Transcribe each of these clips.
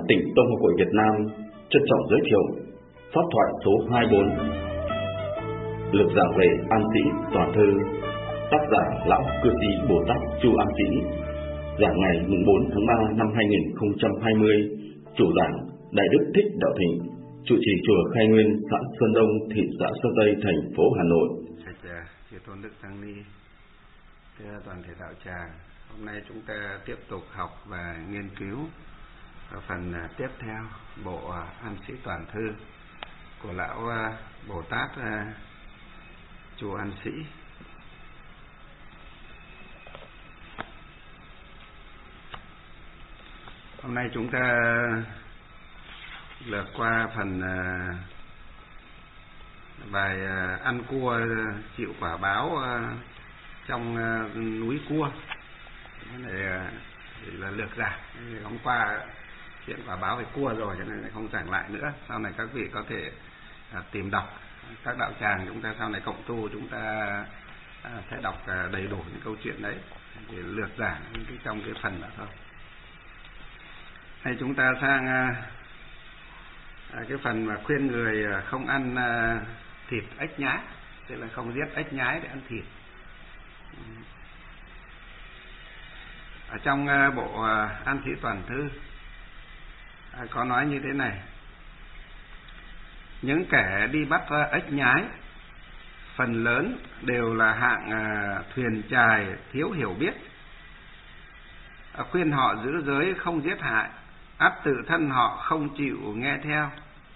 Tỉnh Tông Học Hội Việt Nam trân trọng giới thiệu pháp thoại số 24, Lực giảng về An Sĩ Toàn Thư, tác giả Lão Cư Sĩ Bồ Tát Chu An Sĩ, giảng ngày 4 tháng 3 năm 2020, chủ giảng Đại Đức Thích Đạo Thịnh, trụ trì chùa Khai Nguyên, xã Sơn Đông, thị xã Sơn Tây, thành phố Hà Nội. Chư Tôn Đức Tăng Ni, thưa toàn thể đạo tràng, hôm nay chúng ta tiếp tục học và nghiên cứu ở phần tiếp theo bộ An Sĩ Toàn Thư của lão Bồ Tát Chu An Sĩ. Hôm nay chúng ta lược qua phần bài ăn cua chịu quả báo trong núi cua. Cái này là lược giảng. Hôm qua chuyện quả báo về cua rồi cho nên không giảng lại nữa. Sau này các vị có thể tìm đọc các đạo tràng, chúng ta sau này cộng tu chúng ta sẽ đọc đầy đủ những câu chuyện đấy để lược giảng trong cái phần đó thôi. Hay chúng ta sang cái phần mà khuyên người không ăn thịt ếch nhái, tức là không giết ếch nhái để ăn thịt. Ở trong bộ An Sĩ Toàn Thư có nói như thế này: những kẻ đi bắt ếch nhái phần lớn đều là hạng thuyền chài thiếu hiểu biết, khuyên họ giữ giới không giết hại, ắt tự thân họ không chịu nghe theo.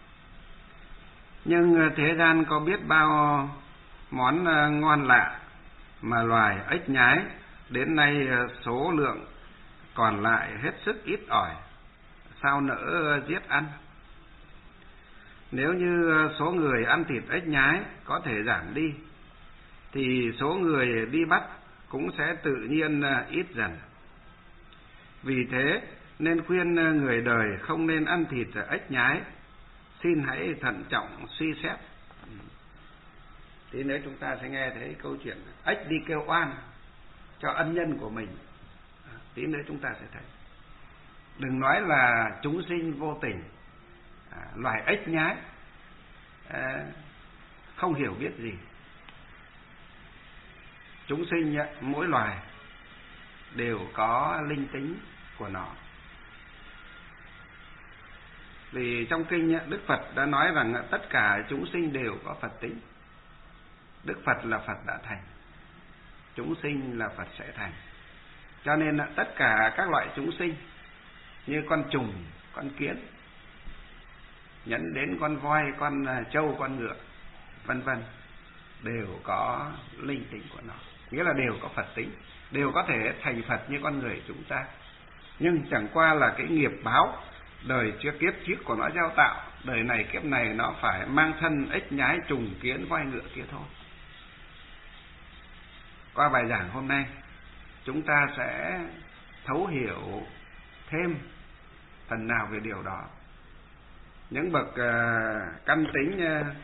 Nhưng thế gian có biết bao món ngon lạ mà loài ếch nhái đến nay số lượng còn lại hết sức ít ỏi, sao nỡ giết ăn. Nếu như số người ăn thịt ếch nhái có thể giảm đi, thì số người đi bắt cũng sẽ tự nhiên ít dần. Vì thế nên khuyên người đời không nên ăn thịt ếch nhái, xin hãy thận trọng suy xét. Thì nếu chúng ta sẽ nghe thấy câu chuyện ếch đi kêu oan cho ân nhân của mình, tí nữa chúng ta sẽ thấy. Đừng nói là chúng sinh vô tình, loài ếch nhái không hiểu biết gì. Chúng sinh mỗi loài đều có linh tính của nó. Vì trong kinh Đức Phật đã nói rằng tất cả chúng sinh đều có Phật tính. Đức Phật là Phật đã thành, chúng sinh là Phật sẽ thành. Cho nên tất cả các loại chúng sinh như con trùng, con kiến, nhẫn đến con voi, con trâu, con ngựa, vân vân, đều có linh tính của nó, nghĩa là đều có Phật tính, đều có thể thành Phật như con người chúng ta. Nhưng chẳng qua là cái nghiệp báo đời trước kiếp trước của nó gieo tạo, đời này kiếp này nó phải mang thân ếch nhái, trùng, kiến, voi, ngựa kia thôi. Qua bài giảng hôm nay, chúng ta sẽ thấu hiểu thêm phần nào về điều đó. Những bậc căn tính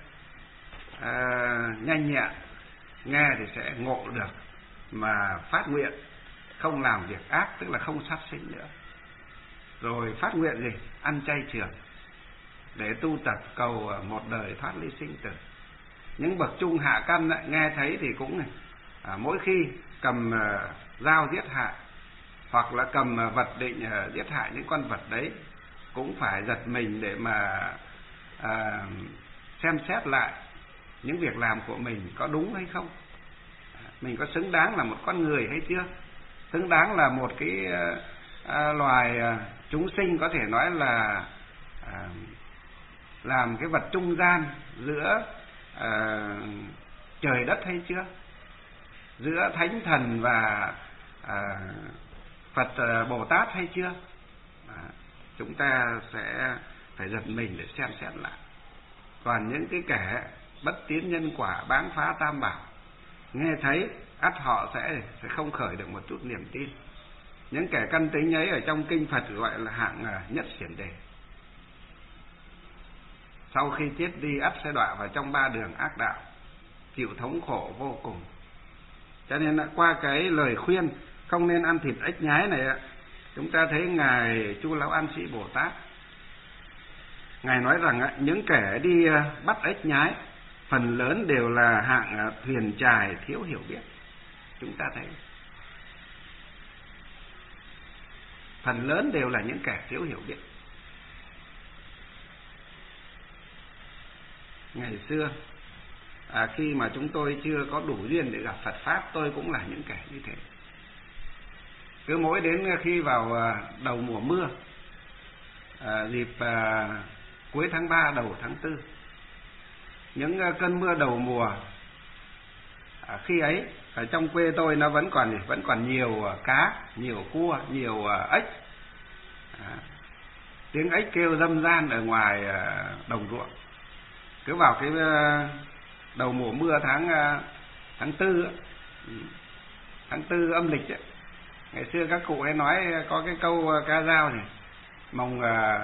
nhanh nhẹn nghe thì sẽ ngộ được mà phát nguyện không làm việc ác, tức là không sát sinh nữa. Rồi phát nguyện gì? Ăn chay trường để tu tập cầu một đời thoát ly sinh tử. Những bậc trung hạ căn nghe thấy thì cũng mỗi khi cầm dao giết hại hoặc là cầm vật định giết hại những con vật đấy cũng phải giật mình để mà xem xét lại những việc làm của mình có đúng hay không, mình có xứng đáng là một con người hay chưa, xứng đáng là một cái loài chúng sinh có thể nói là làm cái vật trung gian giữa trời đất hay chưa, giữa thánh thần và Phật Bồ Tát hay chưa. Chúng ta sẽ phải giật mình để xem xét lại. Còn những cái kẻ bất tiến nhân quả, báng phá tam bảo, nghe thấy ắt họ sẽ không khởi được một chút niềm tin. Những kẻ căn tính ấy ở trong kinh Phật gọi là hạng nhất xiển đề. Sau khi chết đi ắt sẽ đọa vào trong ba đường ác đạo, chịu thống khổ vô cùng. Cho nên qua cái lời khuyên không nên ăn thịt ếch nhái này, chúng ta thấy Ngài Chu Lão An Sĩ Bồ Tát Ngài nói rằng những kẻ đi bắt ếch nhái phần lớn đều là hạng thuyền chài thiếu hiểu biết. Chúng ta thấy phần lớn đều là những kẻ thiếu hiểu biết. Ngày xưa khi mà chúng tôi chưa có đủ duyên để gặp Phật Pháp, tôi cũng là những kẻ như thế. Cứ mỗi đến khi vào đầu mùa mưa, dịp cuối tháng 3 đầu tháng 4, những cơn mưa đầu mùa, khi ấy ở trong quê tôi nó vẫn còn nhiều cá, nhiều cua, nhiều ếch. Tiếng ếch kêu râm ran ở ngoài đồng ruộng. Cứ vào cái đầu mùa mưa tháng 4 âm lịch ấy, ngày xưa các cụ ấy nói có cái câu ca dao này: mồng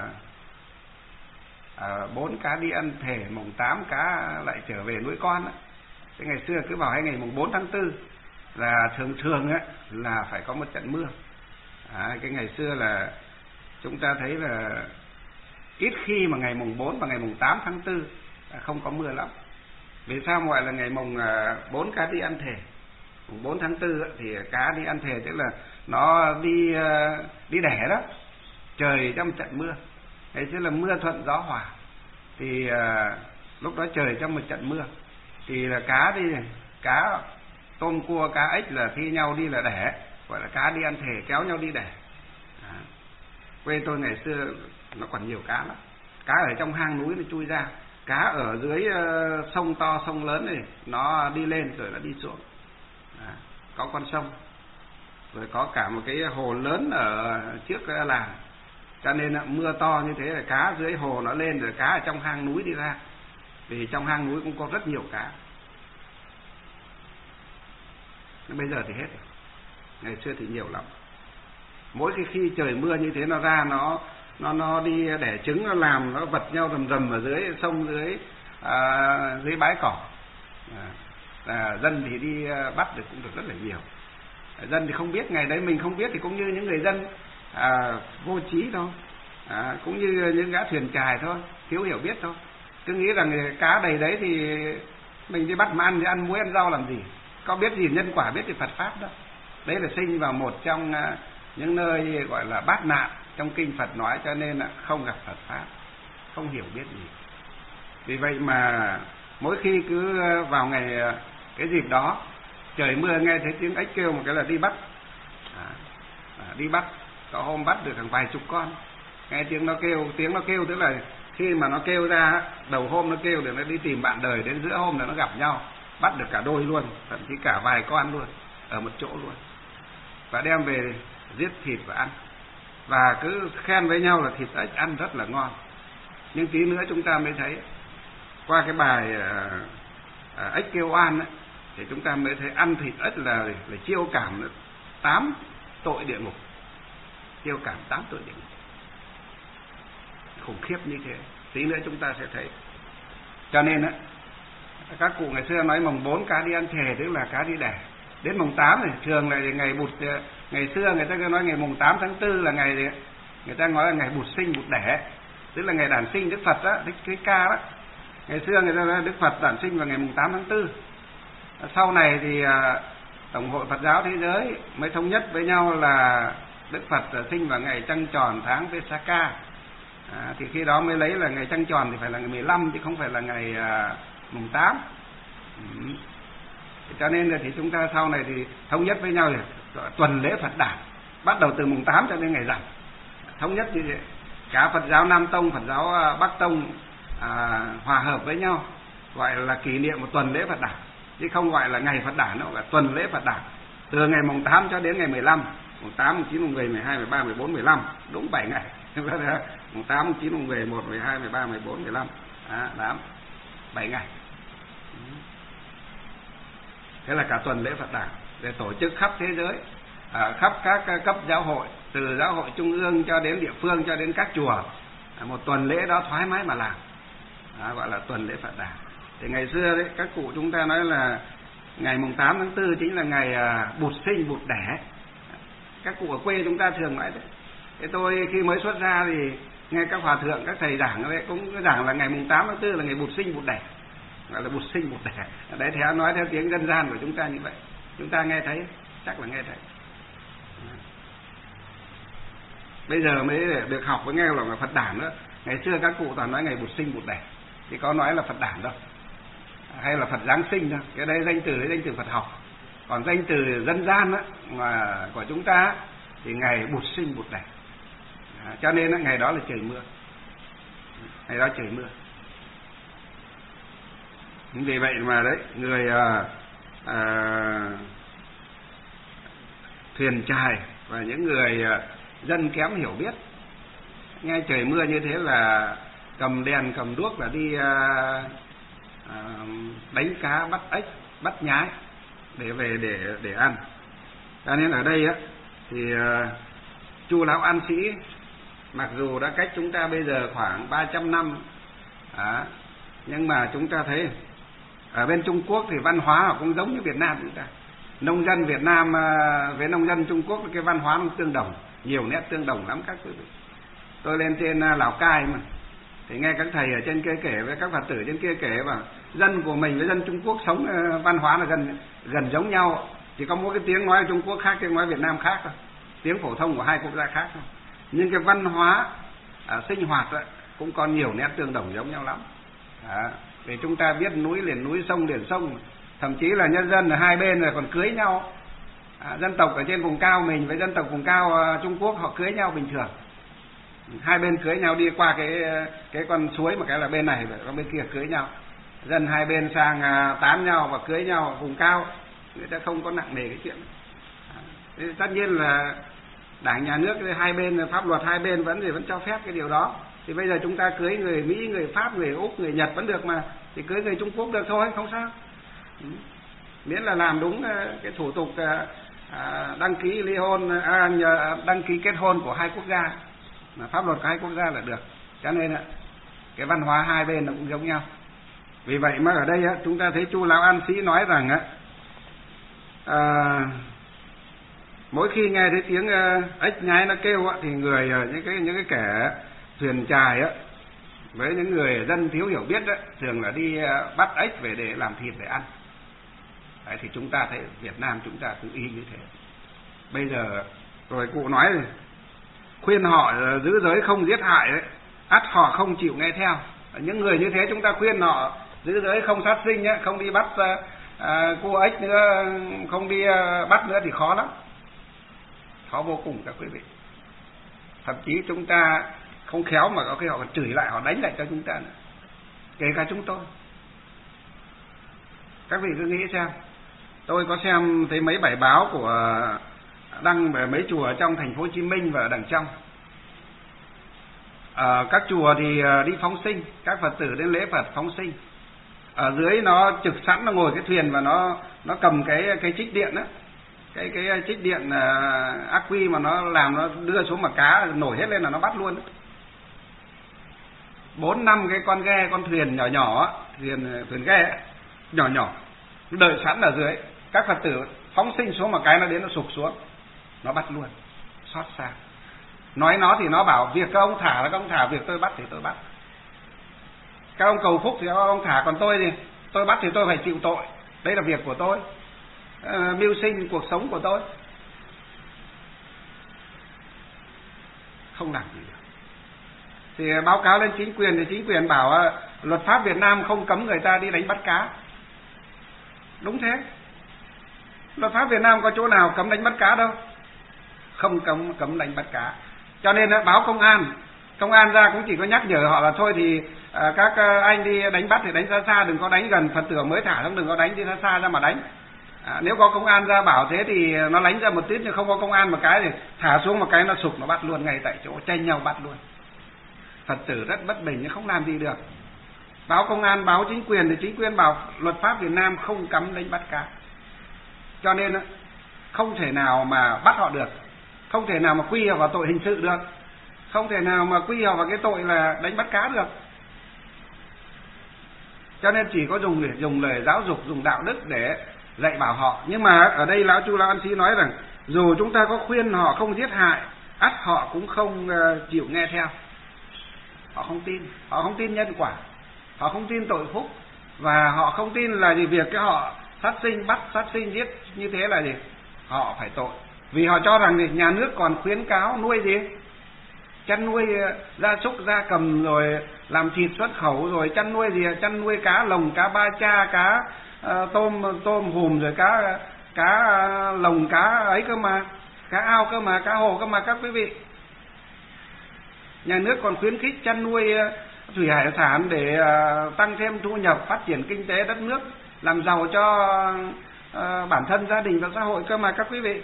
4 cá đi ăn thề, mồng 8 cá lại trở về nuôi con ấy. Thế ngày xưa cứ vào ngày mùng 4 tháng 4 là thường ấy là phải có một trận mưa. Cái ngày xưa là chúng ta thấy là ít khi mà ngày mùng 4 và ngày mùng 8 tháng 4 không có mưa lắm. Vì sao gọi là ngày mùng 4 cá đi ăn thề? Mùng 4 tháng 4 thì cá đi ăn thề, tức là nó đi đẻ đó, trời trong trận mưa. Ngày xưa là mưa thuận gió hòa, thì lúc đó trời trong một trận mưa thì là cá tôm cua cá ếch là thi nhau đi là đẻ, gọi là cá đi ăn thề, kéo nhau đi đẻ. Quê tôi ngày xưa nó còn nhiều cá lắm. Cá ở trong hang núi nó chui ra, cá ở dưới sông to sông lớn này nó đi lên rồi nó đi xuống. Có con sông, rồi có cả một cái hồ lớn ở trước cái làng, cho nên mưa to như thế là cá dưới hồ nó lên, rồi cá ở trong hang núi đi ra, vì trong hang núi cũng có rất nhiều cá. Nhưng bây giờ thì hết rồi. Ngày xưa thì nhiều lắm. Mỗi khi trời mưa như thế nó ra, nó đi đẻ trứng, nó làm, nó vật nhau rầm ở dưới sông, dưới bãi cỏ. Dân thì đi bắt được cũng được rất là nhiều. Dân thì không biết, ngày đấy mình không biết thì cũng như những người dân vô trí thôi, cũng như những gã thuyền chài thôi, thiếu hiểu biết thôi. Cứ nghĩ rằng cá đầy đấy thì mình đi bắt mà ăn thì ăn muối ăn rau làm gì, có biết gì nhân quả, biết thì Phật Pháp đó. Đấy là sinh vào một trong những nơi gọi là bát nạn trong kinh Phật nói, cho nên là không gặp Phật Pháp, không hiểu biết gì. Vì vậy mà mỗi khi cứ vào ngày cái dịp đó trời mưa, nghe thấy tiếng ếch kêu một cái là đi bắt. Đi bắt, có hôm bắt được hàng vài chục con. Nghe tiếng nó kêu tức là khi mà nó kêu ra, đầu hôm nó kêu để nó đi tìm bạn đời, đến giữa hôm là nó gặp nhau, bắt được cả đôi luôn, thậm chí cả vài con luôn, ở một chỗ luôn, và đem về giết thịt và ăn. Và cứ khen với nhau là thịt ếch ăn rất là ngon. Nhưng tí nữa chúng ta mới thấy, qua cái bài ếch kêu oan ấy, thì chúng ta mới thấy ăn thịt ếch là chiêu cảm 8 tội địa ngục. Chiêu cảm 8 tội địa ngục. Khủng khiếp như thế. Tí nữa chúng ta sẽ thấy. Cho nên á, các cụ ngày xưa nói mồng 4 cá đi ăn thề, tức là cá đi đẻ. Đến mồng 8 này, thường là ngày bụt, ngày xưa người ta nói ngày mồng 8 tháng 4 là ngày, người ta nói là ngày bụt sinh bụt đẻ, tức là ngày đản sinh Đức Phật đó, Thích Ca đó. Ngày xưa người ta nói Đức Phật đản sinh vào ngày mùng 8 tháng 4. Sau này thì Tổng hội Phật giáo Thế giới mới thống nhất với nhau là Đức Phật sinh vào ngày trăng tròn tháng Vesaka. Thì khi đó mới lấy là ngày trăng tròn thì phải là ngày 15 chứ không phải là ngày mùng 8. Cho nên là thì chúng ta sau này thì thống nhất với nhau là tuần lễ Phật đản, bắt đầu từ mùng 8 cho đến ngày rằm. Thống nhất như thế. Cả Phật giáo Nam Tông, Phật giáo Bắc Tông hòa hợp với nhau, gọi là kỷ niệm một tuần lễ Phật đản, chứ không gọi là ngày Phật đản đâu, là tuần lễ Phật đản. Từ ngày mùng 8 cho đến ngày 15, mùng 8, mùng 9, mùng 10, 12, 13, 14, 15, đúng 7 ngày. Mùng 8, mùng 9, mùng 10, 11, 12, 13, 14, 15, 7 ngày. Thế là cả tuần lễ Phật đản để tổ chức khắp thế giới, khắp các cấp giáo hội, từ giáo hội trung ương cho đến địa phương, cho đến các chùa. Một tuần lễ đó thoải mái mà làm, gọi là tuần lễ Phật đản. Thì ngày xưa đấy, các cụ chúng ta nói là ngày mùng 8 tháng 4 chính là ngày bụt sinh bụt đẻ. Các cụ ở quê chúng ta thường nói đấy. Thế tôi khi mới xuất ra thì Nghe các hòa thượng, các thầy giảng đấy cũng giảng là ngày mùng 8 tháng 4 là ngày bụt sinh bụt đẻ, gọi là bụt sinh bụt đẻ. Đấy theo nói theo tiếng dân gian của chúng ta như vậy. Chúng ta nghe thấy, chắc là nghe thấy. Bây giờ mới được học với nghe là Phật đản nữa. Ngày xưa các cụ toàn nói ngày bụt sinh bụt đẻ, thì có nói là Phật đản đâu, hay là Phật Giáng sinh đâu. Cái đây danh từ đấy danh từ Phật học. Còn danh từ dân gian á mà của chúng ta thì ngày bụt sinh bụt đẻ. Cho nên ngày đó là trời mưa, ngày đó trời mưa. Vì vậy mà đấy, người thuyền chài và những người dân kém hiểu biết nghe trời mưa như thế là cầm đèn cầm đuốc là đi đánh cá, bắt ếch, bắt nhái để về để ăn. Cho nên ở đây á thì Chu Lão An Sĩ mặc dù đã cách chúng ta bây giờ khoảng 300 năm, nhưng mà chúng ta thấy ở bên Trung Quốc thì văn hóa họ cũng giống như Việt Nam chúng ta. Nông dân Việt Nam với nông dân Trung Quốc cái văn hóa nó tương đồng, nhiều nét tương đồng lắm các quý vị. Tôi lên trên Lào Cai mà thì nghe các thầy ở trên kia kể với các Phật tử trên kia kể vào dân của mình với dân Trung Quốc sống văn hóa là gần giống nhau, chỉ có mỗi cái tiếng nói Trung Quốc khác, tiếng nói Việt Nam khác thôi, tiếng phổ thông của hai quốc gia khác thôi. Nhưng cái văn hóa sinh hoạt ấy, cũng còn nhiều nét tương đồng giống nhau lắm. Để chúng ta biết núi liền núi, sông liền sông, thậm chí là nhân dân ở hai bên rồi còn cưới nhau. Dân tộc ở trên vùng cao mình với dân tộc vùng cao Trung Quốc họ cưới nhau bình thường, hai bên cưới nhau đi qua cái con suối mà cái là bên này và bên kia cưới nhau. Dân hai bên sang tán nhau và cưới nhau. Vùng cao người ta không có nặng nề cái chuyện. Tất nhiên là Đảng nhà nước hai bên, pháp luật hai bên vẫn cho phép cái điều đó. Thì bây giờ chúng ta cưới người Mỹ, người Pháp, người Úc, người Nhật vẫn được mà, thì cưới người Trung Quốc được thôi, không sao. Miễn là làm đúng cái thủ tục đăng ký ly hôn, đăng ký kết hôn của hai quốc gia, mà pháp luật của hai quốc gia là được. Cho nên cái văn hóa hai bên nó cũng giống nhau. Vì vậy mà ở đây chúng ta thấy Chu Lão An Sĩ nói rằng mỗi khi nghe thấy tiếng ếch nhái nó kêu thì người những cái kẻ thuyền chài với những người dân thiếu hiểu biết thường là đi bắt ếch về để làm thịt để ăn. Đấy, thì chúng ta thấy Việt Nam chúng ta cũng y như thế. Bây giờ rồi cụ nói rồi, khuyên họ giữ giới không giết hại đấy, ắt họ không chịu nghe theo. Những người như thế chúng ta khuyên họ giữ giới không sát sinh, không đi bắt cua ếch nữa, không đi bắt nữa thì khó lắm, khó vô cùng các quý vị. Thậm chí chúng ta không khéo mà có khi họ còn chửi lại, họ đánh lại cho chúng ta nữa, kể cả chúng tôi. Các vị cứ nghĩ xem, tôi có xem thấy mấy bài báo của đăng về mấy chùa trong thành phố Hồ Chí Minh và ở đằng trong. Các chùa thì đi phóng sinh, các Phật tử đến lễ Phật phóng sinh. Ở dưới nó trực sẵn, nó ngồi cái thuyền và nó cầm cái trích điện đó, cái trích điện ắc quy mà nó làm, nó đưa xuống mà cá nổi hết lên là nó bắt luôn. 4-5 cái con ghe, con thuyền nhỏ nhỏ, thuyền ghe nhỏ nhỏ đợi sẵn ở dưới. Các Phật tử phóng sinh xuống một cái nó đến nó sụp xuống, nó bắt luôn. Xót xa. Nói nó thì nó bảo việc các ông thả là các ông thả, việc tôi bắt thì tôi bắt. Các ông cầu phúc thì các ông thả, còn tôi thì tôi bắt thì tôi phải chịu tội. Đấy là việc của tôi, mưu sinh cuộc sống của tôi. Không làm gì được. Thì báo cáo lên chính quyền thì chính quyền bảo luật pháp Việt Nam không cấm người ta đi đánh bắt cá. Đúng thế. Luật pháp Việt Nam có chỗ nào cấm đánh bắt cá đâu. Không cấm đánh bắt cá. Cho nên báo công an ra cũng chỉ có nhắc nhở họ là thôi thì các anh đi đánh bắt thì đánh xa xa, đừng có đánh gần Phật tử mới thả xong, đừng có đánh, đi xa xa ra mà đánh. Nếu có công an ra bảo thế thì nó lánh ra một tí, nhưng không có công an một cái thì thả xuống một cái nó sụp, nó bắt luôn ngay tại chỗ, tranh nhau bắt luôn. Phật tử rất bất bình nhưng không làm gì được. Báo công an, báo chính quyền thì chính quyền bảo luật pháp Việt Nam không cấm đánh bắt cá. Cho nên không thể nào mà bắt họ được, không thể nào mà quy họ vào tội hình sự được, không thể nào mà quy họ vào cái tội là đánh bắt cá được. Cho nên chỉ có dùng lời giáo dục, dùng đạo đức để dạy bảo họ. Nhưng mà ở đây Lão Chu Lão An Sĩ nói rằng dù chúng ta có khuyên họ không giết hại, ắt họ cũng không chịu nghe theo. Họ không tin nhân quả, họ không tin tội phúc, và họ không tin là gì việc cái họ sát sinh, bắt sát sinh giết như thế là gì họ phải tội. Vì họ cho rằng thì nhà nước còn khuyến cáo nuôi gì, chăn nuôi gia súc gia cầm, rồi làm thịt xuất khẩu, rồi chăn nuôi gì, chăn nuôi cá lồng, cá ba cha, cá tôm hùm, rồi cá lồng, cá ấy cơ mà, cá ao cơ mà, cá hồ cơ mà các quý vị. Nhà nước còn khuyến khích chăn nuôi thủy hải sản để tăng thêm thu nhập, phát triển kinh tế đất nước, làm giàu cho bản thân, gia đình và xã hội cơ mà các quý vị.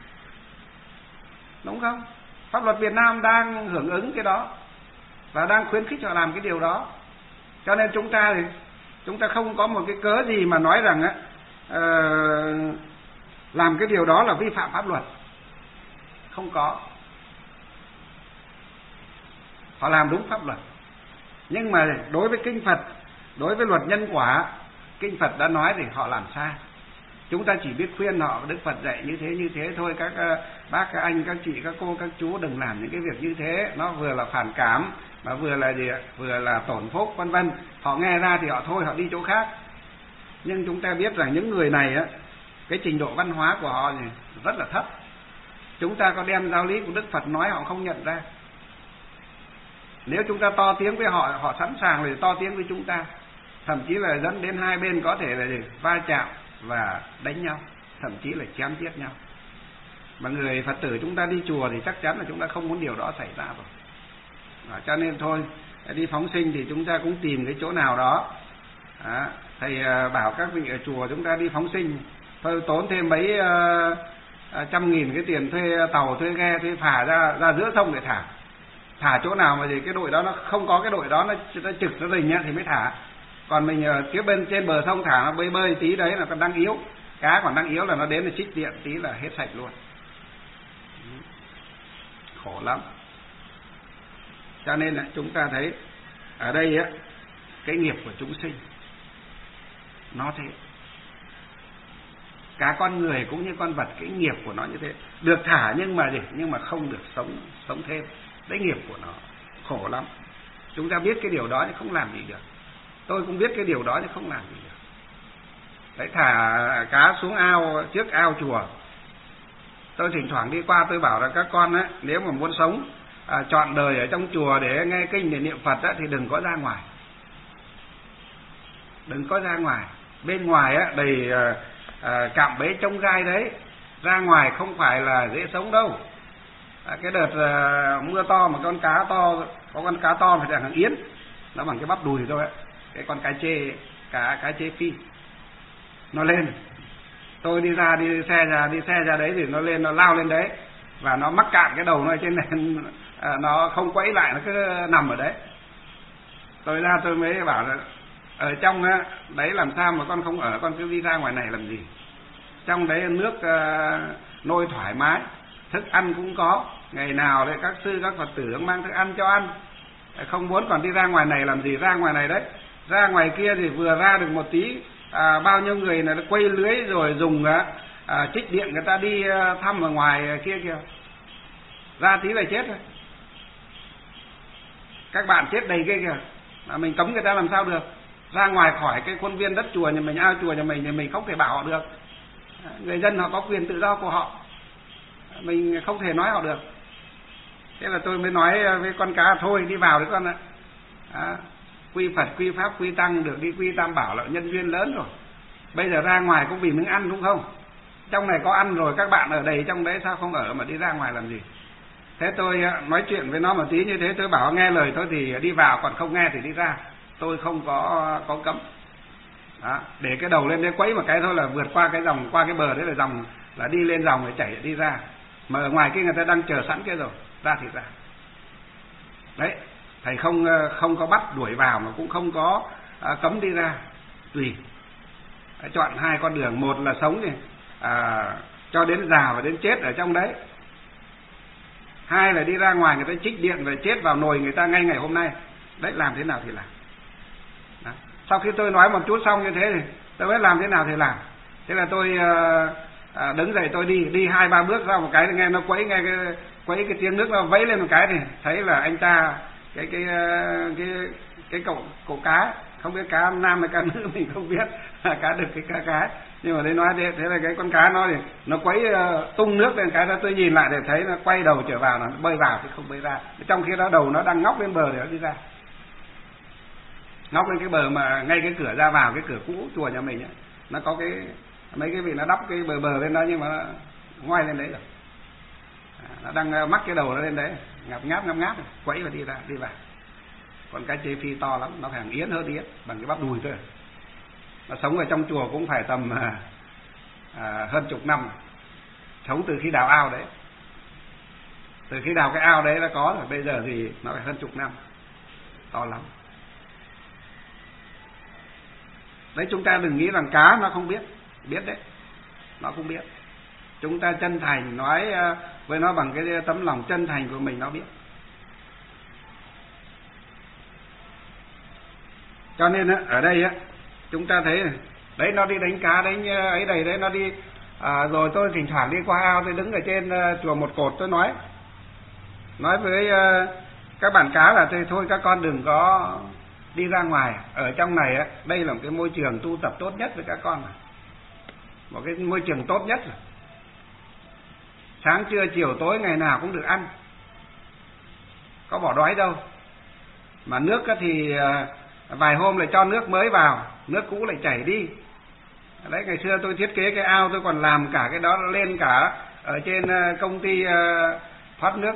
Đúng không? Pháp luật Việt Nam đang hưởng ứng cái đó và đang khuyến khích họ làm cái điều đó. Cho nên chúng ta không có một cái cớ gì mà nói rằng làm cái điều đó là vi phạm pháp luật. Không có. Họ làm đúng pháp luật. Nhưng mà đối với kinh Phật, đối với luật nhân quả, kinh Phật đã nói thì họ làm sai. Chúng ta chỉ biết khuyên họ, Đức Phật dạy như thế thôi. Các bác, các anh, các chị, các cô, các chú đừng làm những cái việc như thế. Nó vừa là phản cảm, mà vừa là gì ạ? Vừa là tổn phúc, vân vân. Họ nghe ra thì họ thôi, họ đi chỗ khác. Nhưng chúng ta biết rằng những người này á, cái trình độ văn hóa của họ thì rất là thấp. Chúng ta có đem giáo lý của Đức Phật nói họ không nhận ra. Nếu chúng ta to tiếng với họ, họ sẵn sàng để to tiếng với chúng ta. Thậm chí là dẫn đến hai bên có thể là va chạm và đánh nhau, thậm chí là chém giết nhau. Mà người Phật tử chúng ta đi chùa thì chắc chắn là chúng ta không muốn điều đó xảy ra rồi. Cho nên thôi, đi phóng sinh thì chúng ta cũng tìm cái chỗ nào đó. Thầy bảo các vị ở chùa chúng ta đi phóng sinh, thôi tốn thêm mấy trăm nghìn cái tiền thuê tàu, thuê ghe, thuê phà ra giữa sông để thả chỗ nào mà gì cái đội đó nó không có, cái đội đó nó trực nó rình thì mới thả. Còn mình ở phía bên trên bờ sông thả nó bơi tí đấy là còn đang yếu, cá còn đang yếu là nó đến là trích điện tí là hết sạch luôn. Khổ lắm. Cho nên là chúng ta thấy ở đây á, cái nghiệp của chúng sinh nó thế. Cả con người cũng như con vật, cái nghiệp của nó như thế. Được thả nhưng mà không được sống thêm. Đấy nghiệp của nó. Khổ lắm. Chúng ta biết cái điều đó nhưng không làm gì được. Tôi cũng biết cái điều đó nhưng không làm gì được. Đấy, thả cá xuống ao, trước ao chùa. Tôi thỉnh thoảng đi qua tôi bảo là các con á, nếu mà muốn sống trọn đời ở trong chùa để nghe kinh để niệm Phật á, thì đừng có ra ngoài. Đừng có ra ngoài. Bên ngoài á đầy cạm bẫy trông gai đấy. Ra ngoài không phải là dễ sống đâu. Cái đợt mưa to mà con cá to, có con cá to phải là thằng yến, nó bằng cái bắp đùi thôi ấy. Cái con cá chê phi nó lên, tôi đi xe ra đấy thì nó lên, nó lao lên đấy và nó mắc cạn cái đầu nó trên nền, nó không quẫy lại, nó cứ nằm ở đấy. Tôi ra tôi mới bảo là ở trong đấy làm sao mà con không ở, con cứ đi ra ngoài này làm gì. Trong đấy nước nôi thoải mái, thức ăn cũng có, ngày nào đấy các sư các Phật tử mang thức ăn cho ăn. Không muốn còn đi ra ngoài này làm gì, ra ngoài này đấy. Ra ngoài kia thì vừa ra được một tí, bao nhiêu người là quay lưới rồi dùng trích điện người ta đi thăm ở ngoài kia kìa. Ra tí là chết rồi. Các bạn chết đầy kia kìa. Mình cấm người ta làm sao được. Ra ngoài khỏi cái khuôn viên đất chùa nhà mình, ao chùa nhà mình không thể bảo họ được. Người dân họ có quyền tự do của họ, mình không thể nói họ được. Thế là tôi mới nói với con cá thôi đi vào đấy con ạ. Quy Phật, quy Pháp, quy Tăng, được đi quy Tam Bảo là nhân duyên lớn rồi. Bây giờ ra ngoài cũng vì miếng ăn đúng không? Trong này có ăn rồi, các bạn ở đây trong đấy sao không ở mà đi ra ngoài làm gì? Thế tôi nói chuyện với nó một tí như thế, tôi bảo nghe lời tôi thì đi vào, còn không nghe thì đi ra. Tôi không có cấm. Đó, để cái đầu lên đấy quấy một cái thôi là vượt qua cái dòng, qua cái bờ đấy là dòng, là đi lên dòng để chảy đi ra. Mà ở ngoài kia người ta đang chờ sẵn kia rồi, ra thì ra. Đấy, thầy không có bắt đuổi vào mà cũng không có cấm đi ra, tùy. Chọn hai con đường, một là sống thì cho đến già và đến chết ở trong đấy. Hai là đi ra ngoài người ta trích điện và chết vào nồi người ta ngay ngày hôm nay. Đấy, làm thế nào thì làm. Đó. Sau khi tôi nói một chút xong như thế thì tôi biết làm thế nào thì làm. Thế là tôi đứng dậy tôi đi 2-3 bước ra một cái thì nghe nó quấy cái tiếng nước nó vẫy lên một cái thì thấy là anh ta cái cậu cá, không biết cá nam hay cá nữ mình không biết, cá đực cái cá, nhưng mà đấy nói thế là cái con cá nó quấy tung nước lên cái đó, tôi nhìn lại để thấy nó quay đầu trở vào, nó bơi vào thì không bơi ra, trong khi đó đầu nó đang ngóc lên bờ để nó đi ra, ngóc lên cái bờ mà ngay cái cửa ra vào, cái cửa cũ chùa nhà mình ấy, nó có cái mấy cái vị nó đắp cái bờ lên đó, nhưng mà nó ngoai lên đấy rồi, nó đang mắc cái đầu nó lên đấy, ngáp ngáp quẫy và đi vào. Còn cái chê phi to lắm, nó phải hàng yến hơn yến, bằng cái bắp đùi thôi. Nó sống ở trong chùa cũng phải tầm hơn chục năm, sống từ khi đào ao đấy, từ khi đào cái ao đấy đã có rồi, bây giờ thì nó phải hơn chục năm, to lắm. Đấy, chúng ta đừng nghĩ rằng cá nó không biết đấy, nó cũng biết. Chúng ta chân thành nói với nó bằng cái tấm lòng chân thành của mình, nó biết. Cho nên ở đây chúng ta thấy này, đấy nó đi đánh cá đánh ấy đầy đấy, nó đi rồi tôi thỉnh thoảng đi qua ao, tôi đứng ở trên chùa Một Cột, tôi nói với các bạn cá là thôi các con đừng có đi ra ngoài, ở trong này đây là một cái môi trường tu tập tốt nhất với các con, một cái môi trường tốt nhất rồi. Sáng trưa chiều tối ngày nào cũng được ăn, có bỏ đói đâu. Mà nước thì vài hôm lại cho nước mới vào, nước cũ lại chảy đi. Đấy, ngày xưa tôi thiết kế cái ao, tôi còn làm cả cái đó lên cả ở trên công ty thoát nước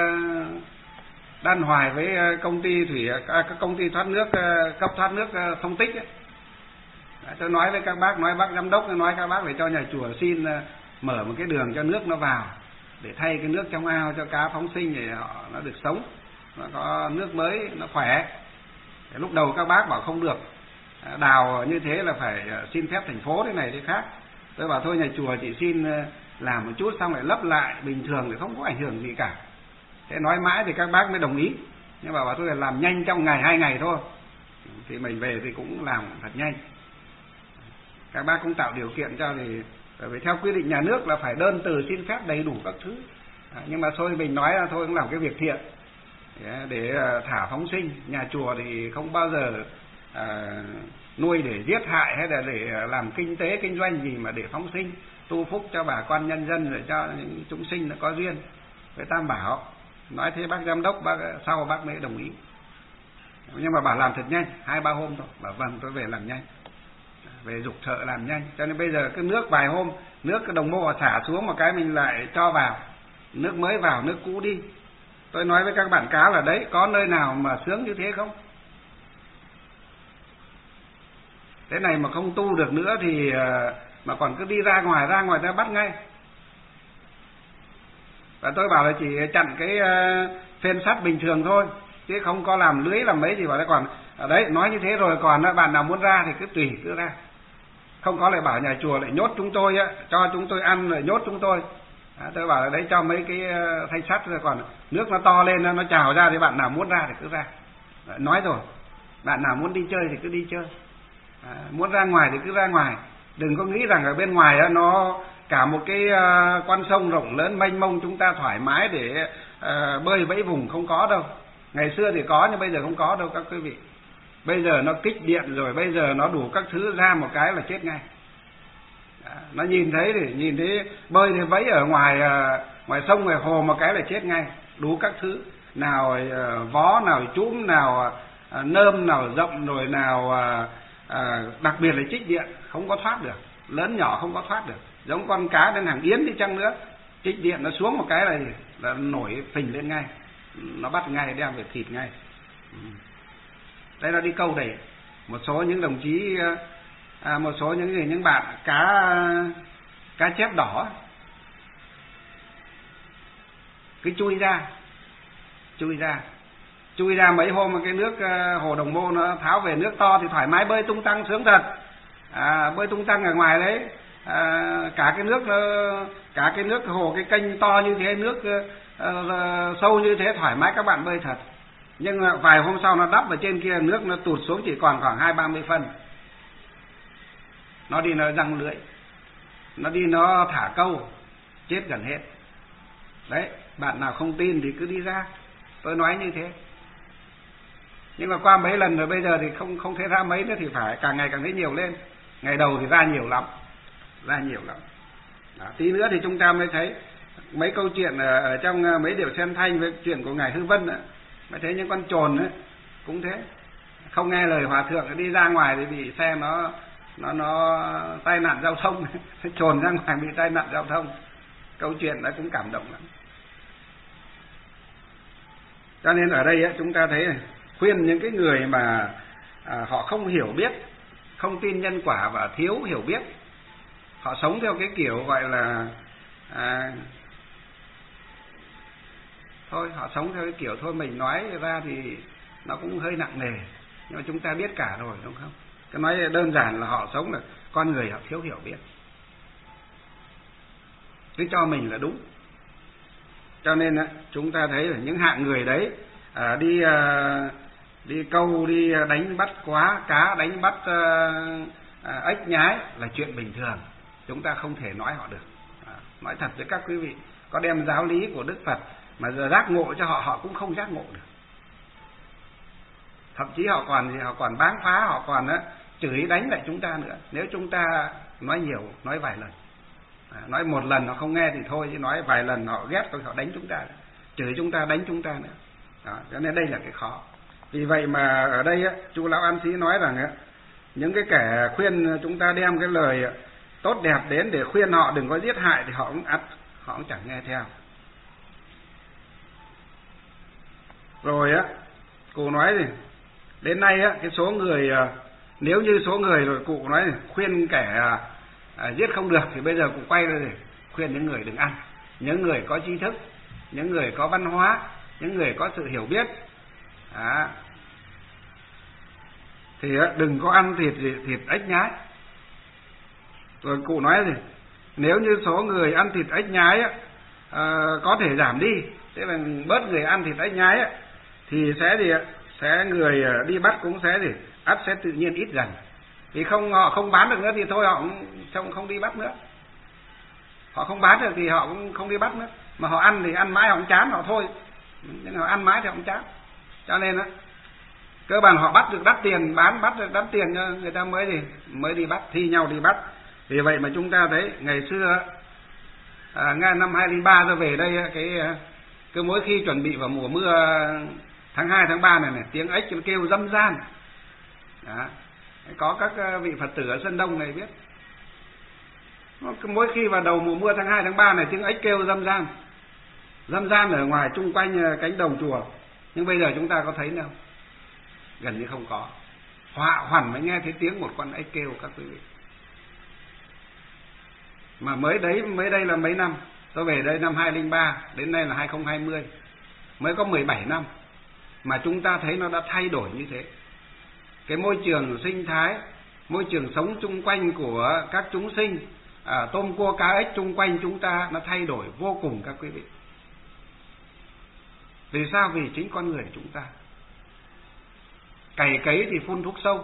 Đan Hoài với công ty công ty thoát nước cấp thoát nước Thông Tích ấy. Đấy, tôi nói với các bác, nói bác giám đốc, nói các bác phải cho nhà chùa xin mở một cái đường cho nước nó vào, để thay cái nước trong ao cho cá phóng sinh để nó được sống, nó có nước mới, nó khỏe. Lúc đầu các bác bảo không được, đào như thế là phải xin phép thành phố thế này thế khác. Tôi bảo thôi nhà chùa chỉ xin làm một chút xong lại lấp lại bình thường thì không có ảnh hưởng gì cả. Thế nói mãi thì các bác mới đồng ý, nhưng mà bảo tôi là làm nhanh trong ngày 2 ngày thôi, thì mình về thì cũng làm thật nhanh. Các bác cũng tạo điều kiện cho, thì bởi vì theo quy định nhà nước là phải đơn từ xin phép đầy đủ các thứ. Nhưng mà thôi mình nói là thôi cũng làm cái việc thiện để thả phóng sinh. Nhà chùa thì không bao giờ nuôi để giết hại hay là để làm kinh tế kinh doanh gì, mà để phóng sinh tu phúc cho bà con nhân dân, rồi cho những chúng sinh nó có duyên với Tam Bảo. Nói thế bác giám đốc sau bác mới đồng ý, nhưng mà bảo làm thật nhanh, 2-3 hôm thôi. Bảo vâng, tôi về làm nhanh, về giục thợ làm nhanh. Cho nên bây giờ cái nước vài hôm, nước cái đồng mô xả xuống một cái mình lại cho vào, nước mới vào, nước cũ đi. Tôi nói với các bạn cá là đấy, có nơi nào mà sướng như thế không? Thế này mà không tu được nữa thì mà còn cứ đi ra ngoài ta bắt ngay. Và tôi bảo là chỉ chặn cái phên sắt bình thường thôi, chứ không có làm lưới làm mấy gì. Bảo là còn ở đấy nói như thế rồi, còn bạn nào muốn ra thì cứ tùy cứ ra, không có lại bảo nhà chùa lại nhốt chúng tôi cho chúng tôi ăn rồi nhốt chúng tôi. Tôi bảo là đấy cho mấy cái thanh sắt rồi, còn nước nó to lên nó trào ra thì bạn nào muốn ra thì cứ ra. Nói rồi, bạn nào muốn đi chơi thì cứ đi chơi, muốn ra ngoài thì cứ ra ngoài. Đừng có nghĩ rằng ở bên ngoài nó cả một cái con sông rộng lớn mênh mông, chúng ta thoải mái để bơi vẫy vùng, không có đâu. Ngày xưa thì có nhưng bây giờ không có đâu các quý vị. Bây giờ nó kích điện rồi, bây giờ nó đủ các thứ, ra một cái là chết ngay. Nó nhìn thấy bơi thì vẫy ở ngoài sông ngoài hồ một cái là chết ngay, đủ các thứ, nào vó, nào chúm, nào nơm, nào rộng, rồi nào đặc biệt là trích điện, không có thoát được, lớn nhỏ không có thoát được. Giống con cá đến hàng yến đi chăng nữa, trích điện nó xuống một cái là nổi phình lên ngay, nó bắt ngay, đem về thịt ngay. Đây là đi câu để một số những đồng chí, một số những bạn cá chép đỏ cứ chui ra mấy hôm mà cái nước hồ Đồng Mô nó tháo về, nước to thì thoải mái bơi tung tăng sướng thật. Bơi tung tăng ở ngoài đấy, cả cái nước hồ, cái kênh to như thế, nước sâu như thế, thoải mái các bạn bơi thật. Nhưng vài hôm sau nó đắp ở trên kia, nước nó tụt xuống chỉ còn khoảng 20-30 phân. Nó đi nó răng lưỡi, nó đi nó thả câu, chết gần hết. Đấy, bạn nào không tin thì cứ đi ra, tôi nói như thế. Nhưng mà qua mấy lần rồi bây giờ thì không thấy ra mấy nữa, thì phải càng ngày càng thấy nhiều lên. Ngày đầu thì ra nhiều lắm. Đó, tí nữa thì chúng ta mới thấy mấy câu chuyện ở trong mấy điệu sen thanh với chuyện của ngài Hư Vân ấy, mới thấy những con trồn ấy cũng thế, không nghe lời hòa thượng đi ra ngoài thì bị xe nó tai nạn giao thông trồn ra ngoài bị tai nạn giao thông. Câu chuyện đó cũng cảm động lắm. Cho nên ở đây ấy, chúng ta thấy khuyên những cái người mà họ không hiểu biết, không tin nhân quả và thiếu hiểu biết, họ sống theo cái kiểu gọi là thôi, họ sống theo cái kiểu thôi mình nói ra thì nó cũng hơi nặng nề, nhưng mà chúng ta biết cả rồi, đúng không? Cái nói đơn giản là họ sống là con người họ thiếu hiểu biết, cứ cho mình là đúng. Cho nên chúng ta thấy là những hạng người đấy đi câu, đi đánh bắt quá cá, đánh bắt ếch nhái là chuyện bình thường, chúng ta không thể nói họ được. Nói thật với các quý vị, có đem giáo lý của Đức Phật mà giờ giác ngộ cho họ cũng không giác ngộ được. Thậm chí họ còn báng phá, họ còn chửi đánh lại chúng ta nữa, nếu chúng ta nói nhiều, nói vài lần. Nói một lần họ không nghe thì thôi, chứ nói vài lần họ ghét rồi họ đánh chúng ta, chửi chúng ta, đánh chúng ta nữa. Đó, cho nên đây là cái khó. Vì vậy mà ở đây chú Lão An Sĩ nói rằng những cái kẻ khuyên chúng ta đem cái lời tốt đẹp đến để khuyên họ đừng có giết hại thì họ cũng chẳng nghe theo. Rồi cụ nói gì đến nay cái số người, nếu như số người rồi cụ nói khuyên kẻ giết không được thì bây giờ cụ quay ra để khuyên những người đừng ăn, những người có tri thức, những người có văn hóa, những người có sự hiểu biết thì đừng có ăn thịt ếch nhái. Rồi cụ nói gì nếu như số người ăn thịt ếch nhái có thể giảm đi, tức là bớt người ăn thịt ếch nhái thì sẽ người đi bắt cũng sẽ tự nhiên ít dần. Vì họ không bán được nữa thì thôi họ cũng không đi bắt nữa. Họ không bán được thì họ cũng không đi bắt nữa. Mà họ ăn thì ăn mãi họ cũng chán họ thôi. Nhưng họ ăn mãi thì họ cũng chán. Cho nên cơ bản họ bắt được đắt tiền, bắt được đắt tiền cho người ta mới đi bắt, thi nhau đi bắt. Vì vậy mà chúng ta thấy ngày xưa năm 2003 tôi về đây cứ mỗi khi chuẩn bị vào mùa mưa tháng 2, tháng 3 này tiếng ếch nó kêu râm ran. Đó. Có các vị Phật tử ở Sơn Đông này biết. Mỗi khi vào đầu mùa mưa tháng 2, tháng 3 này tiếng ếch kêu râm ran. Râm ran ở ngoài chung quanh cánh đồng chùa. Nhưng bây giờ chúng ta có thấy đâu? Gần như không có. Họa hoàn mới nghe thấy tiếng một con ếch kêu các quý vị. Mà mới đây là mấy năm. Tôi về đây năm 2003, đến nay là 2020. Mới có 17 năm. Mà chúng ta thấy nó đã thay đổi như thế. Cái môi trường sinh thái, môi trường sống chung quanh của các chúng sinh, tôm cua cá ếch chung quanh chúng ta nó thay đổi vô cùng các quý vị. Vì sao? Vì chính con người chúng ta. Cày cấy thì phun thuốc sâu,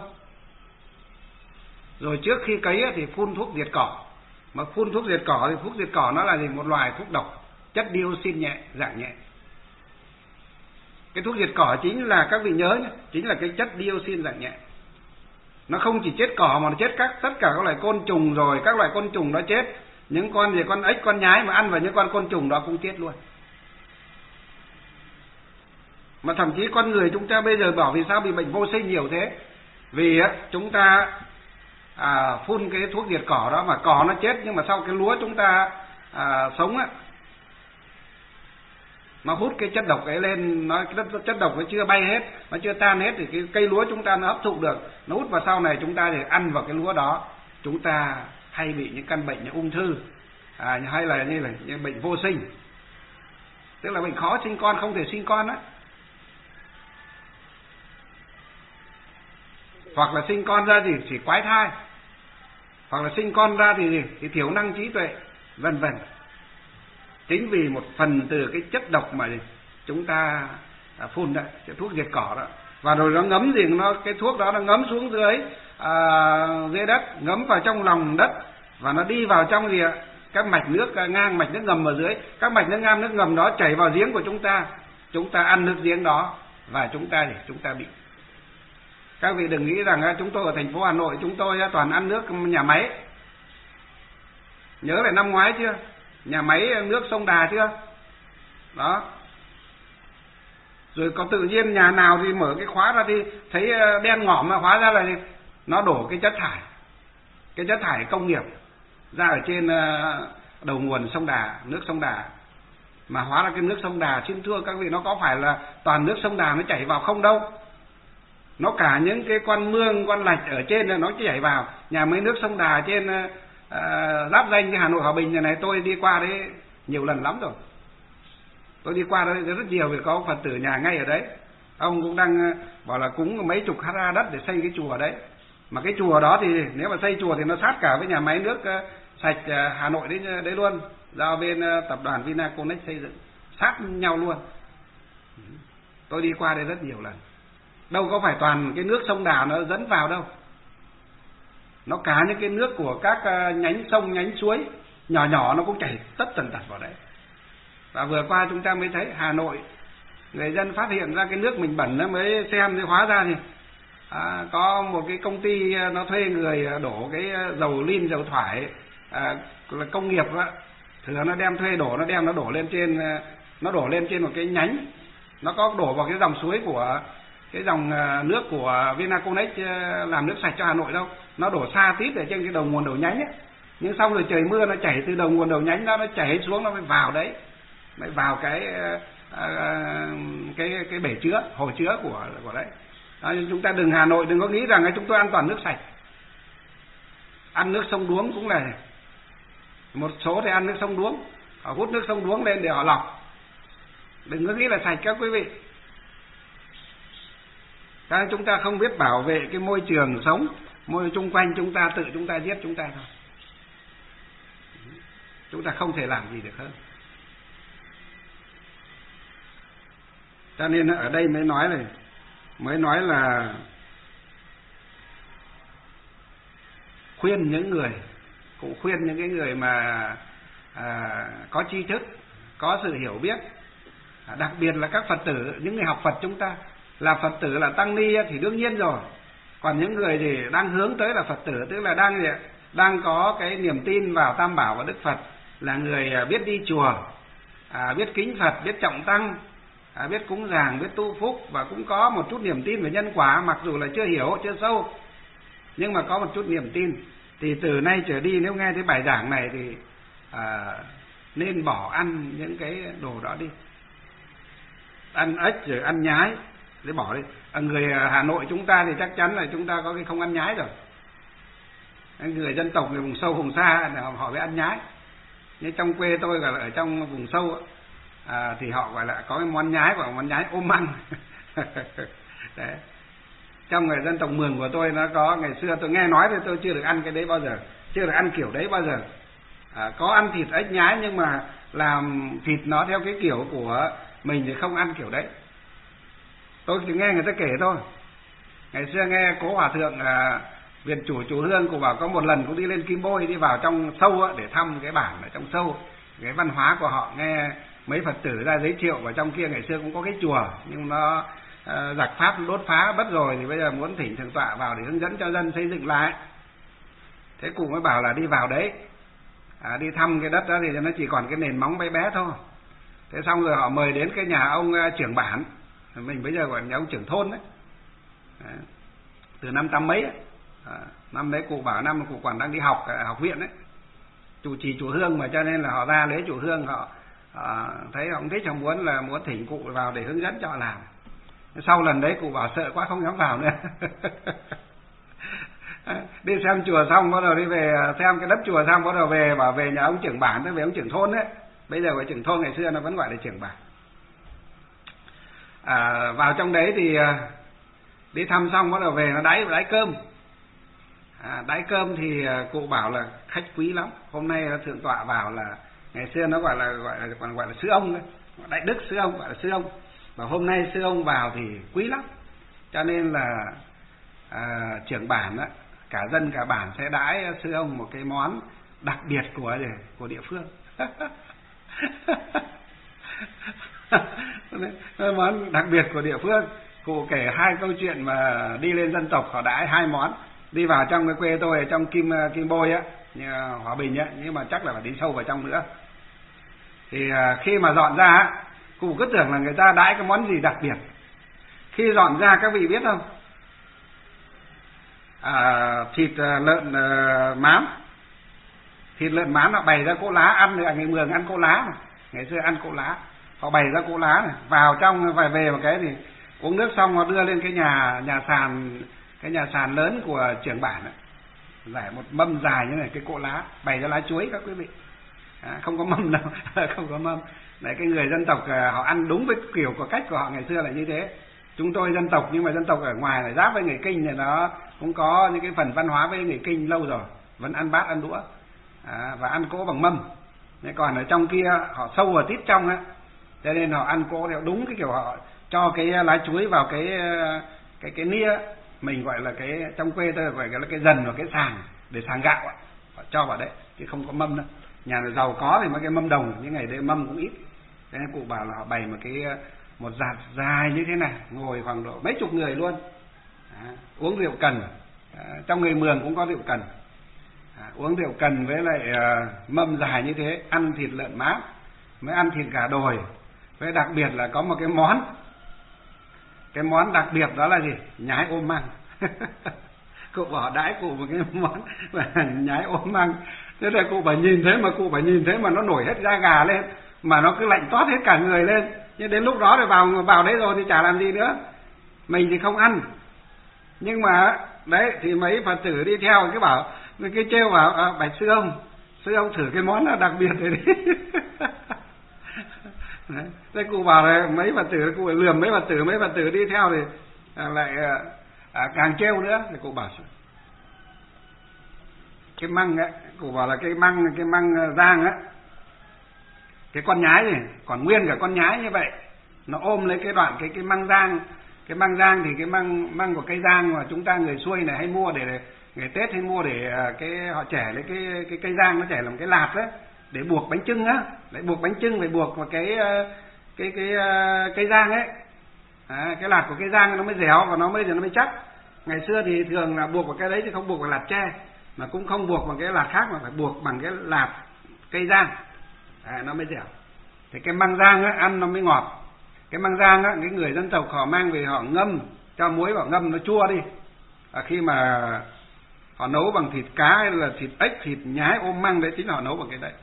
rồi trước khi cấy thì phun thuốc diệt cỏ. Mà phun thuốc diệt cỏ thì thuốc diệt cỏ nó là gì? Một loài thuốc độc, chất dioxin nhẹ, dạng nhẹ. Cái thuốc diệt cỏ chính là, các vị nhớ nhé, chính là cái chất dioxin dạng nhẹ. Nó không chỉ chết cỏ mà nó chết tất cả các loài côn trùng, rồi các loài côn trùng đó chết. Những con ếch, con nhái mà ăn vào những con côn trùng đó cũng chết luôn. Mà thậm chí con người chúng ta bây giờ bảo vì sao bị bệnh vô sinh nhiều thế? Vì chúng ta phun cái thuốc diệt cỏ đó mà cỏ nó chết, nhưng mà sau cái lúa chúng ta sống nó hút cái chất độc ấy lên, chất độc nó chưa bay hết, nó chưa tan hết thì cái cây lúa chúng ta nó hấp thụ được, nó hút vào sau này chúng ta thì ăn vào cái lúa đó, chúng ta hay bị những căn bệnh như ung thư, hay là như bệnh vô sinh, tức là bệnh khó sinh con, không thể sinh con á, hoặc là sinh con ra thì chỉ quái thai, hoặc là sinh con ra thì thiểu năng trí tuệ, vân vân. Chính vì một phần từ cái chất độc mà chúng ta phun đấy, cái thuốc diệt cỏ đó, và rồi nó ngấm cái thuốc đó nó ngấm xuống dưới đất, ngấm vào trong lòng đất, và nó đi vào trong các mạch nước ngang, mạch nước ngầm ở dưới, các mạch nước ngang, nước ngầm đó chảy vào giếng của chúng ta ăn nước giếng đó, và chúng ta bị Các vị đừng nghĩ rằng chúng tôi ở thành phố Hà Nội chúng tôi toàn ăn nước nhà máy. Nhớ lại năm ngoái chưa? Nhà máy nước sông Đà chưa? Đó. Rồi có tự nhiên nhà nào thì mở cái khóa ra thì thấy đen ngòm, mà hóa ra là nó đổ cái chất thải công nghiệp ra ở trên đầu nguồn sông Đà, nước sông Đà. Mà hóa ra cái nước sông Đà, xin thưa các vị, nó có phải là toàn nước sông Đà nó chảy vào không đâu. Nó cả những cái con mương, con lạch ở trên là nó chảy vào. Nhà máy nước sông Đà trên giáp danh với Hà Nội Hòa Bình này, tôi đi qua đấy nhiều lần lắm rồi. Tôi đi qua đấy rất nhiều, vì có Phật tử nhà ngay ở đấy. Ông cũng đang bảo là cúng mấy chục ha đất để xây cái chùa đấy. Mà cái chùa đó thì nếu mà xây chùa thì nó sát cả với nhà máy nước sạch Hà Nội đấy luôn, do bên tập đoàn Vinaconex xây dựng, sát nhau luôn. Tôi đi qua đây rất nhiều lần. Đâu có phải toàn cái nước sông Đà nó dẫn vào đâu. Nó cả những cái nước của các nhánh sông, nhánh suối nhỏ nhỏ nó cũng chảy tất tần tật vào đấy. Và vừa qua chúng ta mới thấy Hà Nội, người dân phát hiện ra cái nước mình bẩn, nó mới xem thì hóa ra thì có một cái công ty nó thuê người đổ cái dầu lin, dầu thoải là công nghiệp đó. Thừa nó đem thuê đổ, nó đổ lên trên một cái nhánh. Nó có đổ vào cái dòng suối của cái dòng nước của Vinaconex làm nước sạch cho Hà Nội đâu. Nó đổ xa tít ở trên cái đầu nguồn đầu nhánh ấy. Nhưng xong rồi trời mưa nó chảy từ đầu nguồn đầu nhánh đó, nó chảy xuống, nó mới vào đấy, mới vào cái bể chứa, hồ chứa của đấy. Đó, chúng ta Hà Nội đừng có nghĩ rằng chúng tôi an toàn nước sạch. Ăn nước sông Đuống cũng là một số thì ăn nước sông Đuống, họ hút nước sông Đuống lên để họ lọc. Đừng có nghĩ là sạch các quý vị. Chúng ta không biết bảo vệ cái môi trường sống, môi chung quanh chúng ta, tự chúng ta giết chúng ta thôi. Chúng ta không thể làm gì được hơn. Cho nên ở đây mới nói là khuyên những người, cũng khuyên những cái người mà có tri thức, có sự hiểu biết, đặc biệt là các Phật tử, những người học Phật chúng ta. Là Phật tử, là tăng ni thì đương nhiên rồi. Còn những người thì đang hướng tới là Phật tử, tức là đang có cái niềm tin vào Tam Bảo và Đức Phật, là người biết đi chùa, biết kính Phật, biết trọng tăng, biết cúng dường, biết tu phúc, và cũng có một chút niềm tin về nhân quả, mặc dù là chưa hiểu, chưa sâu, nhưng mà có một chút niềm tin. Thì từ nay trở đi nếu nghe thấy bài giảng này thì nên bỏ ăn những cái đồ đó đi. Ăn ếch rồi ăn nhái để bỏ đi. Người Hà Nội chúng ta thì chắc chắn là chúng ta có cái không ăn nhái rồi. Người dân tộc người vùng sâu vùng xa họ mới ăn nhái. Nhưng trong quê tôi gọi là ở trong vùng sâu thì họ gọi là có cái món nhái, gọi là món nhái ôm ăn. Đấy. Trong người dân tộc Mường của tôi nó có, ngày xưa tôi nghe nói thì tôi chưa được ăn cái đấy bao giờ, chưa được ăn kiểu đấy bao giờ. Có ăn thịt ếch nhái nhưng mà làm thịt nó theo cái kiểu của mình thì không ăn kiểu đấy. Tôi chỉ nghe người ta kể thôi. Ngày xưa nghe cố hòa thượng Việt chủ chùa Hương cũng bảo có một lần cũng đi lên Kim Bôi, đi vào trong sâu để thăm cái bản ở trong sâu, cái văn hóa của họ, nghe mấy Phật tử ra giới thiệu. Và trong kia ngày xưa cũng có cái chùa nhưng nó giặc Pháp đốt phá mất rồi, thì bây giờ muốn thỉnh thượng tọa vào để hướng dẫn cho dân xây dựng lại. Thế cụ mới bảo là đi vào đấy, đi thăm cái đất đó thì nó chỉ còn cái nền móng bé bé thôi. Thế xong rồi họ mời đến cái nhà ông trưởng bản, mình bây giờ gọi là ông trưởng thôn đấy, từ năm tám mấy ấy. Năm đấy cụ bảo năm cụ còn đang đi học học viện đấy, chủ trì chùa Hương mà, cho nên là họ ra lễ chùa Hương, họ thấy ông thích, ông muốn thỉnh cụ vào để hướng dẫn cho họ làm. Sau lần đấy cụ bảo sợ quá không dám vào nữa. Đi xem chùa xong bắt đầu đi về xem cái đất chùa xong bắt đầu về, bảo về nhà ông trưởng bản, tới về ông trưởng thôn đấy. Bây giờ gọi trưởng thôn, ngày xưa nó vẫn gọi là trưởng bản. Vào trong đấy thì đi thăm xong bắt đầu về nó đãi cơm. Đãi cơm thì cụ bảo là khách quý lắm. Hôm nay thượng tọa vào là ngày xưa nó gọi là sư ông đấy, đại đức sư ông, gọi là sư ông. Và hôm nay sư ông vào thì quý lắm. Cho nên là trưởng bản đó, cả dân cả bản sẽ đãi sư ông một cái món đặc biệt của địa phương. Món đặc biệt của địa phương. Cụ kể 2 câu chuyện mà đi lên dân tộc họ đãi 2 món. Đi vào trong cái quê tôi ở trong Kim Bôi á, Hòa Bình á, nhưng mà chắc là phải đi sâu vào trong nữa. Thì khi mà dọn ra á, cụ cứ tưởng là người ta đãi cái món gì đặc biệt. Khi dọn ra các vị biết không? Thịt lợn mám. Thịt lợn mám họ bày ra cỗ lá ăn, người Mường ăn cỗ lá mà. Ngày xưa ăn cỗ lá, họ bày ra cỗ lá này, vào trong vài về một cái thì uống nước xong họ đưa lên cái nhà sàn lớn của trưởng bản ấy. Giải một mâm dài như này, cái cỗ lá bày ra lá chuối các quý vị. Không có mâm đâu, không có mâm. Đấy, cái người dân tộc họ ăn đúng với kiểu của cách của họ ngày xưa là như thế. Chúng tôi dân tộc nhưng mà dân tộc ở ngoài này giáp với người Kinh thì nó cũng có những cái phần văn hóa với người Kinh lâu rồi, vẫn ăn bát ăn đũa và ăn cỗ bằng mâm. Thế còn ở trong kia họ sâu vào tít trong á, cho nên họ ăn cỗ theo đúng cái kiểu họ cho cái lá chuối vào cái nia, mình gọi là cái trong quê tôi gọi là cái dần và cái sàng để sàng gạo ạ, họ cho vào đấy chứ không có mâm đâu. Nhà nào giàu có thì mấy cái mâm đồng, những ngày đây mâm cũng ít. Thế nên cụ bảo là họ bày một dạt dài như thế này, ngồi khoảng độ mấy chục người luôn. Uống rượu cần, trong người Mường cũng có rượu cần. Uống rượu cần với lại mâm dài như thế, ăn thịt lợn mát, mới ăn thịt gà đồi. Với đặc biệt là có một cái món đặc biệt đó là gì? Nhái ôm măng. Cụ bảo đãi cụ một cái món nhái ôm măng. Thế là cụ phải nhìn thế mà nó nổi hết da gà lên, mà nó cứ lạnh toát hết cả người lên. Nhưng đến lúc đó thì vào đấy rồi thì chả làm gì nữa. Mình thì không ăn. Nhưng mà đấy thì mấy Phật tử đi theo cái trêu bảo bạch sư ông thử cái món là đặc biệt rồi đi. Thế cụ bảo là mấy Phật tử, cụ lườm mấy Phật tử đi theo thì lại càng trêu nữa. Thì cụ bảo cái măng ấy, cụ bảo là cái măng giang á, cái con nhái này còn nguyên cả con nhái như vậy, nó ôm lấy cái đoạn cái măng giang. Cái măng giang thì cái măng của cây giang mà chúng ta người xuôi này hay mua để ngày Tết hay mua để họ chẻ lấy cái cây giang, nó chẻ làm cái lạt á để buộc bánh chưng á, để buộc bánh chưng phải buộc vào cái cây giang ấy. Cái lạt của cây giang nó mới dẻo và nó mới chắc. Ngày xưa thì thường là buộc vào cái đấy chứ không buộc vào lạt tre, mà cũng không buộc bằng cái lạt khác mà phải buộc bằng cái lạt cây giang, nó mới dẻo. Thì cái măng giang á ăn nó mới ngọt. Cái măng giang á, cái người dân tộc họ mang về họ ngâm, cho muối vào ngâm nó chua đi. Khi mà họ nấu bằng thịt cá hay là thịt ếch, thịt nhái ôm măng đấy, chính là họ nấu bằng cái đấy.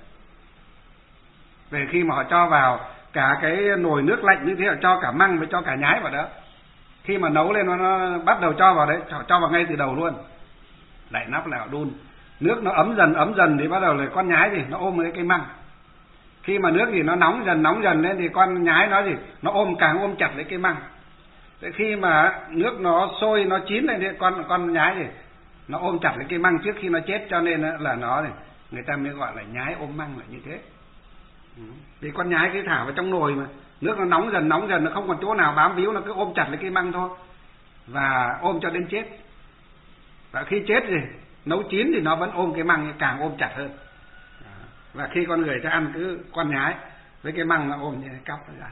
Về khi mà họ cho vào cả cái nồi nước lạnh như thế, họ cho cả măng với cho cả nhái vào đó. Khi mà nấu lên nó bắt đầu cho vào đấy, họ cho vào ngay từ đầu luôn. Đậy nắp lại họ đun. Nước nó ấm dần thì bắt đầu là con nhái gì nó ôm cái cây măng. Khi mà nước thì nó nóng dần lên thì con nhái nó nó càng ôm chặt lấy cây măng. Thế khi mà nước nó sôi nó chín lên thì con nhái nó ôm chặt lấy cây măng trước khi nó chết, cho nên là người ta mới gọi là nhái ôm măng là như thế. Thì con nhái cứ thả vào trong nồi mà nước nó nóng dần nó không còn chỗ nào bám víu, nó cứ ôm chặt lấy cây măng thôi, và ôm cho đến chết. Và khi chết thì nấu chín thì nó vẫn ôm cái măng, càng ôm chặt hơn. Và khi con người ta ăn cứ con nhái với cái măng nó ôm như cái cắp nó ăn.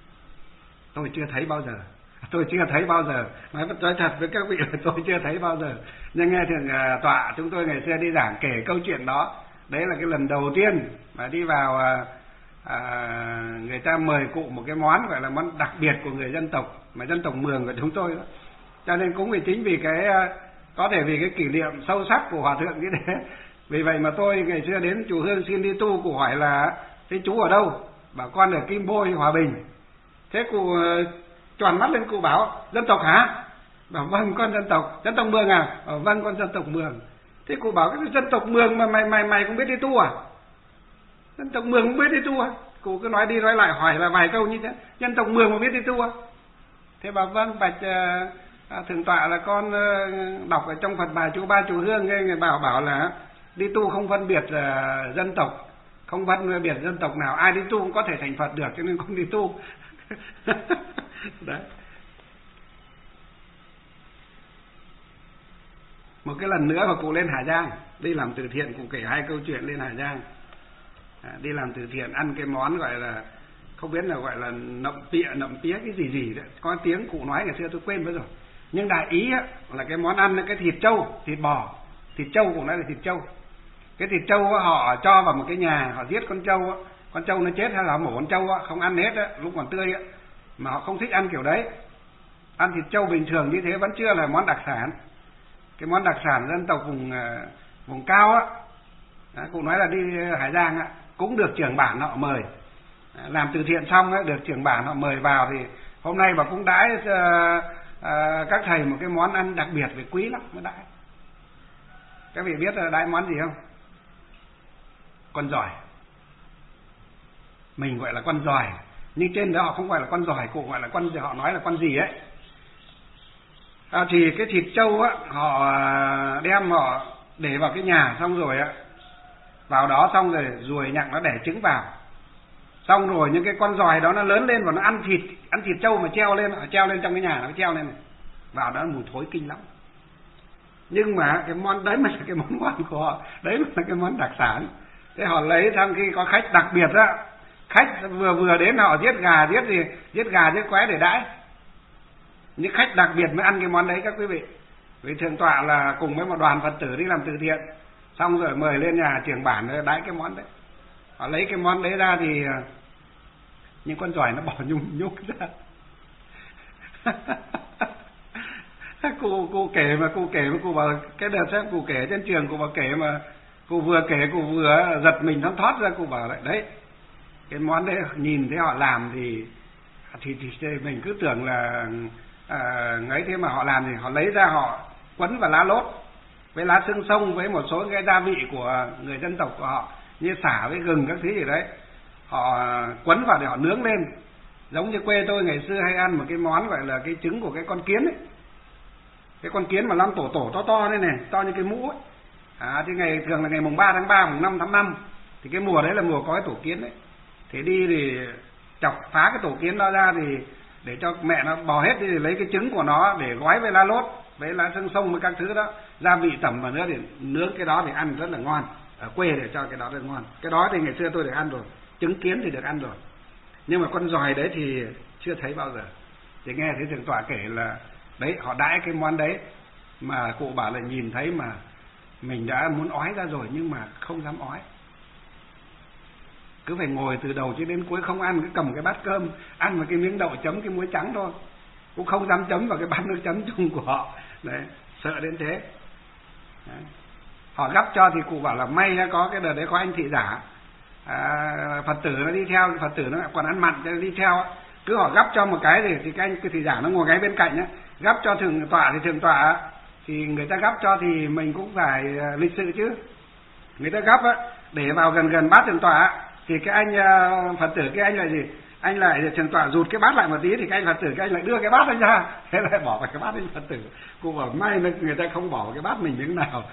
Tôi chưa thấy bao giờ. Nói thật với các vị là tôi chưa thấy bao giờ. Nhưng nghe thượng tọa chúng tôi ngày xưa đi giảng kể câu chuyện đó. Đấy là cái lần đầu tiên mà đi vào người ta mời cụ một cái món gọi là món đặc biệt của người dân tộc, mà dân tộc Mường của chúng tôi đó. Cho nên cũng chính vì có thể vì cái kỷ niệm sâu sắc của hòa thượng như thế. Vì vậy mà tôi ngày xưa đến chùa Hương xin đi tu, cụ hỏi là thế chú ở đâu? Bảo con ở Kim Bôi, Hòa Bình. Thế cụ tròn mắt lên, cụ bảo dân tộc hả? Bảo vâng con dân tộc Mường à? Bảo vâng con dân tộc Mường. Thế cụ bảo cái dân tộc Mường mà mày cũng biết đi tu à? Dân tộc Mường cũng biết đi tu à? Cụ cứ nói đi nói lại hỏi là vài câu như thế. Dân tộc Mường mà biết đi tu à? Thế bảo vâng bạch thượng tọa là con đọc ở trong Phật bài chú Ba Chùa Hương, người bảo là đi tu không phân biệt dân tộc, không phân biệt dân tộc nào, ai đi tu cũng có thể thành Phật được, cho nên con đi tu. Đấy. Một cái lần nữa mà cụ lên Hà Giang đi làm từ thiện, cụ kể 2 câu chuyện lên Hà Giang. Đi làm từ thiện ăn cái món gọi là không biết là gọi là nậm pía cái gì đấy, có tiếng cụ nói ngày xưa tôi quên mất rồi. Nhưng đại ý á, là cái món ăn là cái thịt trâu, thịt bò, thịt trâu cũng nói là thịt trâu. Cái thịt trâu á, họ cho vào một cái nhà, họ giết con trâu á, con trâu nó chết hay là mổ con trâu á, không ăn hết á, lúc còn tươi á, mà họ không thích ăn kiểu đấy. Ăn thịt trâu bình thường như thế vẫn chưa là món đặc sản. Cái món đặc sản dân tộc vùng cao á, cụ nói là đi Hải Giang á, cũng được trưởng bản họ mời. Làm từ thiện xong á, được trưởng bản họ mời vào thì hôm nay bà cũng đãi các thầy một cái món ăn đặc biệt về quý lắm mới đãi. Các vị biết là đãi món gì không? Con giỏi. Mình gọi là con giỏi, nhưng trên đó họ không gọi là con giỏi, cụ gọi là con, họ nói là con gì ấy. Thì cái thịt trâu á, họ đem họ để vào cái nhà, xong rồi á, vào đó xong rồi ruồi nhặng nó đẻ trứng vào, xong rồi những cái con giòi đó nó lớn lên và nó ăn thịt trâu mà treo lên trong cái nhà, nó treo lên này. Vào đó mùi thối kinh lắm. Nhưng mà cái món đấy mà là cái món ngon của họ, đấy mà là cái món đặc sản. Thế họ lấy sang khi có khách đặc biệt á, khách vừa đến họ giết gà giết quái để đãi. Những khách đặc biệt mới ăn cái món đấy các quý vị. Vì thượng tọa là cùng với một đoàn Phật tử đi làm từ thiện, xong rồi mời lên nhà trưởng bản để đãi cái món đấy. Họ lấy cái món đấy ra thì những con giỏi nó bỏ nhúc ra. Cô kể mà cô bảo cái đợt xem cô kể trên trường, cô bảo kể mà cô vừa kể cô vừa giật mình thon thót ra. Cô bảo lại đấy, cái món đấy nhìn thấy họ làm thì mình cứ tưởng là ấy, thế mà họ làm thì họ lấy ra họ quấn vào lá lốt với lá xương sông với một số cái gia vị của người dân tộc của họ như sả với gừng các thứ gì đấy, họ quấn vào để họ nướng lên. Giống như quê tôi ngày xưa hay ăn một cái món gọi là cái trứng của cái con kiến ấy, cái con kiến mà lăn tổ to đây này, to như cái mũ ấy. Thì ngày thường là ngày mùng 3 tháng 3, mùng 5 tháng 5 thì cái mùa đấy là mùa có cái tổ kiến đấy. Thì đi thì chọc phá cái tổ kiến đó ra thì để cho mẹ nó bò hết đi, thì lấy cái trứng của nó để gói với lá lốt với lá xương sông với các thứ đó, gia vị tẩm vào nữa để nướng cái đó thì ăn rất là ngon. Ở quê để cho cái đó rất ngon. Cái đó thì ngày xưa tôi được ăn rồi, trứng kiến thì được ăn rồi, nhưng mà con giòi đấy thì chưa thấy bao giờ. Thì nghe thấy thượng tọa kể là đấy, họ đãi cái món đấy mà cụ bảo là nhìn thấy mà mình đã muốn ói ra rồi nhưng mà không dám ói. Cứ phải ngồi từ đầu chứ đến cuối không ăn, cứ cầm cái bát cơm ăn một cái miếng đậu chấm cái muối trắng thôi, cũng không dám chấm vào cái bát nước chấm chung của họ. Đấy, sợ đến thế. Đấy. Họ gắp cho thì cụ bảo là may ra có cái đợt đấy có anh thị giả, Phật tử nó đi theo, Phật tử nó còn ăn mặn cho nó đi theo, cứ họ gắp cho một cái thì cái anh thị giả nó ngồi ngay bên cạnh á, gắp cho thượng tọa thì thượng tọa thì người ta gắp cho thì mình cũng phải lịch sự chứ. Người ta gắp á để vào gần bát thượng tọa thì cái anh Phật tử, cái anh lại gì, anh lại thượng tọa rụt cái bát lại một tí thì cái anh Phật tử, cái anh lại đưa cái bát anh ra, thế lại bỏ vào cái bát anh Phật tử. Cô bảo may người ta không bỏ vào cái bát mình miếng nào.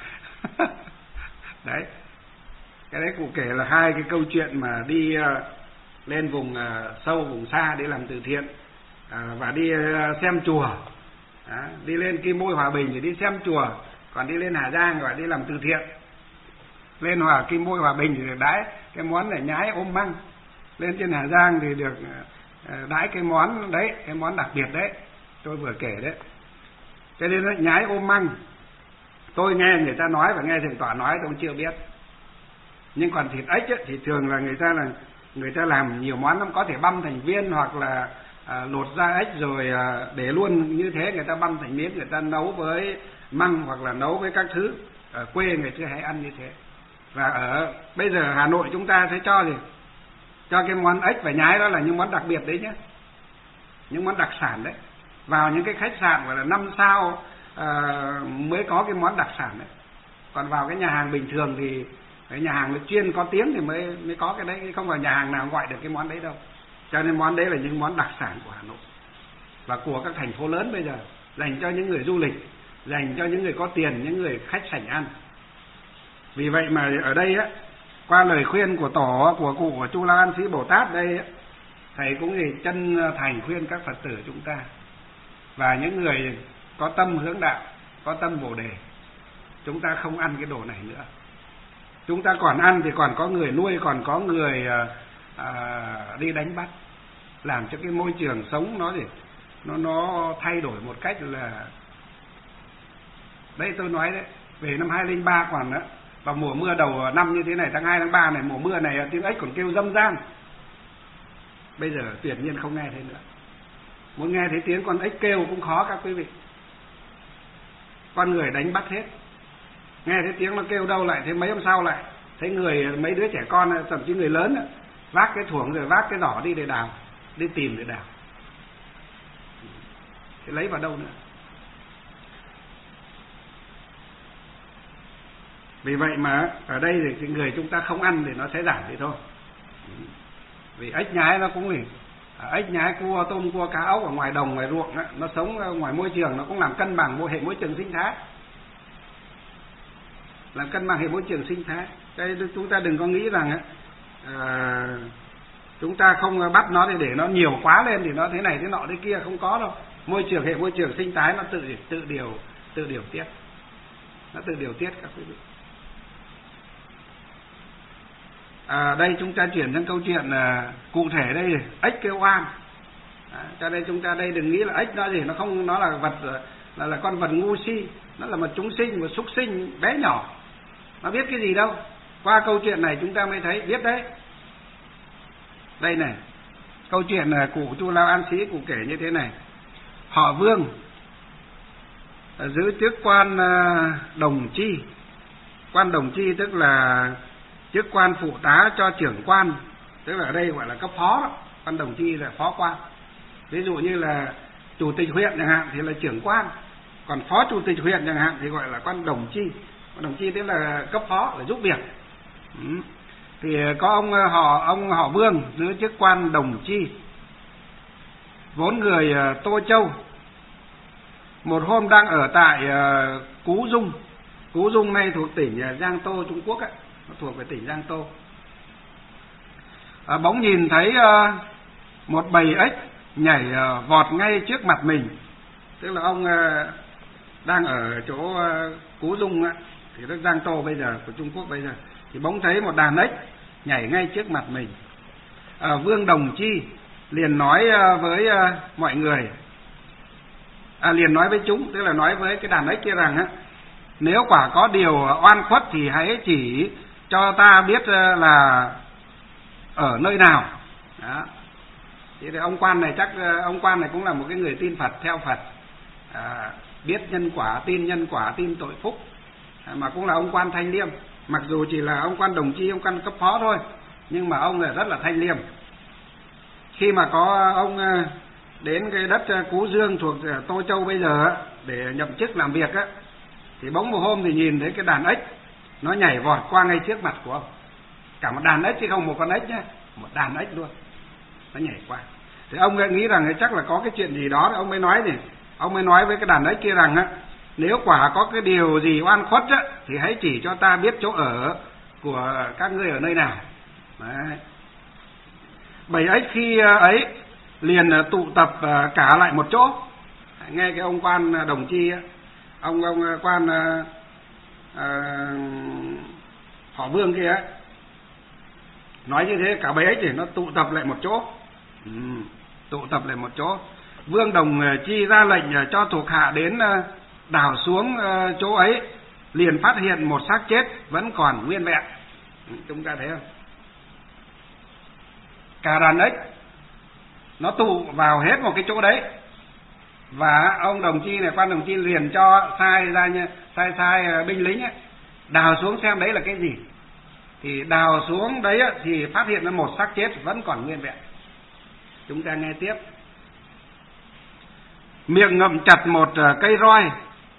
Đấy, cái đấy cụ kể là hai cái câu chuyện mà đi lên vùng sâu vùng xa để làm từ thiện, và đi xem chùa. Đi lên Kim Bôi Hòa Bình thì đi xem chùa, còn đi lên Hà Giang gọi đi làm từ thiện. Lên Kim Bôi Hòa Bình thì được đãi cái món là nhái ôm măng, lên trên Hà Giang thì được đãi cái món đấy, cái món đặc biệt đấy tôi vừa kể đấy. Cho nên nó nhái ôm măng tôi nghe người ta nói và nghe thượng tọa nói tôi chưa biết. Nhưng còn thịt ếch ấy, thì thường là người ta làm nhiều món lắm, có thể băm thành viên hoặc là lột da ếch rồi để luôn như thế, người ta băm thành miếng, người ta nấu với măng hoặc là nấu với các thứ. Ở quê người ta hay ăn như thế. Và ở bây giờ Hà Nội chúng ta sẽ cho gì? Cho cái món ếch và nhái đó là những món đặc biệt đấy nhé, những món đặc sản đấy. Vào những cái khách sạn gọi là 5 sao mới có cái món đặc sản đấy. Còn vào cái nhà hàng bình thường thì cái nhà hàng chuyên có tiếng thì mới có cái đấy, không phải nhà hàng nào gọi được cái món đấy đâu. Cho nên món đấy là những món đặc sản của Hà Nội và của các thành phố lớn bây giờ, dành cho những người du lịch, dành cho những người có tiền, những người khách sảnh ăn. Vì vậy mà ở đây á, qua lời khuyên của tổ của cụ của Chu La An Sĩ Bồ Tát đây á, thầy cũng chân thành khuyên các Phật tử chúng ta và những người có tâm hướng đạo, có tâm Bồ đề, chúng ta không ăn cái đồ này nữa. Chúng ta còn ăn thì còn có người nuôi, còn có người đi đánh bắt. làm cho cái môi trường sống nó thay đổi một cách là, đây tôi nói đấy, về năm 2003 còn đó, vào mùa mưa đầu năm như thế này, tháng 2 tháng 3 này, mùa mưa này tiếng ếch còn kêu râm ran. Bây giờ tuyệt nhiên không nghe thấy nữa. Muốn nghe thấy tiếng con ếch kêu cũng khó các quý vị. Con người đánh bắt hết. Nghe thấy tiếng nó kêu đâu lại thấy mấy hôm sau lại thấy mấy đứa trẻ con, thậm chí người lớn vác cái thuổng rồi vác cái giỏ đi để đào, đi tìm để đào. Thế lấy vào đâu nữa? Vì vậy mà ở đây thì cái người chúng ta không ăn thì nó sẽ giảm đi thôi. Vì ếch nhái nó cũng ếch nhái, cua, tôm, cua, cá, ốc ở ngoài đồng, ngoài ruộng đó, nó sống ngoài môi trường, nó cũng làm cân bằng hệ môi trường sinh thái. Làm cân bằng hệ môi trường sinh thái. Đây chúng ta đừng có nghĩ rằng chúng ta không bắt nó để nó nhiều quá lên thì nó thế này thế nọ thế kia, không có đâu. Hệ môi trường sinh thái nó tự điều tiết. Nó tự điều tiết các quý vị. Đây chúng ta chuyển sang câu chuyện cụ thể đây, ếch kêu oan. Cho nên chúng ta đây đừng nghĩ là ếch nó gì, nó là vật, là con vật ngu si, nó là một chúng sinh, một súc sinh bé nhỏ. Nó biết cái gì đâu. Qua câu chuyện này chúng ta mới thấy biết đấy. Đây này, câu chuyện cụ Chu Lao An Sĩ cụ kể như thế này. Họ Vương giữ chức quan đồng chi. Quan đồng chi tức là chức quan phụ tá cho trưởng quan, tức là ở đây gọi là cấp phó đó. Quan đồng chi là phó quan. Ví dụ như là chủ tịch huyện chẳng hạn thì là trưởng quan, còn phó chủ tịch huyện chẳng hạn thì gọi là quan đồng chi. Quan đồng chi tức là cấp phó, là giúp việc. Thì có ông họ Vương giữ chức quan đồng chi, vốn người Tô Châu. Một hôm đang ở tại Cú Dung. Cú Dung này thuộc tỉnh Giang Tô, Trung Quốc ấy. Nó thuộc về tỉnh Giang Tô. Bỗng nhìn thấy một bầy ếch nhảy vọt ngay trước mặt mình. Tức là ông đang ở chỗ Cú Dung ấy, thì đất Giang Tô bây giờ, của Trung Quốc bây giờ, thì bỗng thấy một đàn ếch nhảy ngay trước mặt mình. Vương Đồng Chi liền nói với mọi người, liền nói với chúng, tức là nói với cái đàn ếch kia rằng nếu quả có điều oan khuất thì hãy chỉ cho ta biết là ở nơi nào. Đó. Thì ông quan này ông quan này cũng là một cái người tin Phật, theo Phật, biết nhân quả, tin tội phúc, mà cũng là ông quan thanh liêm. Mặc dù chỉ là ông quan đồng chi, ông quan cấp phó thôi, nhưng mà ông là rất là thanh liêm. Khi mà có ông đến cái đất Cú Dương thuộc Tô Châu bây giờ để nhậm chức làm việc á, thì bỗng một hôm thì nhìn thấy cái đàn ếch nó nhảy vọt qua ngay trước mặt của ông. Cả một đàn ếch chứ không một con ếch nhé, một đàn ếch luôn, nó nhảy qua. Thì ông nghĩ rằng chắc là có cái chuyện gì đó, ông mới nói với cái đàn ếch kia rằng nếu quả có cái điều gì oan khuất á, thì hãy chỉ cho ta biết chỗ ở của các ngươi ở nơi nào. Đấy. Bầy ếch khi ấy liền tụ tập cả lại một chỗ. Nghe cái ông quan đồng chi á, ông quan họ Vương kia ấy, nói như thế, cả bầy ếch thì nó tụ tập lại một chỗ. Tụ tập lại một chỗ. Vương Đồng Chi ra lệnh cho thuộc hạ đến đào xuống chỗ ấy, liền phát hiện một xác chết vẫn còn nguyên vẹn. Chúng ta thấy không? Cả đàn ếch nó tụ vào hết một cái chỗ đấy, và ông đồng chi này, quan đồng chi liền cho sai binh lính ấy, đào xuống xem đấy là cái gì. Thì đào xuống đấy ấy, thì phát hiện ra một xác chết vẫn còn nguyên vẹn. Chúng ta nghe tiếp. Miệng ngậm chặt một cây roi.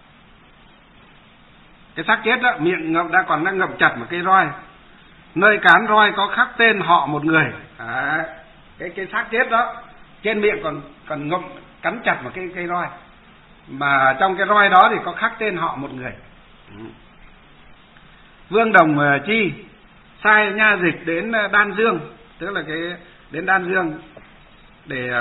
Cái xác chết đó, miệng đang ngậm chặt một cây roi. Nơi cán roi có khắc tên họ một người. Cái xác chết đó, trên miệng còn ngậm cắn chặt một cây roi, mà trong cái roi đó thì có khắc tên họ một người. Vương Đồng Chi sai nha dịch đến Đan Dương, tức là đến Đan Dương để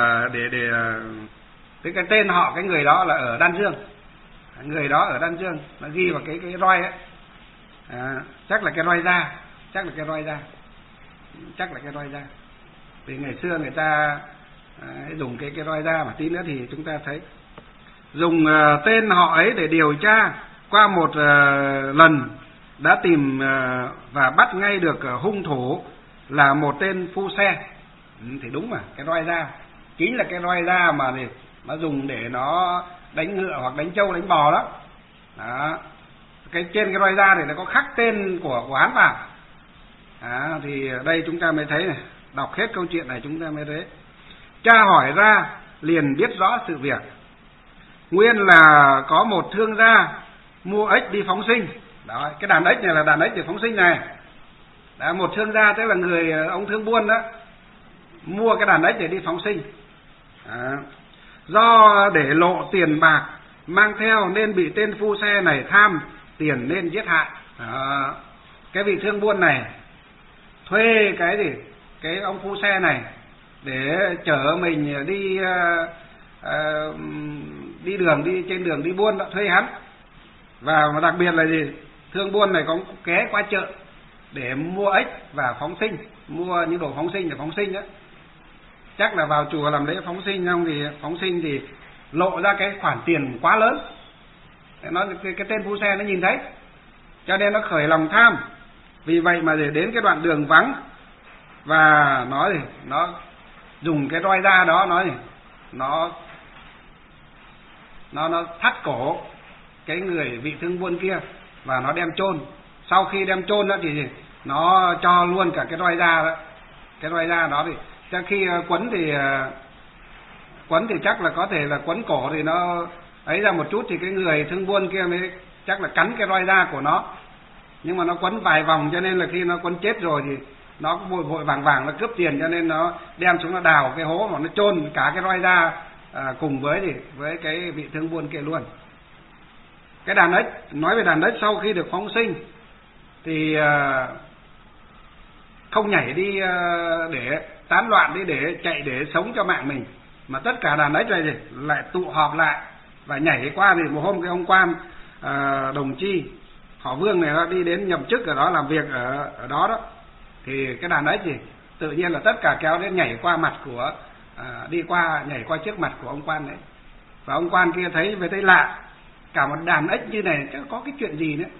cái tên họ cái người đó là ở Đan Dương. Người đó ở Đan Dương nó ghi vào cái roi ấy. Chắc là cái roi da. Vì ngày xưa người ta dùng cái roi da, mà tí nữa thì chúng ta thấy dùng tên họ ấy để điều tra. Qua một lần đã tìm và bắt ngay được hung thủ là một tên phu xe. Thì đúng mà, cái roi da chính là cái roi da mà nó dùng để nó đánh ngựa hoặc đánh trâu đánh bò đó. Đó. Cái trên cái roi da này nó có khắc tên của hắn vào. Đó, thì đây chúng ta mới thấy này, đọc hết câu chuyện này chúng ta mới thấy. Cha hỏi ra liền biết rõ sự việc. Nguyên là có một thương gia mua ếch đi phóng sinh. Đó, cái đàn ếch này là đàn ếch để phóng sinh này. Đó, một thương gia tức là người ông thương buôn đó, mua cái đàn ếch để đi phóng sinh. Đó. Do để lộ tiền bạc mang theo nên bị tên phu xe này tham tiền nên giết hại. Đó. Cái vị thương buôn này thuê cái ông phu xe này để chở mình đi trên đường đi buôn đó, thuê hắn. Và đặc biệt là gì, thương buôn này có ghé qua chợ để mua ếch và phóng sinh, mua những đồ phóng sinh để phóng sinh đó. Chắc là vào chùa làm lễ phóng sinh xong thì phóng sinh thì lộ ra cái khoản tiền quá lớn. Cái tên phu xe nó nhìn thấy, cho nên nó khởi lòng tham. Vì vậy mà để đến cái đoạn đường vắng và nó dùng cái roi da đó nó thắt cổ cái người vị thương buôn kia và nó đem chôn. Sau khi đem chôn đó thì nó cho luôn cả cái roi da đó. Cái roi da đó thì chắc khi quấn thì chắc là có thể là quấn cổ thì nó ấy ra một chút thì cái người thương buôn kia mới chắc là cắn cái roi da của nó. Nhưng mà nó quấn vài vòng cho nên là khi nó quấn chết rồi thì nó vội vàng nó cướp tiền, cho nên nó đem xuống nó đào cái hố mà nó chôn cả cái roi da cùng với cái vị thương buôn kia luôn. Cái đàn ếch, nói về đàn ếch sau khi được phóng sinh thì không nhảy đi để tán loạn đi để chạy để sống cho mạng mình, mà tất cả đàn ếch này lại tụ họp lại và nhảy qua. Thì một hôm cái ông quan Đồng Chi họ Vương này nó đi đến nhậm chức ở đó, làm việc ở đó thì cái đàn ếch gì tự nhiên là tất cả kéo đến nhảy qua mặt của nhảy qua trước mặt của ông quan đấy. Và ông quan kia thấy lạ, cả một đàn ếch như này chắc có cái chuyện gì nữa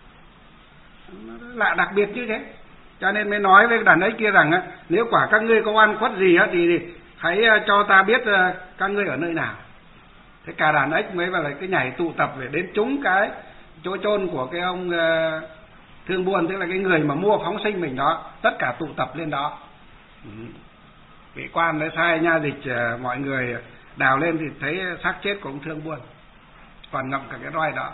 lạ đặc biệt như thế, cho nên mới nói với đàn ếch kia rằng nếu quả các ngươi có oan khuất gì thì hãy cho ta biết các ngươi ở nơi nào. Thế cả đàn ếch mới vào cái nhảy tụ tập để đến trúng cái chỗ chôn của cái ông thương buôn, tức là cái người mà mua phóng sinh mình đó, tất cả tụ tập lên đó. Vị quan đã sai nha dịch mọi người đào lên thì thấy xác chết của ông thương buôn còn ngậm cả cái roi đó.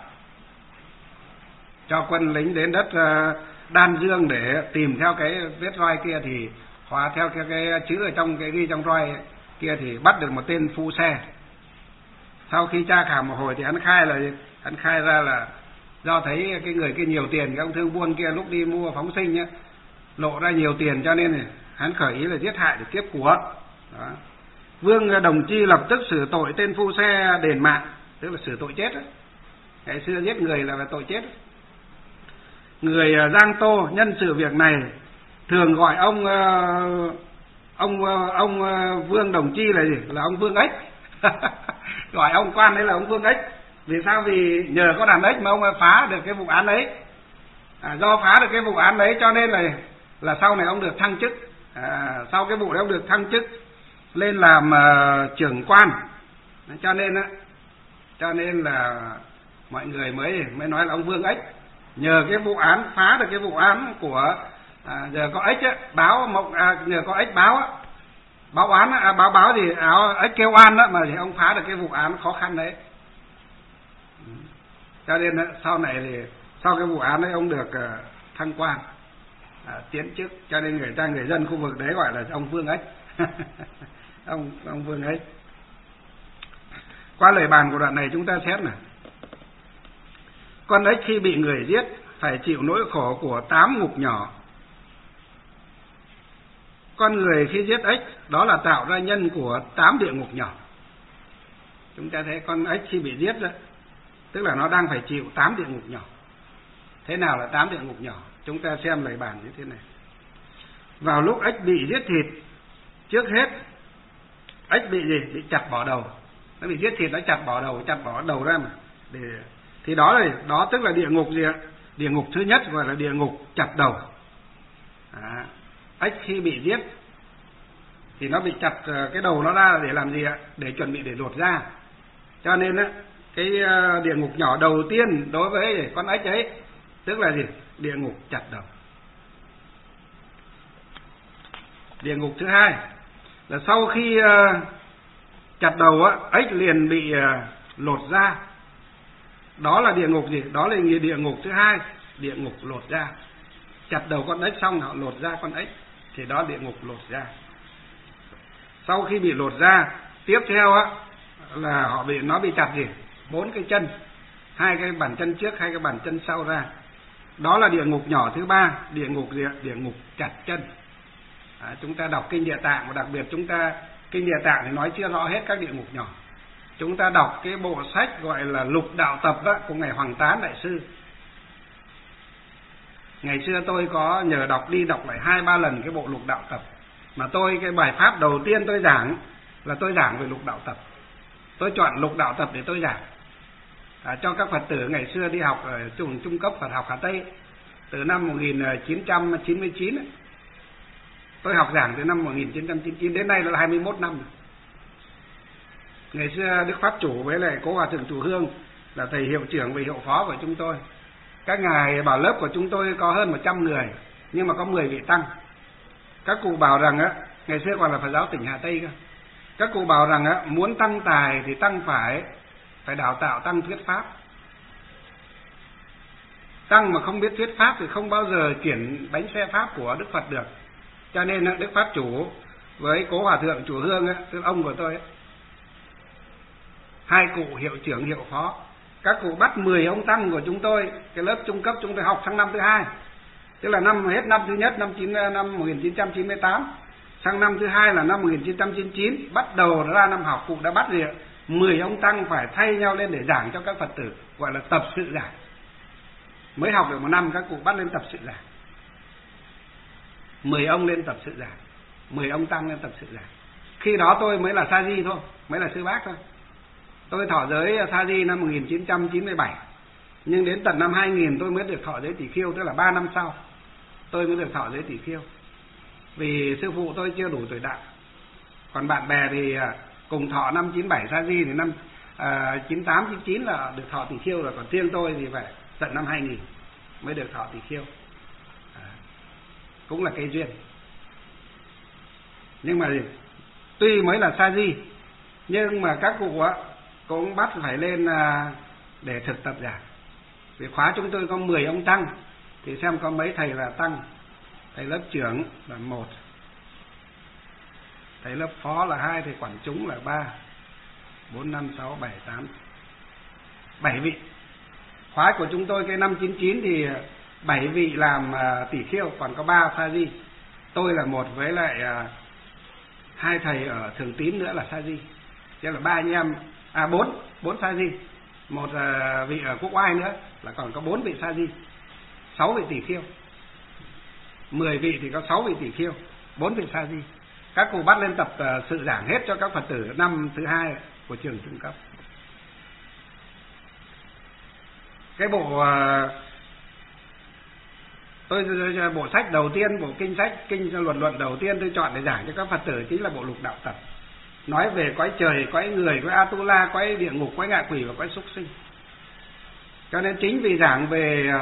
Cho quân lính đến đất Đan Dương để tìm theo cái vết roi kia, thì hóa theo cái chữ ở trong cái ghi trong roi kia thì bắt được một tên phu xe. Sau khi tra khảo một hồi thì hắn khai ra là do thấy cái người kia nhiều tiền, cái ông thương buôn kia lúc đi mua phóng sinh nhá, lộ ra nhiều tiền cho nên hắn khởi ý là giết hại để kiếp của. Đó. Vương Đồng Chi lập tức xử tội tên phu xe đền mạng, tức là xử tội chết đó. Ngày xưa giết người là tội chết. Người Giang Tô nhân sự việc này thường gọi ông Vương Đồng Chi là gì? Là ông Vương Ếch. Gọi ông quan đấy là ông Vương Ếch. Vì sao? Vì nhờ có đàn ếch mà ông phá được cái vụ án đấy. Do phá được cái vụ án đấy cho nên là sau này ông được thăng chức. Sau cái vụ đấy ông được thăng chức lên làm trưởng quan. Cho nên là mọi người mới nói là ông Vương Ếch. Nhờ cái vụ án, phá được cái vụ án của giờ có ếch á, nhờ có ếch báo thì ếch kêu oan đó, mà thì ông phá được cái vụ án khó khăn đấy. Cho nên sau này thì sau cái vụ án đấy ông được thăng quan, tiến chức, cho nên người dân khu vực đấy gọi là ông Vương Ếch. ông Vương Ếch. Qua lời bàn của đoạn này chúng ta xét này. Con ếch khi bị người giết phải chịu nỗi khổ của 8 ngục nhỏ. Con người khi giết ếch đó là tạo ra nhân của 8 địa ngục nhỏ. Chúng ta thấy con ếch khi bị giết đó, tức là nó đang phải chịu 8 địa ngục nhỏ. Thế nào là 8 địa ngục nhỏ? Chúng ta xem lời bàn như thế này. Vào lúc ếch bị giết thịt, trước hết ếch bị gì? Bị chặt bỏ đầu. Nó bị giết thịt, nó chặt bỏ đầu ra mà. Thì đó tức là địa ngục gì ạ? Địa ngục thứ nhất gọi là địa ngục chặt đầu. Ếch khi bị giết thì nó bị chặt cái đầu nó ra để làm gì ạ? Để chuẩn bị để lột da. Cho nên á, cái địa ngục nhỏ đầu tiên đối với con ếch ấy tức là gì? Địa ngục chặt đầu. Địa ngục thứ hai là sau khi chặt đầu á, ếch liền bị lột da. Đó là địa ngục gì? Đó là địa ngục thứ hai, địa ngục lột da. Chặt đầu con ếch xong họ lột da con ếch, thì đó địa ngục lột da. Sau khi bị lột da, tiếp theo á là nó bị chặt gì? 4 cái chân, 2 cái bàn chân trước, 2 cái bàn chân sau ra. Đó là địa ngục nhỏ thứ ba, địa ngục gì ạ? Địa ngục chặt chân. Chúng ta đọc kinh Địa Tạng, và đặc biệt chúng ta kinh Địa Tạng thì nói chưa rõ hết các địa ngục nhỏ. Chúng ta đọc cái bộ sách gọi là Lục Đạo Tập đó, của ngài Hoàng Tán Đại sư. Ngày xưa tôi có nhờ đọc lại 2-3 lần cái bộ Lục Đạo Tập. Mà cái bài pháp đầu tiên tôi giảng là tôi giảng về Lục Đạo Tập. Tôi chọn Lục Đạo Tập để tôi giảng cho các Phật tử ngày xưa đi học ở trường trung cấp Phật học Hà Tây từ năm 1999 ấy. Tôi học giảng từ năm 1999 đến nay là 21 năm. Ngày xưa Đức Pháp Chủ với lại Cố Hòa Thượng Chùa Hương là thầy hiệu trưởng và hiệu phó của chúng tôi. Các ngài bảo lớp của chúng tôi có hơn 100 người, nhưng mà có 10 vị tăng. Các cụ bảo rằng á, ngày xưa còn là Phật giáo tỉnh Hà Tây cơ. Các cụ bảo rằng á, muốn tăng tài thì tăng phải đào tạo tăng thuyết pháp. Tăng mà không biết thuyết pháp thì không bao giờ chuyển bánh xe pháp của Đức Phật được. Cho nên Đức Pháp Chủ với Cố Hòa Thượng Chùa Hương á, tức ông của tôi ấy, 2 cụ hiệu trưởng hiệu phó, các cụ bắt 10 ông tăng của chúng tôi, cái lớp trung cấp chúng tôi học sang năm thứ 2, tức là hết năm thứ nhất năm 1998, sang năm thứ 2 là năm 1999, bắt đầu ra năm học, cụ đã bắt gì ạ? 10 ông tăng phải thay nhau lên để giảng cho các Phật tử, gọi là tập sự giảng. Mới học được 1 năm các cụ bắt lên tập sự giảng. 10 ông lên tập sự giảng, 10 ông tăng lên tập sự giảng. Khi đó tôi mới là sa di thôi, mới là sư bác thôi. Tôi thọ giới sa di năm 1997, nhưng đến tận năm 2000 tôi mới được thọ giới tỷ khiêu, tức là 3 năm sau tôi mới được thọ giới tỷ khiêu. Vì sư phụ tôi chưa đủ tuổi đạo, còn bạn bè thì cùng thọ năm 97 sa di thì năm 98 99 là được thọ tỷ khiêu rồi, còn riêng tôi thì phải tận năm 2000 mới được thọ tỷ khiêu. Cũng là cây duyên. Nhưng mà tuy mới là sa di, nhưng mà các cụ cũng bắt phải lên để thực tập giảng. Vì khóa chúng tôi có 10 ông tăng, thì xem có mấy thầy là tăng. Thầy lớp trưởng là 1, thầy lớp phó là 2, thầy quản chúng là 3, 4, 5, 6, 7, 8, 7 vị. Khóa của chúng tôi cái năm 99 thì 7 vị làm tỷ khiêu, còn có 3 sa di. Tôi là 1 với lại 2 thầy ở Thường Tín nữa là sa di. Chứ là 3 anh em, 4 sa di, 1 vị ở Quốc Oai nữa là còn có 4 vị sa di, 6 vị tỷ khiêu. 10 vị thì có 6 vị tỷ khiêu, 4 vị sa di. Các cụ bắt lên tập sự giảng hết cho các Phật tử năm thứ 2 của trường trung cấp. Cái bộ bộ sách đầu tiên, bộ kinh luận đầu tiên tôi chọn để giảng cho các Phật tử chính là bộ Lục Đạo Tập, nói về cõi trời, cõi người, cõi Atula, cõi địa ngục, cõi ngạ quỷ và cõi súc sinh. Cho nên chính vì giảng về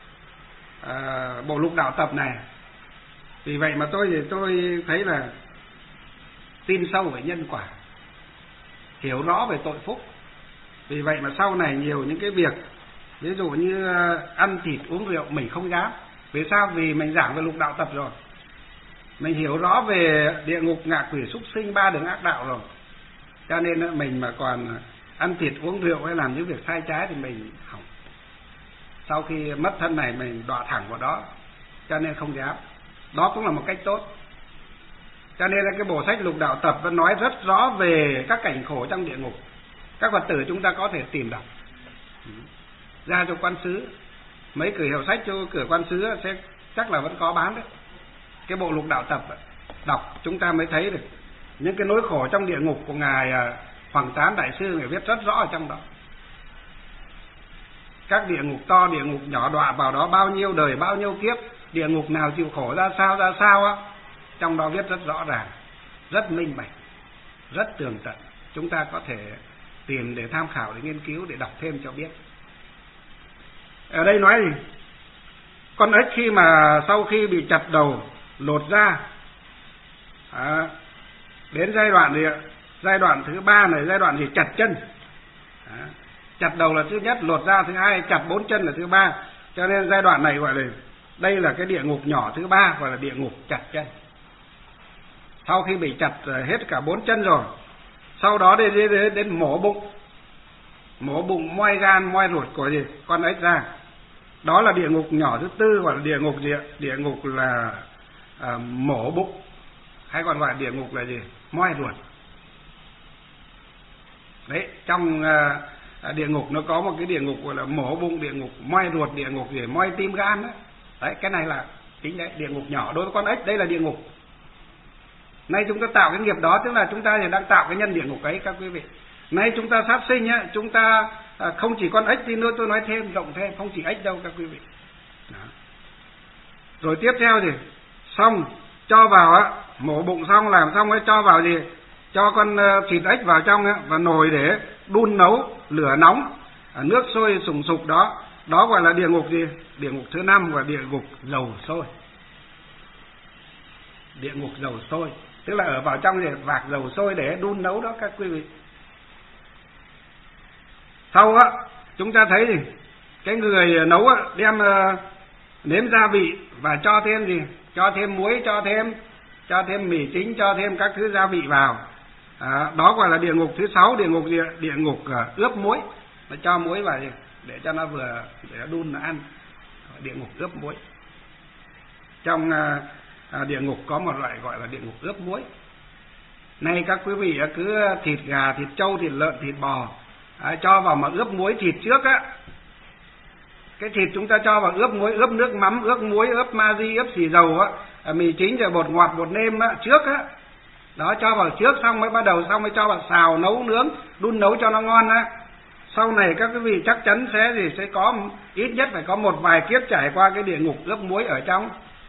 bộ Lục Đạo Tập này, vì vậy mà tôi thấy là tin sâu về nhân quả, hiểu rõ về tội phúc. Vì vậy mà sau này nhiều những cái việc, ví dụ như ăn thịt uống rượu mình không dám. Vì sao? Vì mình giảng về Lục Đạo Tập rồi, mình hiểu rõ về địa ngục, ngạ quỷ, súc sinh, 3 đường ác đạo rồi. Cho nên mình mà còn ăn thịt uống rượu hay làm những việc sai trái thì mình hỏng. Sau khi mất thân này mình đọa thẳng vào đó, cho nên không dám. Đó cũng là một cách tốt. Cho nên là cái bộ sách Lục Đạo Tập nó nói rất rõ về các cảnh khổ trong địa ngục. Các Phật tử chúng ta có thể tìm đọc. Ra cho quan xứ, mấy cửa hiệu sách cho cửa quan xứ sẽ chắc là vẫn có bán đấy. Cái bộ Lục Đạo Tập đọc chúng ta mới thấy được những cái nỗi khổ trong địa ngục của ngài Hoàng Tán Đại sư ngài viết rất rõ ở trong đó. Các địa ngục to, địa ngục nhỏ, đọa vào đó bao nhiêu đời, bao nhiêu kiếp, địa ngục nào chịu khổ ra sao á, trong đó viết rất rõ ràng, rất minh bạch, rất tường tận. Chúng ta có thể tìm để tham khảo, để nghiên cứu, để đọc thêm cho biết. Ở đây nói gì? Con ếch khi mà sau khi bị chặt đầu, lột da, đến giai đoạn thứ 3 này, giai đoạn gì? Chặt chân. Chặt đầu là thứ nhất, lột da thứ hai, chặt 4 chân là thứ 3. Cho nên giai đoạn này gọi là, đây là cái địa ngục nhỏ thứ 3, gọi là địa ngục chặt chân. Sau khi bị chặt hết cả 4 chân rồi, sau đó đến mổ bụng, moi gan, moi ruột của con ếch ra. Đó là địa ngục nhỏ thứ 4, gọi là địa ngục gì? Địa ngục là mổ bụng, hay còn gọi là địa ngục là gì? Moi ruột. Đấy, trong địa ngục nó có một cái địa ngục gọi là mổ bụng, địa ngục moi ruột, địa ngục gì? Moi tim gan đó. Đấy, cái này là chính đấy, địa ngục nhỏ đối với con ếch, đây là địa ngục. Nay chúng ta tạo cái nghiệp đó, tức là chúng ta đang tạo cái nhân địa ngục ấy các quý vị. Nay chúng ta sát sinh á, chúng ta không chỉ con ếch thì nữa, tôi nói thêm, rộng thêm, không chỉ ếch đâu các quý vị. Đó. Rồi tiếp theo thì xong cho vào á, mổ bụng xong, làm xong ấy, cho vào gì? Cho con thịt ếch vào trong á, và nồi để đun nấu, lửa nóng, nước sôi sùng sục đó. Đó gọi là địa ngục gì? Địa ngục thứ 5 gọi là địa ngục dầu sôi. Địa ngục dầu sôi, tức là ở vào trong thì vạc dầu sôi để đun nấu đó các quý vị. Sau á, chúng ta thấy gì? Cái người nấu á, đem nếm gia vị và cho thêm gì? Cho thêm muối, cho thêm mì chính, cho thêm các thứ gia vị vào. Đó gọi là địa ngục thứ 6, địa ngục gì? Địa ngục ướp muối. Nó cho muối vào gì? Để cho nó vừa để nó đun nó ăn. Địa ngục ướp muối. Trong địa ngục có một loại gọi là địa ngục ướp muối. Nay các quý vị cứ thịt gà, thịt trâu, thịt lợn, thịt bò cho vào mà ướp muối thịt trước á. Cái thịt chúng ta cho vào ướp muối, ướp nước mắm, ướp muối, ướp magi, ướp xì dầu á, mì chính rồi bột ngọt, bột nêm á, trước á. Đó, cho vào trước xong mới bắt đầu, xong mới cho vào xào, nấu nướng, đun nấu cho nó ngon á. Sau này các quý vị chắc chắn sẽ có ít nhất phải có một vài kiếp trải qua cái địa ngục ướp muối ở trong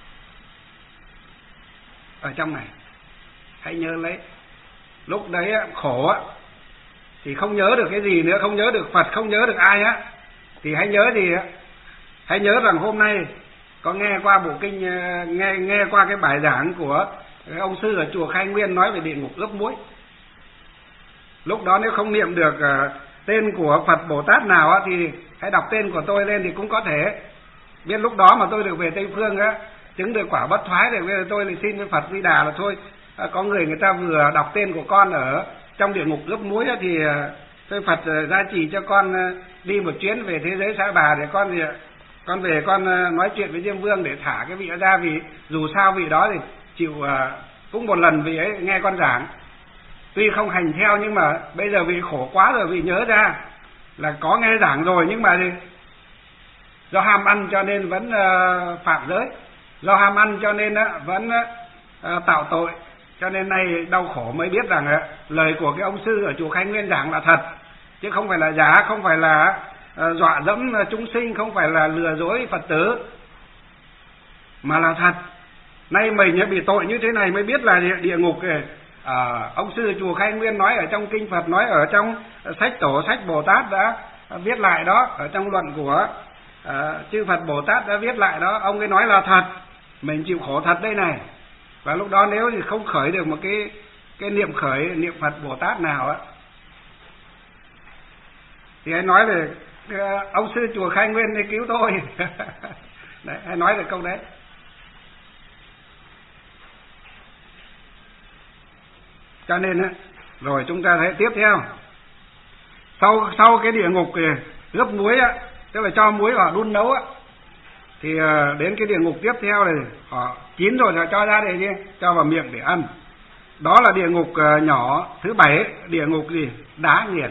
này. Hãy nhớ lấy. Lúc đấy khổ á thì không nhớ được cái gì nữa, không nhớ được Phật, không nhớ được ai á, thì hãy nhớ gì á? Hãy nhớ rằng hôm nay có nghe qua bộ kinh, nghe qua cái bài giảng của ông sư ở chùa Khai Nguyên nói về địa ngục ướp muối. Lúc đó nếu không niệm được tên của Phật Bồ Tát nào á, thì hãy đọc tên của tôi lên thì cũng có thể biết lúc đó mà tôi được về Tây Phương á, chứng được quả bất thoái, thì bây giờ tôi lại xin với Phật Di Đà là thôi, có người ta vừa đọc tên của con ở trong địa ngục ướp muối á, thì tôi Phật gia trì cho con đi một chuyến về thế giới Sa Bà để con về con nói chuyện với Diêm Vương để thả cái vị ấy ra, vì dù sao vị đó thì chịu cũng một lần vị ấy nghe con giảng, tuy không hành theo nhưng mà bây giờ vị khổ quá rồi, vị nhớ ra là có nghe giảng rồi, nhưng mà thì do ham ăn cho nên vẫn phạm giới, do ham ăn cho nên vẫn tạo tội, cho nên nay đau khổ mới biết rằng lời của cái ông sư ở chùa Khánh Nguyên giảng là thật, chứ không phải là giả, không phải là dọa dẫm chúng sinh, không phải là lừa dối Phật tử, mà là thật. Nay mình bị tội như thế này mới biết là địa ngục. Ông sư chùa Khai Nguyên nói ở trong kinh Phật, nói ở trong sách Tổ, sách Bồ Tát đã viết lại đó, ở trong luận của chư Phật Bồ Tát đã viết lại đó, ông ấy nói là thật, mình chịu khổ thật đây này. Và lúc đó nếu thì không khởi được một cái niệm Phật Bồ Tát nào á, thì hãy nói về ông sư chùa Khai Nguyên để cứu tôi. Đấy, hãy nói về câu đấy. Cho nên rồi chúng ta thấy tiếp theo, sau cái địa ngục ướp muối á, tức là cho muối vào đun nấu á, thì đến cái địa ngục tiếp theo này, họ chín rồi là cho ra đây đi, cho vào miệng để ăn. Đó là địa ngục nhỏ thứ 7, địa ngục gì? Đá nghiền.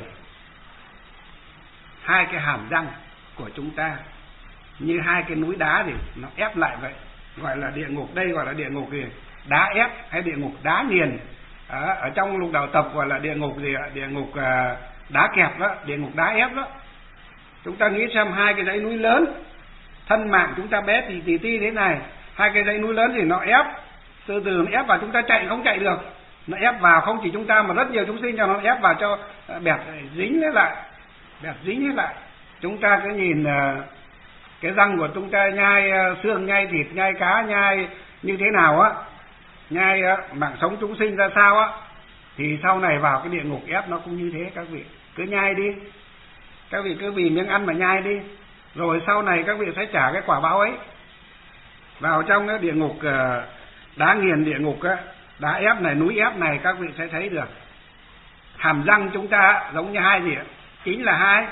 Hai cái hàm răng của chúng ta như hai cái núi đá thì nó ép lại vậy, gọi là địa ngục. Đây gọi là địa ngục gì? Đá ép hay địa ngục đá nghiền. Ở trong lục đạo tập gọi là địa ngục gì ạ? Địa ngục đá kẹp đó, địa ngục đá ép đó. Chúng ta nghĩ xem hai cái dãy núi lớn, thân mạng chúng ta bé tì thế này, hai cái dãy núi lớn thì nó ép, từ từ nó ép vào, chúng ta chạy không chạy được, nó ép vào không chỉ chúng ta mà rất nhiều chúng sinh cho nó ép vào cho bẹp dính lại. Chúng ta cứ nhìn cái răng của chúng ta nhai xương, nhai thịt, nhai cá, nhai như thế nào á, nhai mạng sống chúng sinh ra sao á, thì sau này vào cái địa ngục ép nó cũng như thế. Các vị cứ nhai đi, các vị cứ vì miếng ăn mà nhai đi, rồi sau này các vị sẽ trả cái quả báo ấy. Vào trong cái địa ngục đá nghiền, địa ngục đá ép này, núi ép này, các vị sẽ thấy được hàm răng chúng ta giống như hai gì ạ? Chính là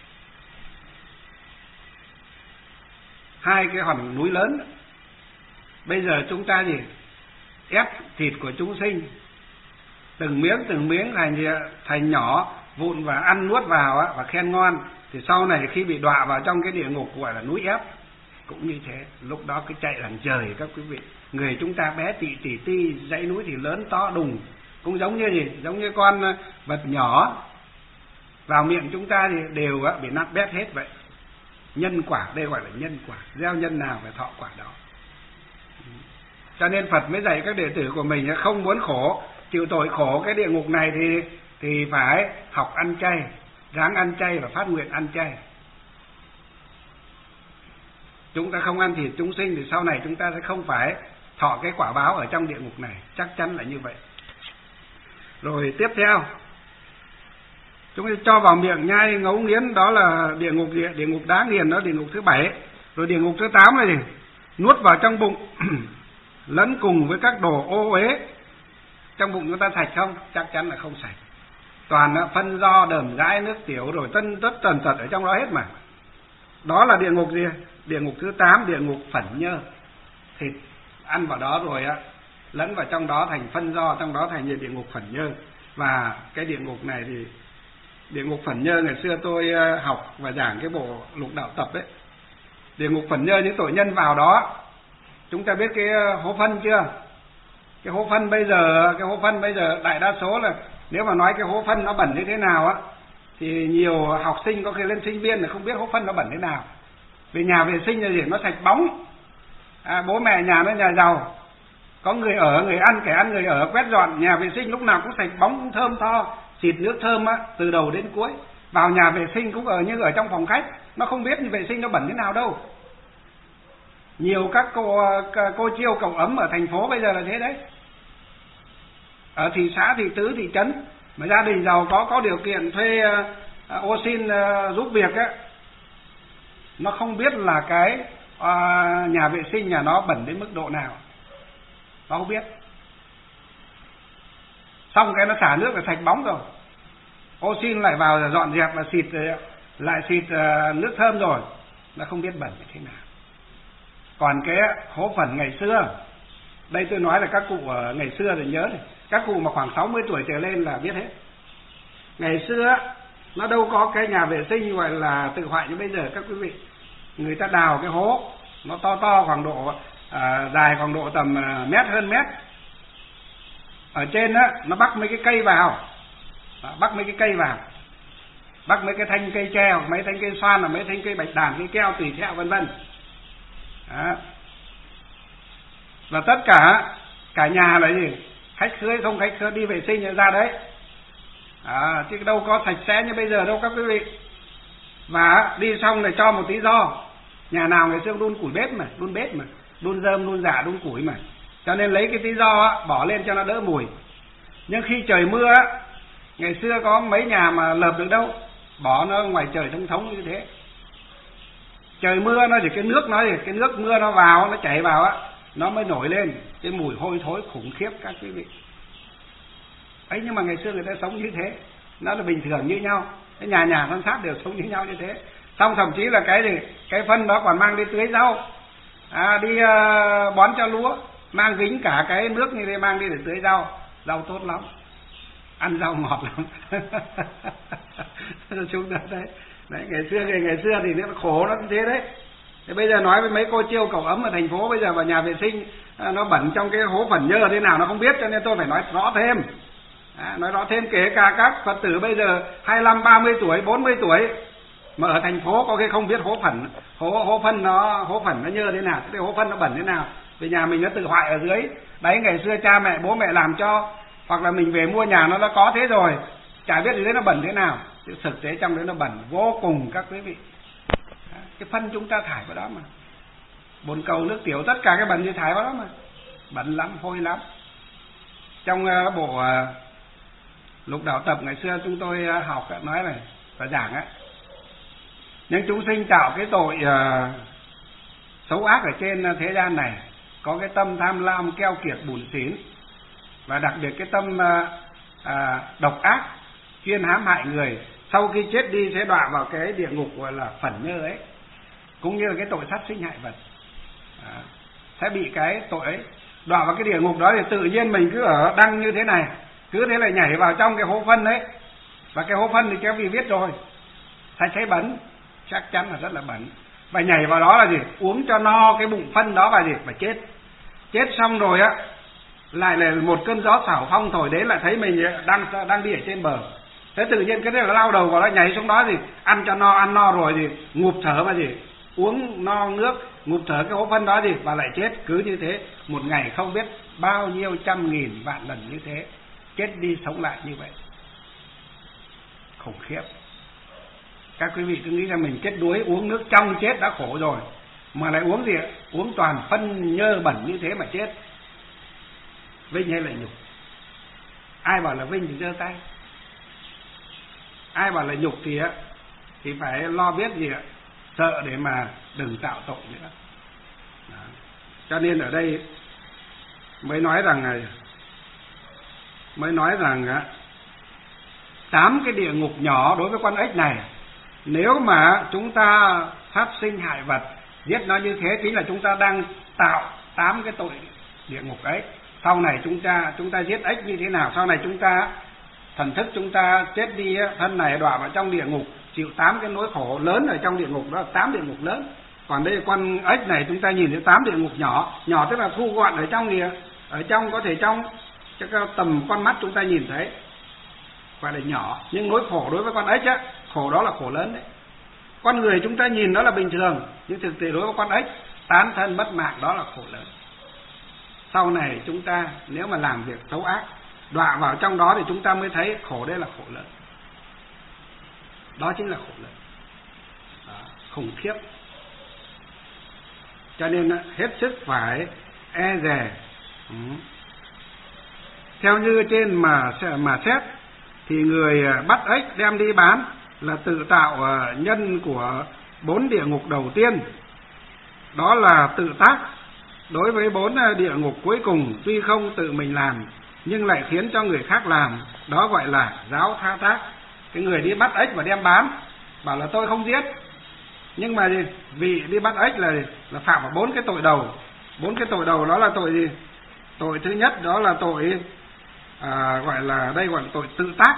hai cái hòn núi lớn. Bây giờ chúng ta gì? Ép thịt của chúng sinh từng miếng thành nhỏ vụn và ăn nuốt vào và khen ngon. Thì sau này khi bị đọa vào trong cái địa ngục gọi là núi ép cũng như thế. Lúc đó cứ chạy đằng trời các quý vị. Người chúng ta bé tỉ, dãy núi thì lớn to đùng. Cũng giống như gì? Giống như con vật nhỏ vào miệng chúng ta thì đều bị nát bét hết vậy. Nhân quả, đây gọi là nhân quả. Gieo nhân nào phải thọ quả đó. Cho nên Phật mới dạy các đệ tử của mình không muốn khổ, chịu tội khổ cái địa ngục này thì phải học ăn chay, ráng ăn chay và phát nguyện ăn chay. Chúng ta không ăn thịt chúng sinh thì sau này chúng ta sẽ không phải thọ cái quả báo ở trong địa ngục này, chắc chắn là như vậy. Rồi tiếp theo, chúng ta cho vào miệng nhai ngấu nghiến, đó là địa ngục đá nghiền, đó địa ngục thứ 7. Rồi địa ngục thứ 8 này thì nuốt vào trong bụng lẫn cùng với các đồ ô uế. Trong bụng chúng ta sạch không? Chắc chắn là không sạch. Toàn phân do, đờm rãi, nước tiểu rồi tất tần tật ở trong đó hết mà. Đó là địa ngục gì? Địa ngục thứ 8, địa ngục phẩn nhơ. Thịt ăn vào đó rồi lẫn vào trong đó thành phân do, trong đó thành địa ngục phẩn nhơ. Và cái địa ngục này thì địa ngục phẩn nhơ ngày xưa tôi học và giảng cái bộ lục đạo tập ấy. Địa ngục phẩn nhơ những tội nhân vào đó. Chúng ta biết cái hố phân chưa? Cái hố phân bây giờ đại đa số là nếu mà nói cái hố phân nó bẩn như thế nào thì nhiều học sinh có khi lên sinh viên là không biết hố phân nó bẩn thế nào. Vì nhà vệ sinh là gì? Nó sạch bóng. Bố mẹ nhà nó nhà giàu, có người ở, người ăn, kẻ ăn người ở, quét dọn nhà vệ sinh lúc nào cũng sạch bóng, cũng thơm tho, xịt nước thơm từ đầu đến cuối. Vào nhà vệ sinh cũng như ở trong phòng khách, nó không biết vệ sinh nó bẩn thế nào đâu. Nhiều các cô chiêu cậu ấm ở thành phố bây giờ là thế đấy. Ở thị xã, thị tứ, thị trấn mà gia đình giàu có điều kiện thuê ô xin giúp việc nó không biết là cái nhà vệ sinh nhà nó bẩn đến mức độ nào, nó không biết. Xong cái nó xả nước là sạch bóng rồi, ô xin lại vào dọn dẹp và xịt nước thơm rồi, nó không biết bẩn như thế nào. Còn cái hố phẩn ngày xưa, đây tôi nói là các cụ ngày xưa thì nhớ này, các cụ mà khoảng 60 tuổi trở lên là biết hết. Ngày xưa nó đâu có cái nhà vệ sinh gọi là tự hoại như bây giờ các quý vị. Người ta đào cái hố nó to khoảng độ dài khoảng độ tầm mét, hơn mét. Ở trên nó bắc mấy cái cây vào, bắc mấy cái thanh cây tre hoặc mấy thanh cây xoan, hoặc mấy thanh cây bạch đàn, cây keo tùy theo vân vân. Và tất cả nhà là gì? Khách khứa không khách khứa đi vệ sinh ra đấy. Chứ đâu có sạch sẽ như bây giờ đâu các quý vị. Và đi xong rồi cho một tí ro. Nhà nào ngày xưa đun củi bếp mà, đun rơm, đun dạ, đun củi mà. Cho nên lấy cái tí ro bỏ lên cho nó đỡ mùi. Nhưng khi trời mưa ngày xưa có mấy nhà mà lợp được đâu, bỏ nó ngoài trời thông thống như thế. Trời mưa nó chỉ cái nước mưa nó vào, nó chảy vào nó mới nổi lên cái mùi hôi thối khủng khiếp các quý vị. Ấy nhưng mà ngày xưa người ta sống như thế, nó là bình thường như nhau. Cái nhà thân sát đều sống như nhau như thế. Xong thậm chí là cái phân đó còn mang đi tưới rau, đi bón cho lúa, mang dính cả cái nước như thế mang đi để tưới rau tốt lắm, ăn rau ngọt lắm. Chúng ta đấy, ngày xưa thì nó khổ nó như thế đấy. Thế bây giờ nói với mấy cô chiêu cậu ấm ở thành phố bây giờ vào nhà vệ sinh nó bẩn trong cái hố phẩn nhơ thế nào nó không biết, cho nên tôi phải nói rõ thêm. Nói rõ thêm, kể cả các Phật tử bây giờ 25, 30 tuổi, 40 tuổi mà ở thành phố có khi không biết hố phân nó nhơ thế nào, cái hố phân nó bẩn thế nào, vì nhà mình nó tự hoại ở dưới đấy. Ngày xưa cha mẹ bố mẹ làm cho, hoặc là mình về mua nhà nó đã có thế rồi, chả biết dưới nó bẩn thế nào. Thực tế trong đấy nó bẩn vô cùng các quý vị. Cái phân chúng ta thải vào đó mà, bồn cầu nước tiểu tất cả cái bẩn thì thải vào đó mà, bẩn lắm, hôi lắm. Trong bộ Lục Đạo Tập ngày xưa chúng tôi học nói này và giảng á, những chúng sinh tạo cái tội xấu ác ở trên thế gian này, có cái tâm tham lam, keo kiệt, bủn xỉn, và đặc biệt cái tâm độc ác, chuyên hãm hại người, sau khi chết đi sẽ đọa vào cái địa ngục gọi là phẩn nhơ ấy, cũng như là cái tội sát sinh hại vật, sẽ bị cái tội ấy đọa vào cái địa ngục đó. Thì tự nhiên mình cứ ở đăng như thế này, cứ thế là nhảy vào trong cái hố phân đấy, và cái hố phân thì các vị biết rồi, thấy bẩn, chắc chắn là rất là bẩn, và nhảy vào đó là gì, uống cho no cái bụng phân đó và gì, và chết xong rồi á, lại là một cơn gió xảo phong thổi đến, lại thấy mình đang đi ở trên bờ. Thế tự nhiên cái đấy là lao đầu vào đó, nhảy xuống đó thì ăn cho no, ăn no rồi thì ngụp thở mà gì, uống no nước, ngụp thở cái hố phân đó gì, và lại chết. Cứ như thế một ngày không biết bao nhiêu trăm nghìn vạn lần như thế, chết đi sống lại như vậy, khủng khiếp. Các quý vị cứ nghĩ rằng mình chết đuối, uống nước trong chết đã khổ rồi, mà lại uống gì ạ? Uống toàn phân nhơ bẩn như thế mà chết. Vinh hay là nhục? Ai bảo là vinh thì giơ tay, ai bảo là nhục thì phải lo biết gì ạ, sợ để mà đừng tạo tội nữa. Đó. Cho nên ở đây mới nói rằng 8 cái địa ngục nhỏ đối với con ếch này, nếu mà chúng ta sát sinh hại vật, giết nó như thế, chính là chúng ta đang tạo 8 cái tội địa ngục ấy. Sau này chúng ta giết ếch như thế nào, sau này chúng ta thần thức chúng ta chết đi, thân này đọa vào trong địa ngục, chịu 8 cái nỗi khổ lớn ở trong địa ngục, đó là 8 địa ngục lớn. Còn đây con ếch này chúng ta nhìn thấy 8 địa ngục nhỏ tức là thu gọn ở trong kìa, ở trong có thể trong cái tầm con mắt chúng ta nhìn thấy, gọi là nhỏ, nhưng nỗi khổ đối với con ếch á, khổ đó là khổ lớn đấy. Con người chúng ta nhìn đó là bình thường, nhưng thực tế đối với con ếch, tán thân mất mạng đó là khổ lớn. Sau này chúng ta nếu mà làm việc xấu ác, đọa vào trong đó thì chúng ta mới thấy khổ, đây là khổ lớn. Đó chính là khổ lớn, khủng khiếp. Cho nên hết sức phải e dè. Theo như trên mà xét thì người bắt ếch đem đi bán là tự tạo nhân của 4 địa ngục đầu tiên. Đó là tự tác đối với 4 địa ngục cuối cùng, tuy không tự mình làm nhưng lại khiến cho người khác làm, đó gọi là giáo tha tác. Cái người đi bắt ếch và đem bán bảo là tôi không giết, nhưng mà vì đi bắt ếch là phạm vào 4 cái tội đầu. 4 cái tội đầu đó là tội gì? Tội thứ nhất đó là tội gọi là tội tự tác.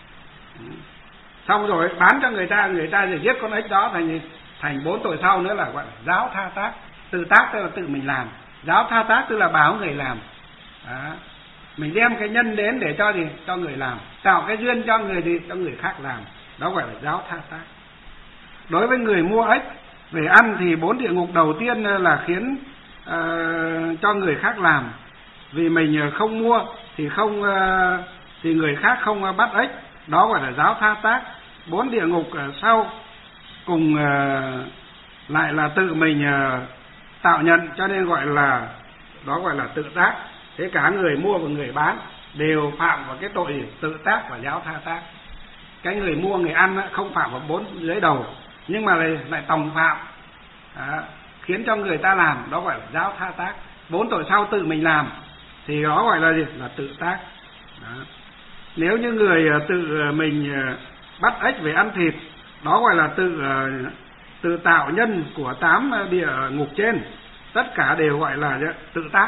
Xong rồi bán cho người ta thì giết con ếch đó, thành 4 tội sau nữa là gọi là giáo tha tác. Tự tác tức là tự mình làm, giáo tha tác tức là báo người làm. Đó. Mình đem cái nhân đến để cho người làm, tạo cái duyên cho người khác làm, đó gọi là giáo tha tác. Đối với người mua ếch về ăn thì 4 địa ngục đầu tiên là khiến cho người khác làm, vì mình không mua thì người khác không bắt ếch, đó gọi là giáo tha tác. 4 địa ngục sau cùng lại là tự mình tạo nhận, cho nên gọi là tự tác. Thế cả người mua và người bán đều phạm vào cái tội tự tác và giáo tha tác. Cái người mua người ăn không phạm vào 4 dưới đầu, nhưng mà lại tòng phạm, khiến cho người ta làm, đó gọi là giáo tha tác. 4 tội sau tự mình làm thì đó gọi là gì? Là tự tác. Đó. Nếu như người tự mình bắt ếch về ăn thịt, đó gọi là tự tạo nhân của 8 địa ngục trên, tất cả đều gọi là tự tác.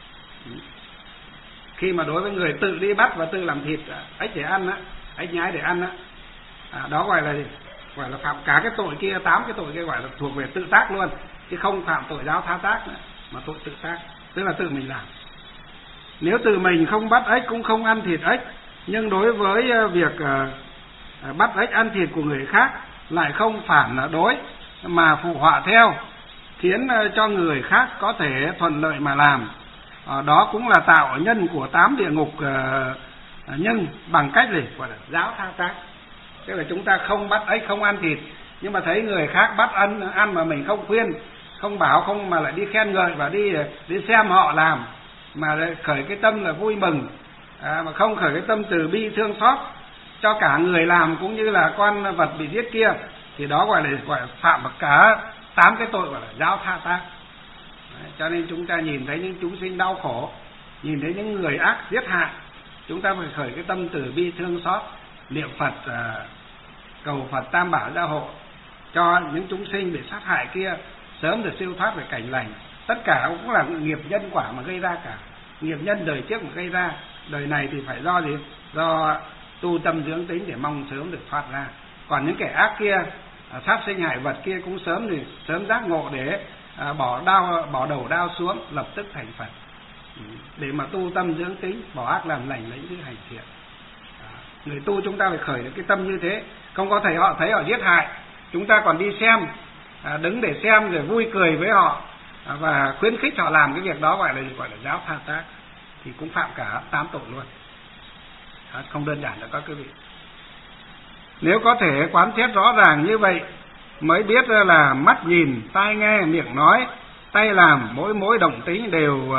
Khi mà đối với người tự đi bắt và tự làm thịt ếch để ăn ếch nhái để ăn đó gọi là gì? Gọi là phạm cả cái tội kia, 8 cái tội kia gọi là thuộc về tự tác luôn, chứ không phạm tội giáo tha tác nữa, mà tội tự tác tức là tự mình làm. Nếu tự mình không bắt ếch cũng không ăn thịt ếch Nhưng đối với việc bắt ếch ăn thịt của người khác lại không phản đối mà phụ họa theo, khiến cho người khác có thể thuận lợi mà làm. Đó cũng là tạo nhân của 8 địa ngục nhân bằng cách gì? Gọi là giáo thao tác. Tức là chúng ta không bắt ếch, không ăn thịt, nhưng mà thấy người khác bắt ăn mà mình không khuyên, không bảo, không mà lại đi khen ngợi và đi xem họ làm, mà lại khởi cái tâm là vui mừng, mà không khởi cái tâm từ bi thương xót cho cả người làm cũng như là con vật bị giết kia, thì đó gọi là phạm vào cả 8 cái tội gọi là giáo tha tác. Cho nên chúng ta nhìn thấy những chúng sinh đau khổ, nhìn thấy những người ác giết hại, chúng ta phải khởi cái tâm từ bi thương xót, niệm Phật, cầu Phật Tam Bảo gia hộ cho những chúng sinh bị sát hại kia sớm được siêu thoát về cảnh lành. Tất cả cũng là nghiệp nhân quả mà gây ra cả, nghiệp nhân đời trước mà gây ra, đời này thì phải do gì? Do tu tâm dưỡng tính để mong sớm được thoát ra. Còn những kẻ ác kia, sát sinh hại vật kia cũng sớm giác ngộ để bỏ đầu đao xuống, lập tức thành Phật, để mà tu tâm dưỡng tính, bỏ ác làm lành, lấy cái hành thiện. Người tu chúng ta phải khởi được cái tâm như thế, không có thấy họ giết hại, chúng ta còn đi xem, đứng để xem rồi vui cười với họ và khuyến khích họ làm cái việc đó, gọi là giáo tha tác, thì cũng phạm cả 8 tội luôn. Không đơn giản đâu các quý vị. Nếu có thể quán xét rõ ràng như vậy mới biết là mắt nhìn, tai nghe, miệng nói, tay làm, mỗi động tính đều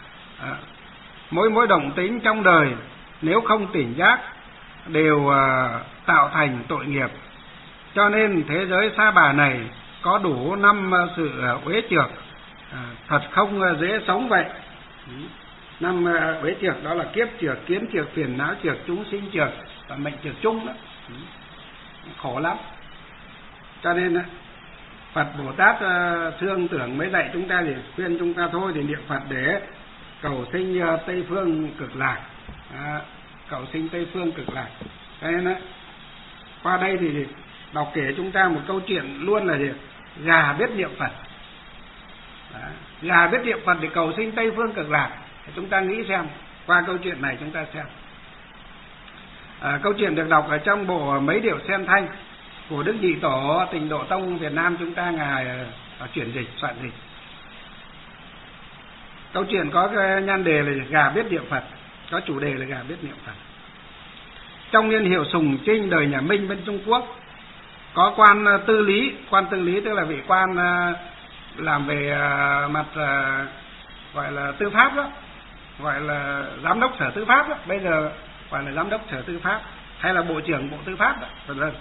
mỗi động tính trong đời nếu không tỉnh giác đều tạo thành tội nghiệp. Cho nên thế giới sa bà này có đủ 5 sự uế trược, thật không dễ sống vậy. 5 uế trược đó là kiếp trược, kiến trược, phiền não trược, chúng sinh trược và mệnh trược chung đó. Khổ lắm. Cho nên Phật Bồ Tát thương tưởng mới dạy chúng ta, thì khuyên chúng ta thôi thì niệm Phật để cầu sinh Tây Phương Cực Lạc, cầu sinh Tây Phương Cực Lạc. Cho nên qua đây thì đọc kể chúng ta một câu chuyện luôn là gì? Gà biết niệm Phật. Gà biết niệm Phật để cầu sinh Tây Phương Cực Lạc. Chúng ta nghĩ xem, qua câu chuyện này chúng ta xem. Câu chuyện được đọc ở trong bộ Mấy Điệu Sen Thanh của Đức Nhị Tổ Tịnh Độ Tông Việt Nam chúng ta, ngài chuyển dịch, soạn dịch. Câu chuyện có cái nhan đề là gà biết niệm Phật, có chủ đề là gà biết niệm Phật. Trong niên hiệu Sùng Trinh đời nhà Minh bên Trung Quốc, có quan tư lý tức là vị quan làm về mặt gọi là tư pháp đó, gọi là giám đốc sở tư pháp đó, bây giờ gọi là giám đốc sở tư pháp hay là bộ trưởng bộ tư pháp đó, vân vân.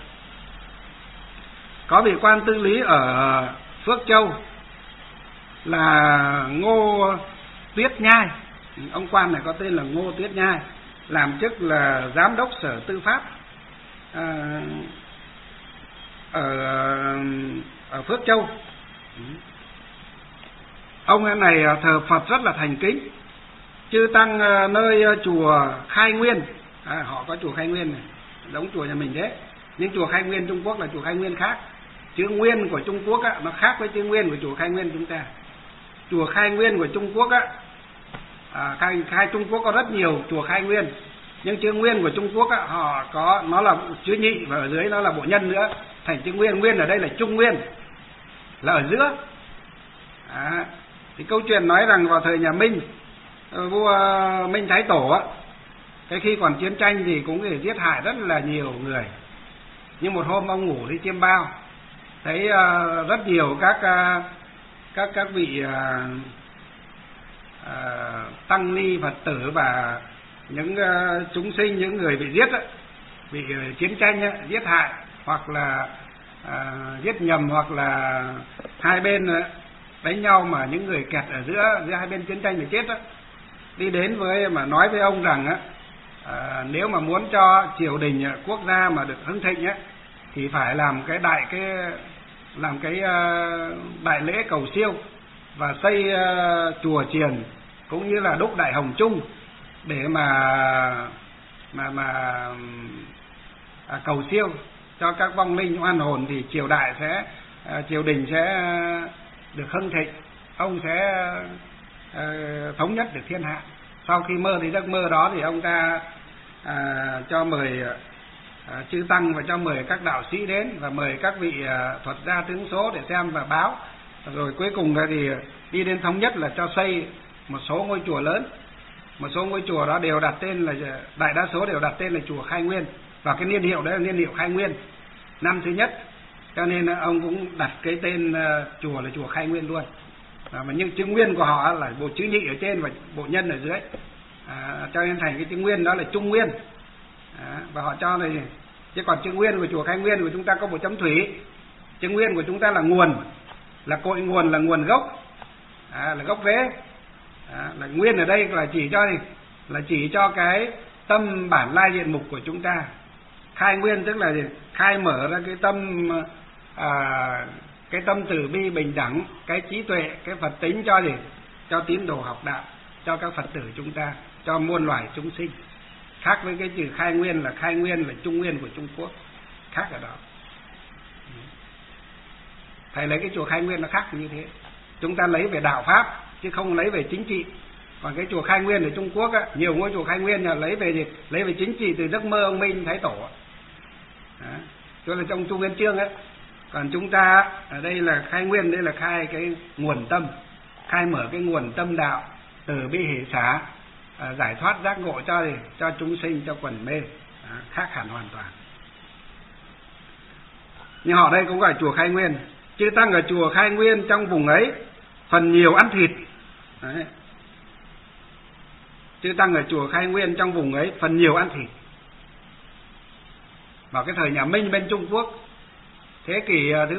Có vị quan tư lý ở Phước Châu là Ngô Tuyết Nhai. Ông quan này có tên là Ngô Tuyết Nhai, làm chức là giám đốc sở tư pháp ở Phước Châu. Ông này thờ Phật rất là thành kính. Chư tăng nơi chùa Khai Nguyên, họ có chùa Khai Nguyên này, giống chùa nhà mình đấy, nhưng chùa Khai Nguyên Trung Quốc là chùa Khai Nguyên khác. Chữ Nguyên của Trung Quốc nó khác với chữ Nguyên của chùa Khai Nguyên chúng ta. Chùa Khai Nguyên của Trung Quốc khai Trung Quốc có rất nhiều chùa Khai Nguyên, nhưng chữ Nguyên của Trung Quốc họ có, nó là chữ nhị và ở dưới nó là bộ nhân nữa, thành chữ Nguyên. Nguyên ở đây là Trung Nguyên, là ở giữa. Thì câu chuyện nói rằng vào thời nhà Minh, vua Minh Thái Tổ cái khi còn chiến tranh thì cũng giết hại rất là nhiều người. Nhưng một hôm ông ngủ đi chiêm bao, thấy rất nhiều các vị tăng ni Phật tử và những chúng sinh, những người bị giết bị chiến tranh giết hại, hoặc là giết nhầm, hoặc là hai bên đánh nhau mà những người kẹt ở giữa hai bên chiến tranh thì chết đi đến với mà nói với ông rằng nếu mà muốn cho triều đình quốc gia mà được hưng thịnh thì phải làm cái đại lễ cầu siêu và xây chùa chiền cũng như là đúc đại hồng chung để mà cầu siêu cho các vong linh oan hồn, thì triều đình sẽ được hưng thịnh, ông sẽ thống nhất được thiên hạ. Sau khi mơ thì giấc mơ đó thì ông ta cho mời chư tăng và cho mời các đạo sĩ đến và mời các vị thuật gia tướng số để xem và báo. Rồi cuối cùng thì đi đến thống nhất là cho xây một số ngôi chùa lớn. Một số ngôi chùa đó đều đặt tên là, đại đa số đều đặt tên là chùa Khai Nguyên, và cái niên hiệu đấy là niên hiệu Khai Nguyên, năm thứ nhất, cho nên ông cũng đặt cái tên chùa là chùa Khai Nguyên luôn. Mà những chữ nguyên của họ là bộ chữ nhị ở trên và bộ nhân ở dưới, cho nên thành cái chữ nguyên đó là Trung Nguyên. Và họ cho này, chứ còn chữ nguyên của chùa Khai Nguyên của chúng ta có một chấm thủy. Chữ nguyên của chúng ta là nguồn, là cội nguồn, là nguồn gốc, là gốc rễ. Là nguyên ở đây là chỉ cho gì? Là chỉ cho cái tâm bản lai diện mục của chúng ta. Khai Nguyên tức là gì? Khai mở ra cái tâm từ bi bình đẳng, cái trí tuệ, cái Phật tính cho gì? Cho tín đồ học đạo, cho các Phật tử chúng ta, cho muôn loài chúng sinh. Khác với cái chữ Khai Nguyên là Trung Nguyên của Trung Quốc, khác ở đó. Thầy lấy cái chùa Khai Nguyên nó khác như thế. Chúng ta lấy về đạo pháp chứ không lấy về chính trị. Còn cái chùa Khai Nguyên ở Trung Quốc á, nhiều ngôi chùa Khai Nguyên là lấy về gì? Lấy về chính trị từ giấc mơ ông Minh Thái Tổ. Đó là trong Trung Nguyên Chương ấy. Còn chúng ta ở đây là Khai Nguyên, đây là khai cái nguồn tâm, khai mở cái nguồn tâm đạo, từ bi hỷ xả, giải thoát giác ngộ cho gì? Cho chúng sinh, cho quần mê. Khác hẳn hoàn toàn. Nhưng họ đây cũng gọi chùa Khai Nguyên. Chư tăng ở chùa Khai Nguyên trong vùng ấy phần nhiều ăn thịt. Đấy. Chư tăng ở chùa Khai Nguyên trong vùng ấy phần nhiều ăn thịt. Vào cái thời nhà Minh bên Trung Quốc, thế kỷ thứ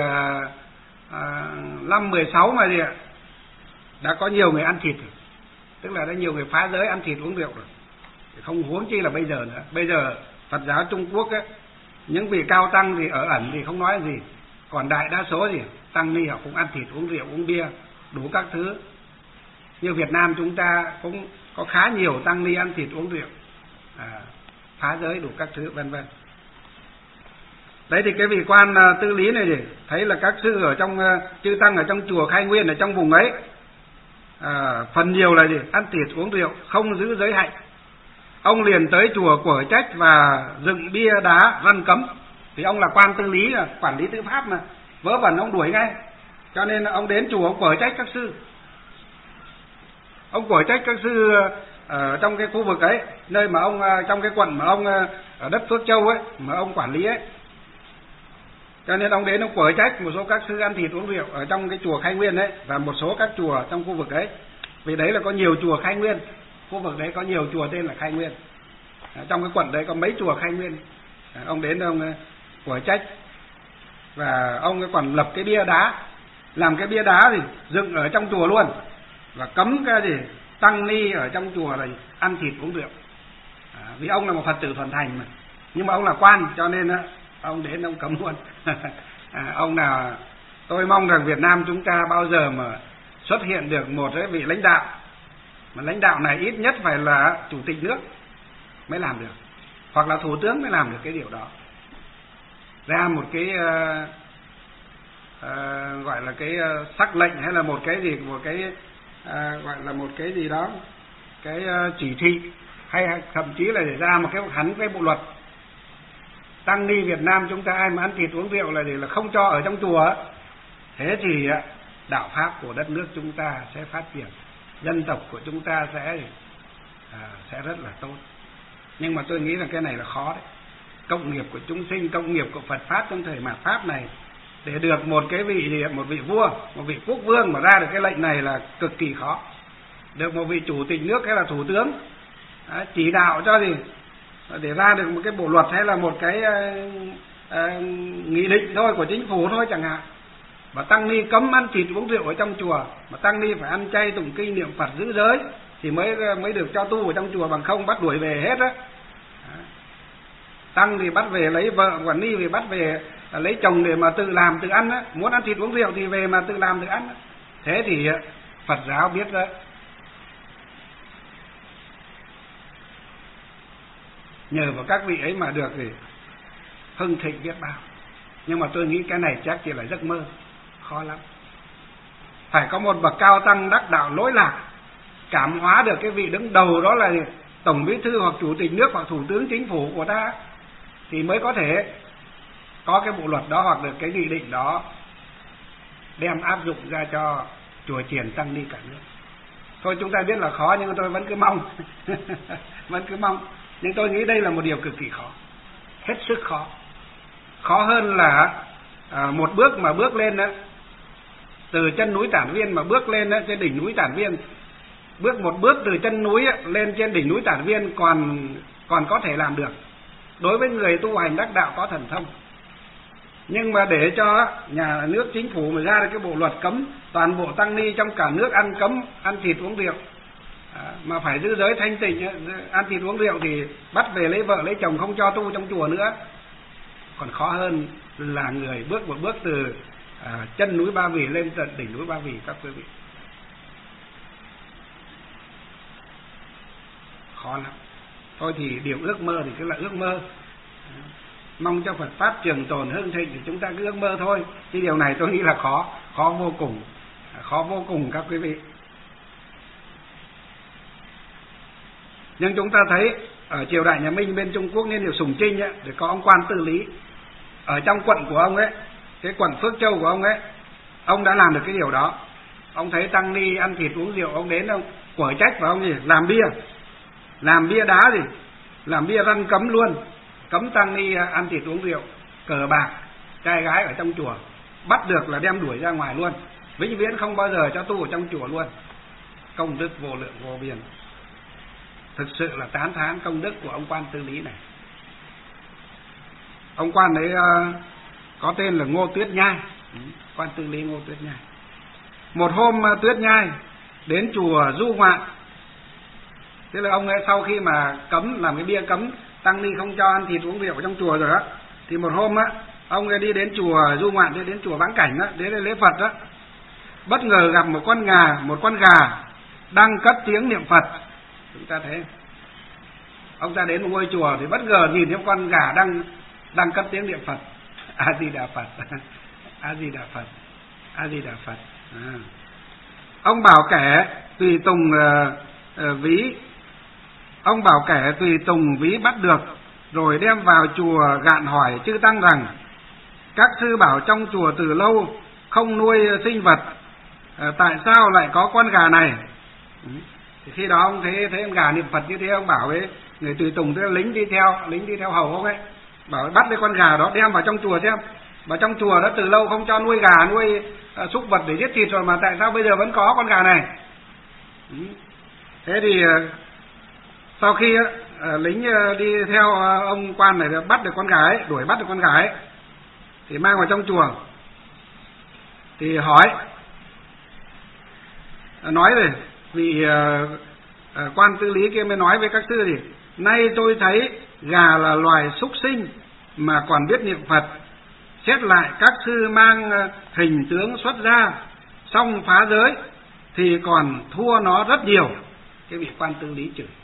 15, 16 mà gì ạ, đã có nhiều người ăn thịt rồi. Tức là đã nhiều người phá giới ăn thịt uống rượu rồi. Không huống chi là bây giờ nữa. Bây giờ Phật giáo Trung Quốc ấy, những vị cao tăng thì ở ẩn thì không nói gì, còn đại đa số gì tăng ni họ cũng ăn thịt uống rượu uống bia đủ các thứ. Như Việt Nam chúng ta cũng có khá nhiều tăng ni ăn thịt uống rượu, phá giới đủ các thứ vân vân. Đấy thì cái vị quan tư lý này thì thấy là các sư ở trong chư tăng ở trong chùa Khai Nguyên ở trong vùng ấy phần nhiều là gì? Ăn thịt uống rượu, không giữ giới hạnh. Ông liền tới chùa của trách và dựng bia đá văn cấm. Thì ông là quan tư lý, quản lý tư pháp mà, vớ vẩn ông đuổi ngay. Cho nên ông đến chùa ông quở trách các sư. Ông quở trách các sư ở trong cái khu vực ấy, nơi mà ông trong cái quận mà ông ở đất Phước Châu ấy mà ông quản lý ấy. Cho nên ông đến ông quở trách một số các sư ăn thịt uống rượu ở trong cái chùa Khai Nguyên ấy và một số các chùa trong khu vực ấy. Vì đấy là có nhiều chùa Khai Nguyên, khu vực đấy có nhiều chùa tên là Khai Nguyên. Trong cái quận đấy có mấy chùa Khai Nguyên. Ông đến ông quở trách và ông còn lập cái bia đá, làm cái bia đá thì dựng ở trong chùa luôn và cấm cái gì tăng ni ở trong chùa là ăn thịt uống rượu. Vì ông là một Phật tử thuần thành mà, nhưng mà ông là quan cho nên ông đến ông cấm luôn. Ông nào tôi mong rằng Việt Nam chúng ta bao giờ mà xuất hiện được một cái vị lãnh đạo, mà lãnh đạo này ít nhất phải là chủ tịch nước mới làm được, hoặc là thủ tướng mới làm được cái điều đó, ra một cái gọi là cái sắc lệnh hay là một cái gì, một cái gọi là một cái gì đó, cái chỉ thị, hay thậm chí là để ra một cái hẳn cái bộ luật. Tăng ni Việt Nam chúng ta ai mà ăn thịt uống rượu là để là không cho ở trong chùa. Thế thì đạo pháp của đất nước chúng ta sẽ phát triển, dân tộc của chúng ta sẽ rất là tốt. Nhưng mà tôi nghĩ là cái này là khó đấy. Cộng nghiệp của chúng sinh, cộng nghiệp của Phật pháp trong thời mạt pháp này, để được một vị vua, một vị quốc vương mà ra được cái lệnh này là cực kỳ khó. Được một vị chủ tịch nước hay là thủ tướng chỉ đạo cho gì để ra được một cái bộ luật hay là một cái nghị định thôi của chính phủ thôi chẳng hạn. Mà tăng ni cấm ăn thịt uống rượu ở trong chùa, mà tăng ni phải ăn chay tụng kinh niệm Phật giữ giới thì mới được cho tu ở trong chùa, bằng không bắt đuổi về hết á. Tăng thì bắt về lấy vợ, quản ni thì bắt về lấy chồng để mà tự làm tự ăn á. Muốn ăn thịt uống rượu thì về mà tự làm tự ăn á. Thế thì Phật giáo biết đó, nhờ vào các vị ấy mà được thì hưng thịnh biết bao. Nhưng mà tôi nghĩ cái này chắc chỉ là giấc mơ, khó lắm. Phải có một bậc cao tăng đắc đạo lỗi lạc, cảm hóa được cái vị đứng đầu đó tổng bí thư hoặc chủ tịch nước hoặc thủ tướng chính phủ của ta thì mới có thể có cái bộ luật đó hoặc được cái nghị định đó đem áp dụng ra cho chùa chiền tăng ni cả nước. Thôi chúng ta biết là khó nhưng tôi vẫn cứ mong vẫn cứ mong. Nhưng tôi nghĩ đây là một điều cực kỳ khó, hết sức khó, khó hơn là một bước mà bước lên đó, từ chân núi Tản Viên mà bước lên đó, trên đỉnh núi Tản Viên, một bước từ chân núi lên trên đỉnh núi Tản Viên còn có thể làm được đối với người tu hành đắc đạo có thần thông. Nhưng mà để cho nhà nước chính phủ mà ra được cái bộ luật cấm toàn bộ tăng ni trong cả nước cấm ăn thịt uống rượu, mà phải giữ giới thanh tịnh, ăn thịt uống rượu thì bắt về lấy vợ lấy chồng, không cho tu trong chùa nữa, còn khó hơn là người bước một bước từ chân núi Ba Vì lên tận đỉnh núi Ba Vì các quý vị. Khó lắm. Thôi thì điều ước mơ thì cứ là ước mơ, mong cho Phật pháp trường tồn hưng thịnh thì chúng ta cứ ước mơ thôi. Chứ điều này tôi nghĩ là khó vô cùng các quý vị. Nhưng chúng ta thấy ở triều đại nhà Minh bên Trung Quốc, nên điều Sùng Trinh ấy, để có ông quan Tư Lý ở trong quận của ông ấy, cái quận Phước Châu của ông ấy, ông đã làm được cái điều đó. Ông thấy tăng ni ăn thịt uống rượu, ông đến ông quở trách vào ông gì làm bia đá gì, làm bia răn cấm luôn, cấm tăng ni ăn thịt uống rượu, cờ bạc, trai gái ở trong chùa, bắt được là đem đuổi ra ngoài luôn, vĩnh viễn không bao giờ cho tu ở trong chùa luôn. Công đức vô lượng vô biên, thực sự là tán thán công đức của ông quan Tư Lý này. Ông quan ấy có tên là Ngô Tuyết Nhai, quan Tư Lý Ngô Tuyết Nhai. Một hôm Tuyết Nhai đến chùa du ngoạn, thế là ông ấy sau khi mà cấm làm cái bia cấm tăng ni không cho ăn thịt uống rượu ở trong chùa rồi á, thì một hôm á ông ấy đi đến chùa du ngoạn, đến chùa Vãng Cảnh á, đến lễ Phật á, bất ngờ gặp một con gà đang cất tiếng niệm Phật. Chúng ta thấy ông ta đến một ngôi chùa thì bất ngờ nhìn thấy con gà đang cất tiếng niệm Phật, A Di Đà Phật, A Di Đà Phật, A Di Đà Phật. Ông bảo kẻ tùy tùng ví bắt được, rồi đem vào chùa gạn hỏi chư tăng rằng: các sư bảo trong chùa từ lâu không nuôi sinh vật, tại sao lại có con gà này? Thì khi đó ông thấy con gà niệm Phật như thế, ông bảo với người tùy tùng, tức là lính đi theo hầu ông ấy, bảo bắt cái con gà đó đem vào trong chùa xem, mà trong chùa đó từ lâu không cho nuôi gà, nuôi súc vật để giết thịt rồi, mà tại sao bây giờ vẫn có con gà này? Thế thì sau khi lính đi theo ông quan này bắt được con gà ấy, bắt được con gà ấy, thì mang vào trong chùa, thì nói rồi vị quan Tư Lý kia mới nói với các sư thì: nay tôi thấy gà là loài súc sinh mà còn biết niệm Phật, xét lại các sư mang hình tướng xuất gia xong phá giới thì còn thua nó rất nhiều. Cái vị quan Tư Lý chửi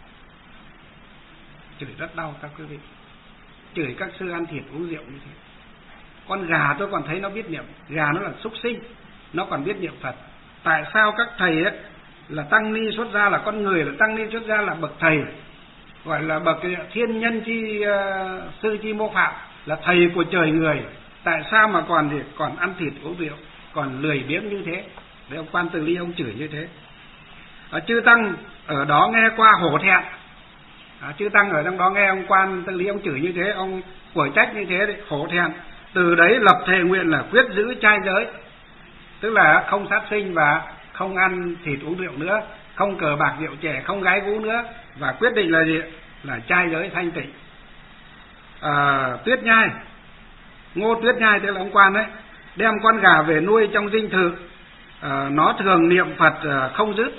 rất đau các quý vị, chửi các sư ăn thịt uống rượu như thế. Con gà tôi còn thấy nó biết niệm, gà nó là súc sinh, nó còn biết niệm Phật. Tại sao các thầy ấy là tăng ni xuất gia, là con người là tăng ni xuất gia, là bậc thầy, gọi là bậc thiên nhân chi sư chi mô phạm, là thầy của trời người, tại sao mà còn ăn thịt uống rượu, còn lười biếng như thế? Đấy, ông quan Từ Ly ông chửi như thế. Chư tăng ở đó nghe qua hổ thẹn. Chư tăng ở trong đó nghe ông quan Tư Lý ông chửi như thế, ông quở trách như thế, hổ thẹn. Từ đấy lập thề nguyện là quyết giữ trai giới, tức là không sát sinh và không ăn thịt uống rượu nữa, không cờ bạc rượu chè, không gái gú nữa, và quyết định là gì? Là trai giới thanh tịnh. Tuyết Nhai, Ngô Tuyết Nhai tức là ông quan đấy, đem con gà về nuôi trong dinh thự, nó thường niệm Phật không dứt.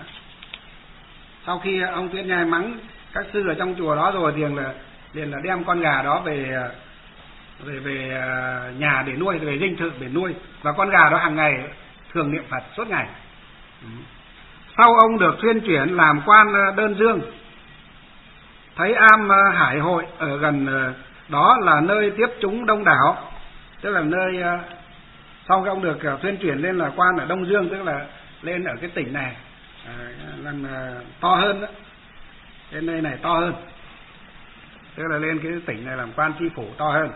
Sau khi ông Tuyết Nhai mắng các sư ở trong chùa đó rồi, liền là đem con gà đó về nhà để nuôi, về dinh thự để nuôi, và con gà đó hàng ngày thường niệm Phật suốt ngày. Sau ông được thuyên chuyển làm quan Đơn Dương, thấy am Hải Hội ở gần đó là nơi tiếp chúng đông đảo, tức là nơi sau khi ông được thuyên chuyển lên là quan ở Đông Dương, tức là lên ở cái tỉnh này làm to hơn đó. Đến nơi này to hơn, tức là lên cái tỉnh này làm quan tri phủ to hơn.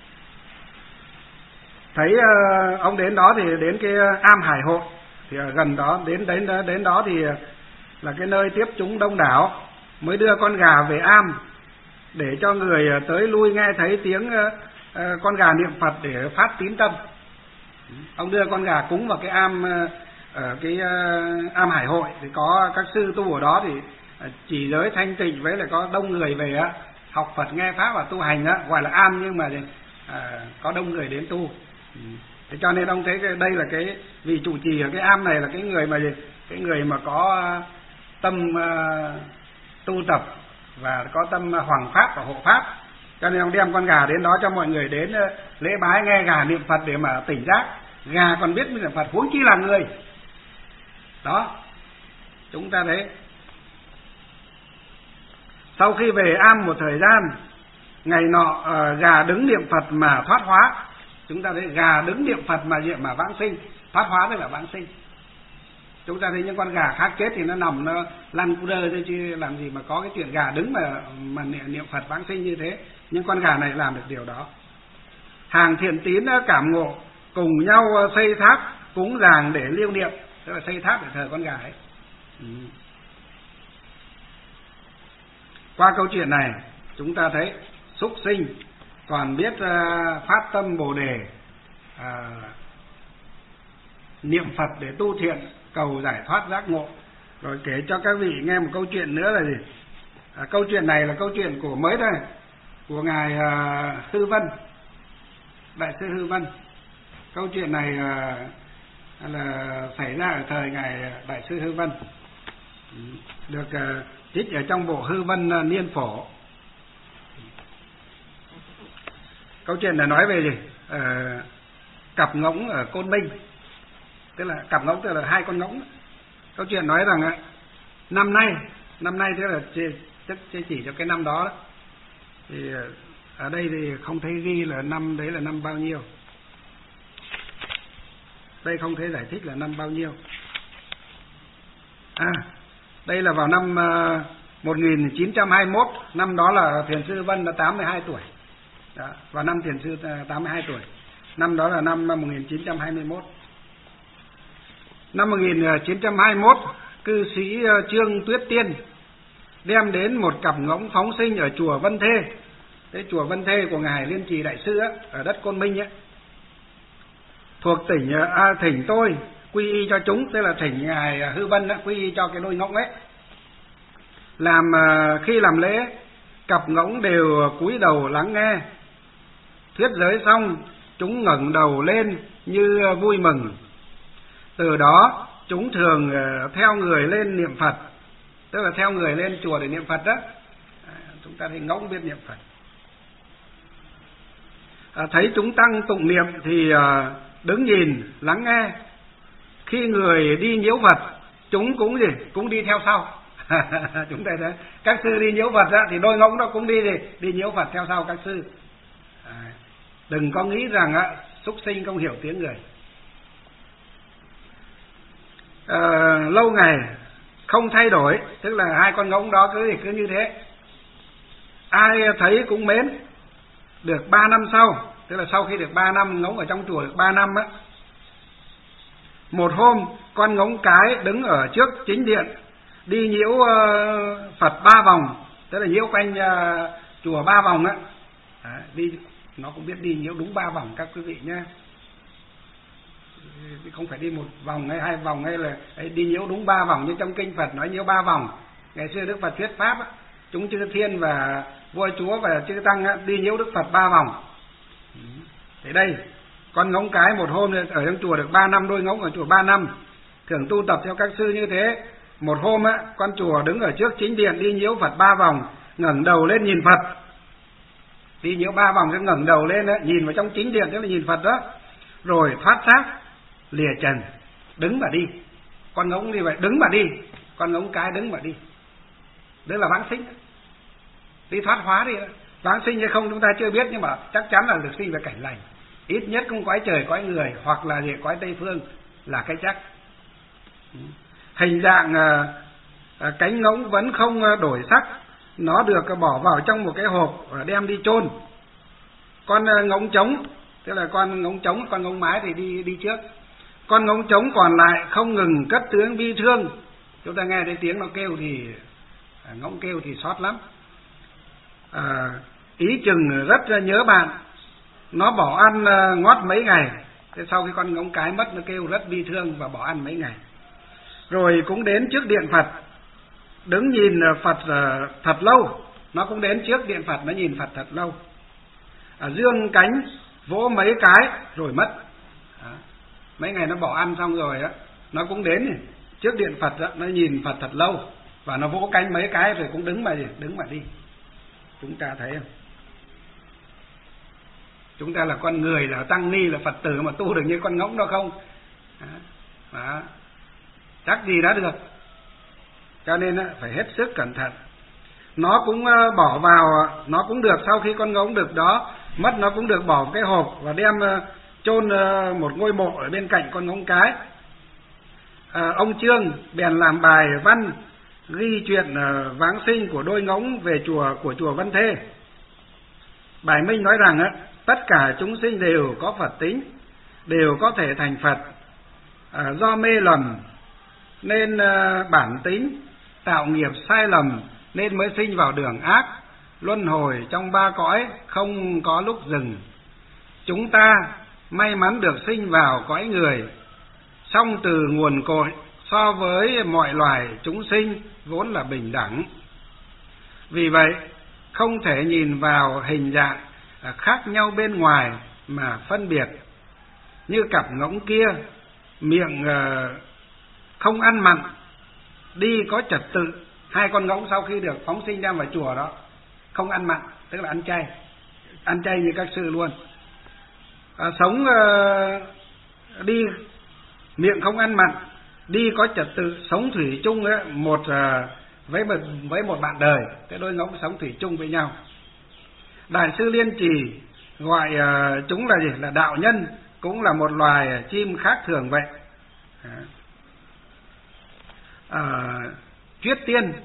Thấy ông đến đó thì đến cái am Hải Hội, thì ở gần đó, đến đó thì là cái nơi tiếp chúng đông đảo, mới đưa con gà về am để cho người tới lui nghe thấy tiếng con gà niệm Phật để phát tín tâm. Ông đưa con gà cúng vào cái am, ở cái am Hải Hội thì có các sư tu ở đó thì chỉ giới thanh tịnh, với lại có đông người về học Phật nghe pháp và tu hành gọi là am, nhưng mà có đông người đến tu. Thế cho nên ông thấy đây là cái vị trụ trì ở cái am này là cái người mà có tâm tu tập và có tâm hoằng pháp và hộ pháp. Cho nên ông đem con gà đến đó cho mọi người đến lễ bái, nghe gà niệm Phật để mà tỉnh giác. Gà còn biết niệm Phật, huống chi là người. Đó, chúng ta thấy. Sau khi về am một thời gian, ngày nọ gà đứng niệm Phật mà thoát hóa. Chúng ta thấy gà đứng niệm Phật mà vãng sinh, thoát hóa tức là vãng sinh. Chúng ta thấy những con gà khác chết thì nó nằm nó lăn cu đơ thôi, chứ làm gì mà có cái chuyện gà đứng mà niệm Phật vãng sinh như thế. Nhưng con gà này làm được điều đó. Hàng thiện tín cảm ngộ, cùng nhau xây tháp cúng dường để lưu niệm, tức là xây tháp để thờ con gà ấy. Qua câu chuyện này chúng ta thấy súc sinh còn biết phát tâm Bồ đề, niệm Phật để tu thiện, cầu giải thoát giác ngộ. Rồi kể cho các vị nghe một câu chuyện nữa là gì? Câu chuyện này là câu chuyện của mới đây, của ngài Hư Vân, đại sư Hư Vân. Câu chuyện này là xảy ra ở thời ngài đại sư Hư Vân, được trích ở trong bộ Hư Vân Niên Phổ. Câu chuyện này nói về gì? Cặp ngỗng ở Côn Minh, tức là cặp ngỗng tức là hai con ngỗng. Câu chuyện nói rằng năm nay tức là chỉ cho cái năm đó, thì ở đây thì không thấy ghi là năm đấy là năm bao nhiêu. Đây không thấy giải thích là năm bao nhiêu. Đây là vào năm 1921, năm đó là Thiền sư Vân đã 82 tuổi. Đó, vào năm Thiền sư 82 tuổi. Năm đó là năm 1921. Năm 1921, cư sĩ Trương Tuyết Tiên đem đến một cặp ngỗng phóng sinh ở chùa Vân Thê. Cái chùa Vân Thê của ngài Liên Trì đại sư ở đất Côn Minh thuộc tỉnh thỉnh tôi quy y cho chúng, tức là thỉnh ngài Hư Vân quy y cho cái đôi ngỗng ấy. Khi làm lễ, cặp ngỗng đều cúi đầu lắng nghe. Thuyết giới xong, chúng ngẩng đầu lên như vui mừng. Từ đó chúng thường theo người lên niệm Phật, tức là theo người lên chùa để niệm Phật đó. Chúng ta thấy ngỗng biết niệm Phật. Thấy chúng tăng tụng niệm thì đứng nhìn lắng nghe. Khi người đi nhiễu Phật, chúng cũng đi theo sau. Chúng ta thấy các sư đi nhiễu Phật thì đôi ngỗng đó cũng đi nhiễu Phật theo sau các sư. Đừng có nghĩ rằng súc sinh không hiểu tiếng người. Lâu ngày không thay đổi, tức là hai con ngỗng đó cứ như thế. Ai thấy cũng mến. Được 3 năm sau, tức là sau khi được 3 năm, ngỗng ở trong chùa được 3 năm một hôm con ngỗng cái đứng ở trước chính điện, đi nhiễu Phật 3 vòng, tức là nhiễu quanh chùa 3 vòng đi, nó cũng biết đi nhiễu đúng 3 vòng các quý vị nhé, không phải đi 1 vòng hay 2 vòng, hay là đi nhiễu đúng 3 vòng như trong kinh Phật nói nhiễu 3 vòng. Ngày xưa Đức Phật thuyết pháp chúng chư thiên và vua chúa và chư tăng đi nhiễu Đức Phật 3 vòng. Thế đây con ngỗng cái một hôm ở trong chùa được 3 năm, đôi ngỗng ở chùa 3 năm, thường tu tập theo các sư như thế. Một hôm con chùa đứng ở trước chính điện đi nhiễu Phật 3 vòng, ngẩng đầu lên nhìn Phật. Đi nhiễu 3 vòng, cứ ngẩng đầu lên nhìn vào trong chính điện, tức là nhìn Phật đó. Rồi thoát xác, lìa trần, đứng mà đi. Con ngỗng như vậy đứng mà đi, con ngỗng cái đứng mà đi. Đấy là vãng sinh, đi thoát hóa đi. Vãng sinh hay không chúng ta chưa biết, nhưng mà chắc chắn là được sinh về cảnh lành. Ít nhất không cõi trời cõi người, hoặc là cõi Tây Phương là cái chắc. Hình dạng cánh ngỗng vẫn không đổi sắc, nó được bỏ vào trong một cái hộp và đem đi chôn. Con ngỗng trống, tức là con ngỗng trống, con ngỗng mái thì đi trước. Con ngỗng trống còn lại không ngừng cất tiếng bi thương. Chúng ta nghe thấy tiếng nó kêu thì ngỗng kêu thì xót lắm. Ý chừng rất nhớ bạn. Nó bỏ ăn ngót mấy ngày. Thế sau khi con ngỗng cái mất, nó kêu rất bi thương và bỏ ăn mấy ngày. Rồi cũng đến trước điện Phật, đứng nhìn Phật thật lâu. Nó cũng đến trước điện Phật, nó nhìn Phật thật lâu. Dương cánh vỗ mấy cái rồi mất. Mấy ngày nó bỏ ăn xong rồi á, nó cũng đến trước điện Phật đó, nó nhìn Phật thật lâu và nó vỗ cánh mấy cái rồi cũng đứng mà đi. Chúng ta thấy không? Chúng ta là con người, là tăng ni, là Phật tử mà tu được như con ngỗng đó không? Đó. Chắc gì đã được. Cho nên phải hết sức cẩn thận. Nó cũng bỏ vào, nó cũng được, sau khi con ngỗng được đó mất, nó cũng được bỏ cái hộp và đem chôn một ngôi mộ ở bên cạnh con ngỗng cái. Ông Trương bèn làm bài văn ghi chuyện vãng sinh của đôi ngỗng về chùa Vân Thê. Bài minh nói rằng tất cả chúng sinh đều có Phật tính, đều có thể thành Phật. Do mê lầm nên bản tính, tạo nghiệp sai lầm nên mới sinh vào đường ác, luân hồi trong ba cõi không có lúc dừng. Chúng ta may mắn được sinh vào cõi người, song từ nguồn cội so với mọi loài chúng sinh vốn là bình đẳng. Vì vậy không thể nhìn vào hình dạng khác nhau bên ngoài mà phân biệt. Như cặp ngỗng kia, miệng không ăn mặn, đi có trật tự. Hai con ngỗng sau khi được phóng sinh đem vào chùa đó, không ăn mặn, tức là ăn chay như các sư luôn. Sống đi miệng không ăn mặn, đi có trật tự, sống thủy chung với một bạn đời. Cái đôi ngỗng sống thủy chung với nhau. Đại sư Liên Trì gọi chúng là gì? Là đạo nhân, cũng là một loài chim khác thường vậy. Chuyết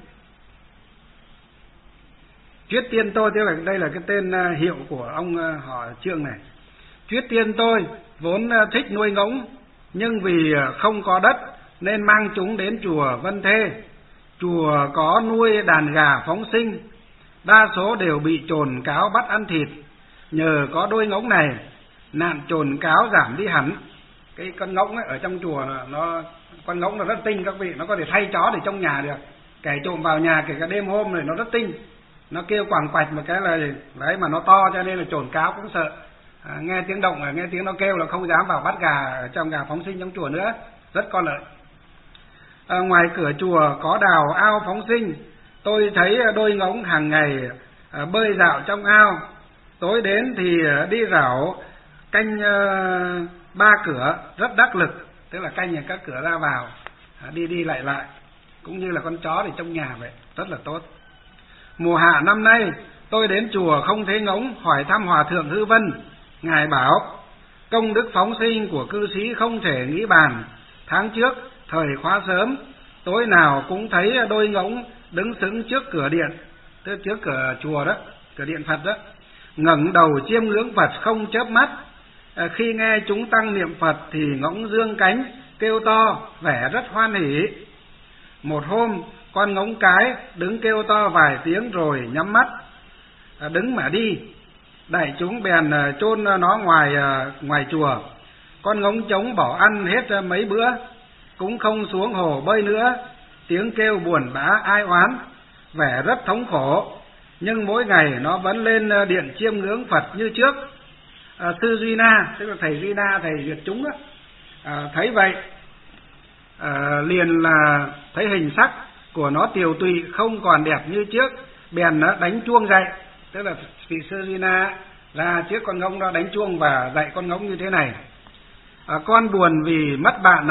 tiên tôi, tức là đây là cái tên hiệu của ông họ Trương này. Chuyết tiên tôi vốn thích nuôi ngỗng, nhưng vì không có đất nên mang chúng đến chùa Vân Thê. Chùa có nuôi đàn gà phóng sinh, đa số đều bị chồn cáo bắt ăn thịt. Nhờ có đôi ngỗng này, nạn chồn cáo giảm đi hẳn. Cái con ngỗng ở trong chùa con ngỗng nó rất tinh các vị, nó có thể thay chó để trong nhà được. Kẻ trộm vào nhà kể cả đêm hôm này nó rất tinh, nó kêu quàng quạch một cái là đấy, mà nó to cho nên là chồn cáo cũng sợ. Nghe tiếng động, nghe tiếng nó kêu là không dám vào bắt gà ở trong gà phóng sinh trong chùa nữa, rất có lợi. Ngoài cửa chùa có đào ao phóng sinh, tôi thấy đôi ngỗng hàng ngày bơi dạo trong ao. Tối đến thì đi rảo canh ba cửa rất đắc lực, tức là canh nhà các cửa ra vào, đi lại, cũng như là con chó thì trong nhà vậy, rất là tốt. Mùa hạ năm nay tôi đến chùa không thấy ngỗng, hỏi thăm Hòa thượng Hư Vân. Ngài bảo công đức phóng sinh của cư sĩ không thể nghĩ bàn. Tháng trước thời khóa sớm, tối nào cũng thấy đôi ngỗng đứng sững trước cửa điện, tức trước cửa chùa đó, cửa điện Phật đó, ngẩng đầu chiêm ngưỡng Phật không chớp mắt. Khi nghe chúng tăng niệm Phật thì ngỗng dương cánh kêu to, vẻ rất hoan hỉ. Một hôm con ngỗng cái đứng kêu to vài tiếng rồi nhắm mắt đứng mà đi. Đại chúng bèn chôn nó ngoài chùa. Con ngỗng trống bỏ ăn hết mấy bữa, cũng không xuống hồ bơi nữa. Tiếng kêu buồn bã ai oán, vẻ rất thống khổ, nhưng mỗi ngày nó vẫn lên điện chiêm ngưỡng Phật như trước. Sư Duy Na, tức là thầy Duy Na, thầy duyệt chúng á, thấy vậy liền là thấy hình sắc của nó tiều tụy không còn đẹp như trước, bèn đánh chuông dậy. Tức là vị sư Duy Na ra trước con ngỗng đó đánh chuông và dạy con ngỗng như thế này: con buồn vì mất bạn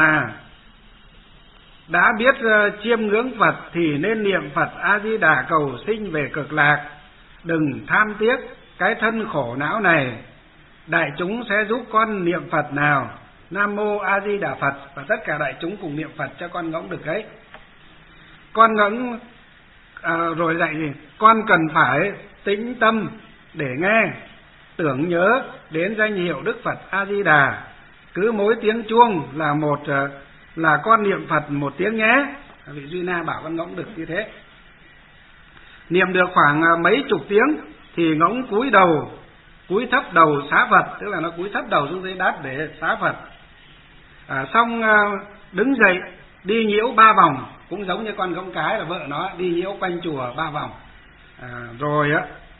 đã biết chiêm ngưỡng Phật thì nên niệm Phật A Di Đà cầu sinh về cực lạc, đừng tham tiếc cái thân khổ não này. Đại chúng sẽ giúp con niệm Phật nào? Nam mô A Di Đà Phật. Và tất cả đại chúng cùng niệm Phật cho con ngỗng được đấy. Con ngỗng rồi dạy gì? Con cần phải tĩnh tâm để nghe, tưởng nhớ đến danh hiệu Đức Phật A Di Đà. Cứ mỗi tiếng chuông là con niệm Phật một tiếng nhé. Vị Duy Na bảo con ngỗng được như thế. Niệm được khoảng mấy chục tiếng thì ngỗng cúi thấp đầu xá Phật, tức là nó cúi thấp đầu xuống dưới đất để xá Phật. Xong đứng dậy đi nhiễu 3 vòng, cũng giống như con ngỗng cái là vợ nó đi nhiễu quanh chùa 3 vòng. Rồi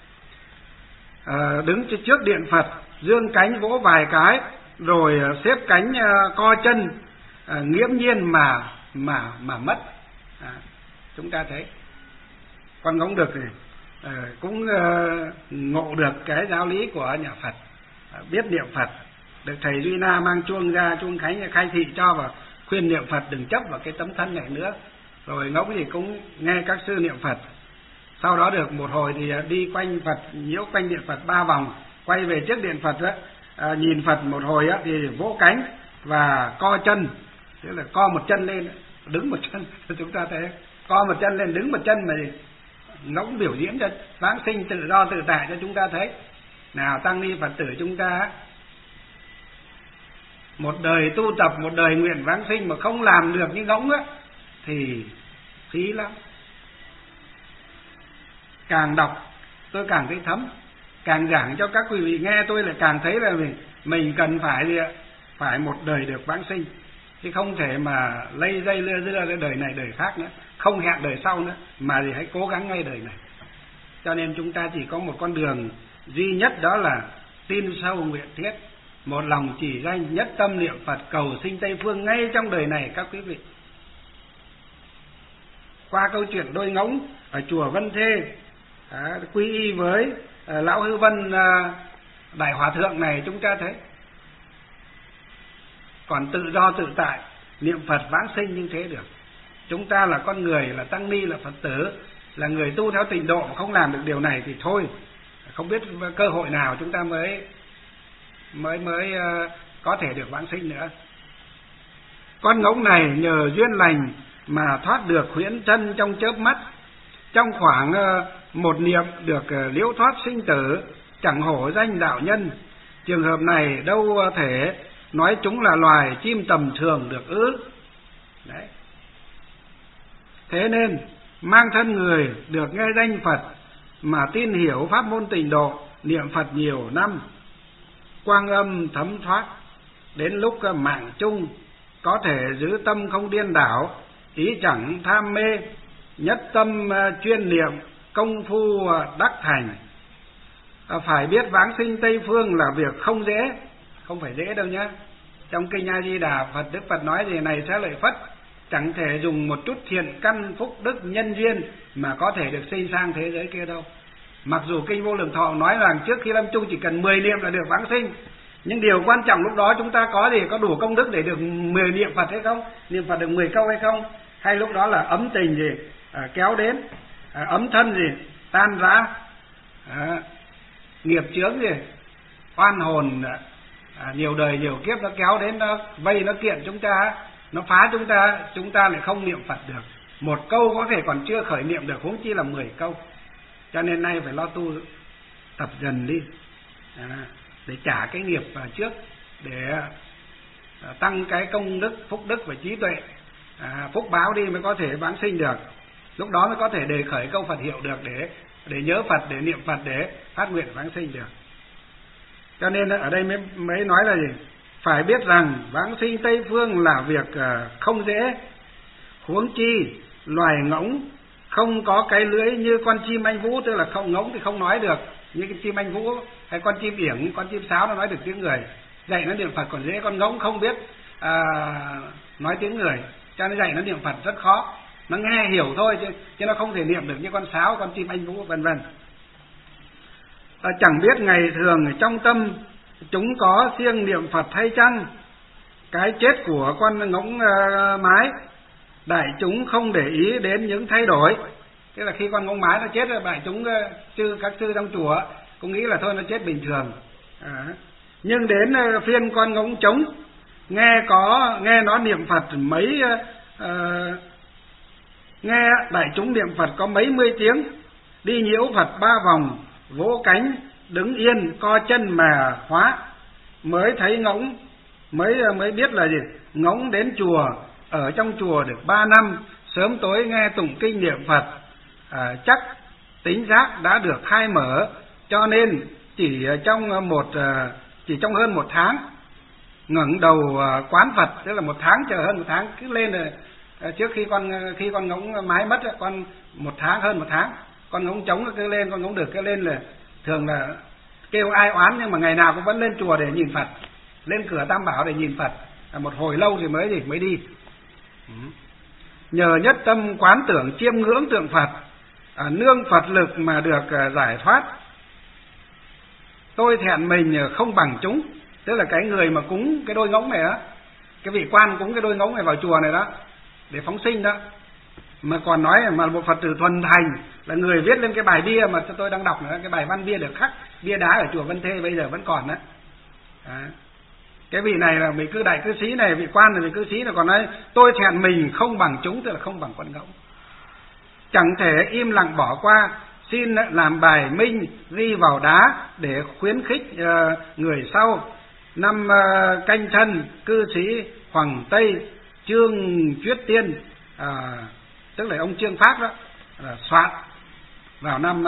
đứng trước điện Phật, dương cánh vỗ vài cái, rồi xếp cánh co chân, nghiễm nhiên mà mất. Chúng ta thấy con ngỗng đực này cũng ngộ được cái giáo lý của nhà Phật, biết niệm Phật. Được thầy Duy Na mang chuông ra, chuông khánh khai thị cho và khuyên niệm Phật đừng chấp vào cái tấm thân này nữa. Rồi ngỗng thì cũng nghe các sư niệm Phật. Sau đó được một hồi thì đi quanh Phật, nhiễu quanh điện Phật 3 vòng, quay về trước điện Phật đó, nhìn Phật một hồi thì vỗ cánh và co chân, tức là co một chân lên, đứng một chân. Chúng ta thấy co một chân lên, đứng một chân mà ngỗng biểu diễn cho vãng sinh tự do tự tại cho chúng ta thấy. Nào tăng ni Phật tử chúng ta một đời tu tập, một đời nguyện vãng sinh mà không làm được như ngỗng á thì phí lắm. Càng đọc tôi càng thấy thấm, càng giảng cho các quý vị nghe tôi lại càng thấy là mình cần phải một đời được vãng sinh, chứ không thể mà lây dây lưa dưa cái đời này đời khác nữa, không hẹn đời sau nữa, mà thì hãy cố gắng ngay đời này. Cho nên chúng ta chỉ có một con đường duy nhất, đó là tin sâu nguyện thiết, một lòng chỉ danh, nhất tâm niệm Phật, cầu sinh Tây Phương ngay trong đời này các quý vị. Qua câu chuyện đôi ngỗng ở chùa Vân Thê quy y với Lão Hư Vân Đại Hòa Thượng này, chúng ta thấy còn tự do tự tại niệm Phật vãng sinh như thế được. Chúng ta là con người, là tăng ni, là Phật tử, là người tu theo tịnh độ mà không làm được điều này thì thôi, không biết cơ hội nào chúng ta mới có thể được vãng sinh nữa. Con ngỗng này nhờ duyên lành mà thoát được huyễn thân trong chớp mắt, trong khoảng một niệm được liễu thoát sinh tử, chẳng hổ danh đạo nhân. Trường hợp này đâu thể nói chúng là loài chim tầm thường được ư? Đấy. Thế nên mang thân người được nghe danh Phật mà tin hiểu pháp môn tịnh độ, niệm Phật nhiều năm, quang âm thấm thoát, đến lúc mạng chung có thể giữ tâm không điên đảo, ý chẳng tham mê, nhất tâm chuyên niệm, công phu đắc thành. Phải biết vãng sinh Tây Phương là việc không dễ, không phải dễ đâu nhá. Trong kinh A Di Đà Phật, Đức Phật nói gì này sẽ lợi Phất, chẳng thể dùng một chút thiện căn phúc đức nhân duyên mà có thể được sinh sang thế giới kia đâu. Mặc dù kinh Vô Lượng Thọ nói rằng trước khi lâm chung chỉ cần 10 niệm là được vãng sinh, nhưng điều quan trọng lúc đó chúng ta có đủ công đức để được 10 niệm Phật hay không, niệm Phật được 10 câu hay không, hay lúc đó là ấm tình gì kéo đến, ấm thân gì tan rã, nghiệp chướng gì oan hồn nhiều đời nhiều kiếp nó kéo đến, nó vây nó kiện chúng ta, nó phá chúng ta lại không niệm Phật được. Một câu có thể còn chưa khởi niệm được, huống chi là 10 câu. Cho nên nay phải lo tu tập dần đi, để trả cái nghiệp trước, để tăng cái công đức, phúc đức và trí tuệ, phúc báo đi mới có thể vãng sinh được. Lúc đó mới có thể đề khởi câu Phật hiệu được, để nhớ Phật, để niệm Phật, để phát nguyện vãng sinh được. Cho nên ở đây mới nói là gì? Phải biết rằng vãng sinh Tây Phương là việc không dễ, huống chi loài ngỗng không có cái lưỡi như con chim anh vũ, tức là không, ngỗng thì không nói được như cái chim anh vũ hay con chim biển, con chim sáo nó nói được tiếng người, dạy nó niệm Phật còn dễ. Con ngỗng không biết nói tiếng người, cho nên dạy nó niệm Phật rất khó. Nó nghe hiểu thôi chứ nó không thể niệm được như con sáo, con chim anh vũ vân vân. Chẳng biết ngày thường trong tâm chúng có siêng niệm Phật hay chăng? Cái chết của con ngỗng mái, đại chúng không để ý đến những thay đổi. Tức là khi con ngỗng mái nó chết rồi, đại chúng các sư trong chùa cũng nghĩ là thôi nó chết bình thường. Nhưng đến phiên con ngỗng trống, nghe nó niệm Phật mấy nghe đại chúng niệm Phật có mấy mươi tiếng, đi nhiễu Phật 3 vòng, vỗ cánh, đứng yên, co chân mà hóa, mới thấy ngỗng, mới biết là gì? Ngỗng đến chùa, ở trong chùa được 3 năm, sớm tối nghe tụng kinh niệm Phật, chắc tính giác đã được khai mở, cho nên chỉ trong hơn 1 tháng ngẩng đầu quán Phật, tức là 1 tháng, chờ hơn 1 tháng cứ lên rồi. Trước khi con ngỗng mái mất, con 1 tháng, hơn 1 tháng, con ngỗng trống cứ lên, con ngỗng được cứ lên là thường là kêu ai oán, nhưng mà ngày nào cũng vẫn lên chùa để nhìn Phật, lên cửa Tam Bảo để nhìn Phật, một hồi lâu thì mới đi. Nhờ nhất tâm quán tưởng chiêm ngưỡng tượng Phật, nương Phật lực mà được giải thoát. Tôi thẹn mình không bằng chúng, tức là cái người mà cúng cái đôi ngỗng này đó, cái vị quan cúng cái đôi ngỗng này vào chùa này đó để phóng sinh đó, mà còn nói mà một Phật tử thuần thành là người viết lên cái bài bia mà tôi đang đọc nữa, cái bài văn bia được khắc bia đá ở chùa Vân Thê bây giờ vẫn còn đó. Cái vị này là vị đại cư sĩ này, vị quan là vị cư sĩ là còn nói tôi thẹn mình không bằng chúng, tức là không bằng con ngỗng, chẳng thể im lặng bỏ qua, xin làm bài minh ghi vào đá để khuyến khích người sau. Năm Canh Thân, cư sĩ Hoàng Tây Trương Chuyết Tiên, tức là ông Trương Pháp đó, soạn vào năm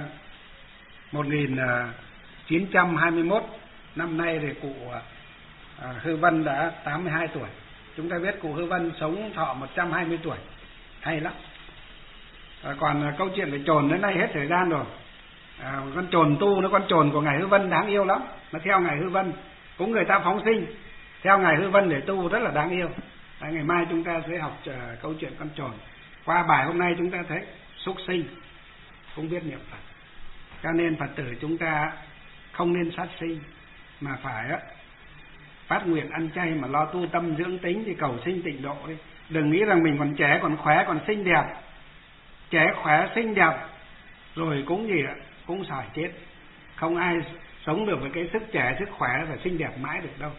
1921. Năm nay thì cụ Hư Vân đã 82 tuổi. Chúng ta biết cụ Hư Vân sống thọ 120 tuổi, hay lắm. Còn câu chuyện về chồn đến nay hết thời gian rồi. Con chồn tu nó, con chồn của ngài Hư Vân đáng yêu lắm, nó theo ngài Hư Vân, cũng người ta phóng sinh theo ngài Hư Vân để tu, rất là đáng yêu. Ngày mai chúng ta sẽ học câu chuyện con chồn. Qua bài hôm nay chúng ta thấy súc sinh cũng biết niệm Phật, cho nên Phật tử chúng ta không nên sát sinh, mà phải phát nguyện ăn chay mà lo tu tâm dưỡng tính thì cầu sinh tịnh độ đi. Đừng nghĩ rằng mình còn trẻ, còn khỏe, còn xinh đẹp, trẻ khỏe xinh đẹp rồi cũng gì ạ, cũng sỏi chết. Không ai sống được với cái sức trẻ, sức khỏe và xinh đẹp mãi được đâu.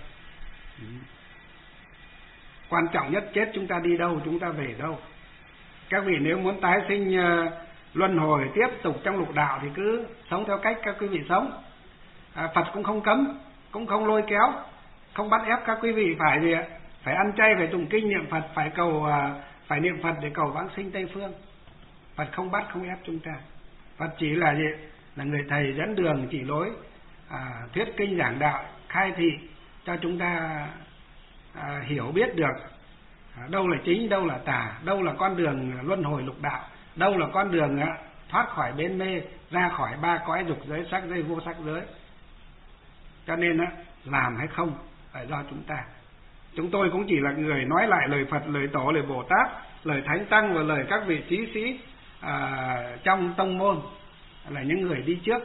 Quan trọng nhất chết chúng ta đi đâu, chúng ta về đâu. Các vị nếu muốn tái sinh luân hồi tiếp tục trong lục đạo thì cứ sống theo cách các quý vị sống. Phật cũng không cấm, cũng không lôi kéo, không bắt ép các quý vị phải gì ạ, phải ăn chay, phải tụng kinh niệm Phật, phải niệm Phật để cầu vãng sinh Tây phương. Phật không bắt, không ép chúng ta. Phật chỉ là gì, là người thầy dẫn đường chỉ lối, thuyết kinh giảng đạo, khai thị cho chúng ta hiểu biết được đâu là chính, đâu là tà, đâu là con đường luân hồi lục đạo, đâu là con đường thoát khỏi bến mê, ra khỏi 3 cõi dục giới, sắc giới, vô sắc giới. Cho nên làm hay không phải do chúng ta. Chúng tôi cũng chỉ là người nói lại lời Phật, lời Tổ, lời Bồ Tát, lời Thánh Tăng và lời các vị trí sĩ trong tông môn, là những người đi trước.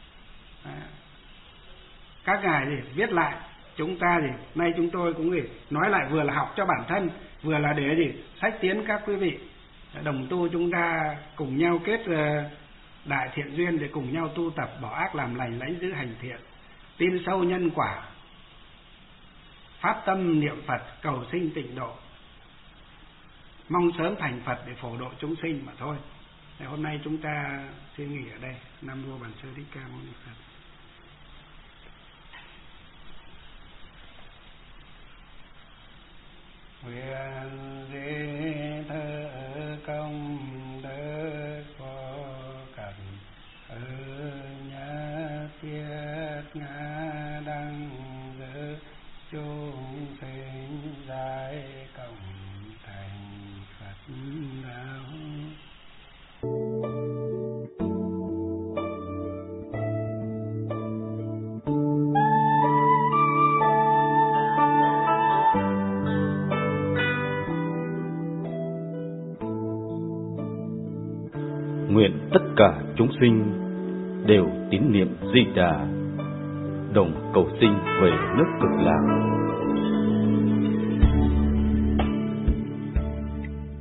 Các ngài thì viết lại, chúng ta thì nay chúng tôi cũng nói lại, vừa là học cho bản thân, vừa là để sách tiến các quý vị đồng tu, chúng ta cùng nhau kết đại thiện duyên để cùng nhau tu tập, bỏ ác làm lành, lãnh giữ hành thiện, tin sâu nhân quả, phát tâm niệm Phật, cầu sinh tịnh độ, mong sớm thành Phật để phổ độ chúng sinh mà thôi. Hôm nay chúng ta xin nghỉ ở đây. Nam mô Bản Sư Thích Ca Mâu Ni Phật. Nguyện di thơ công đức vô cần nhất thiết ngã đăng giữ chúng sinh giải cộng thành Phật đạo. Nguyện tất cả chúng sinh đều tín niệm Di Đà, đồng cầu sinh về nước Cực Lạc.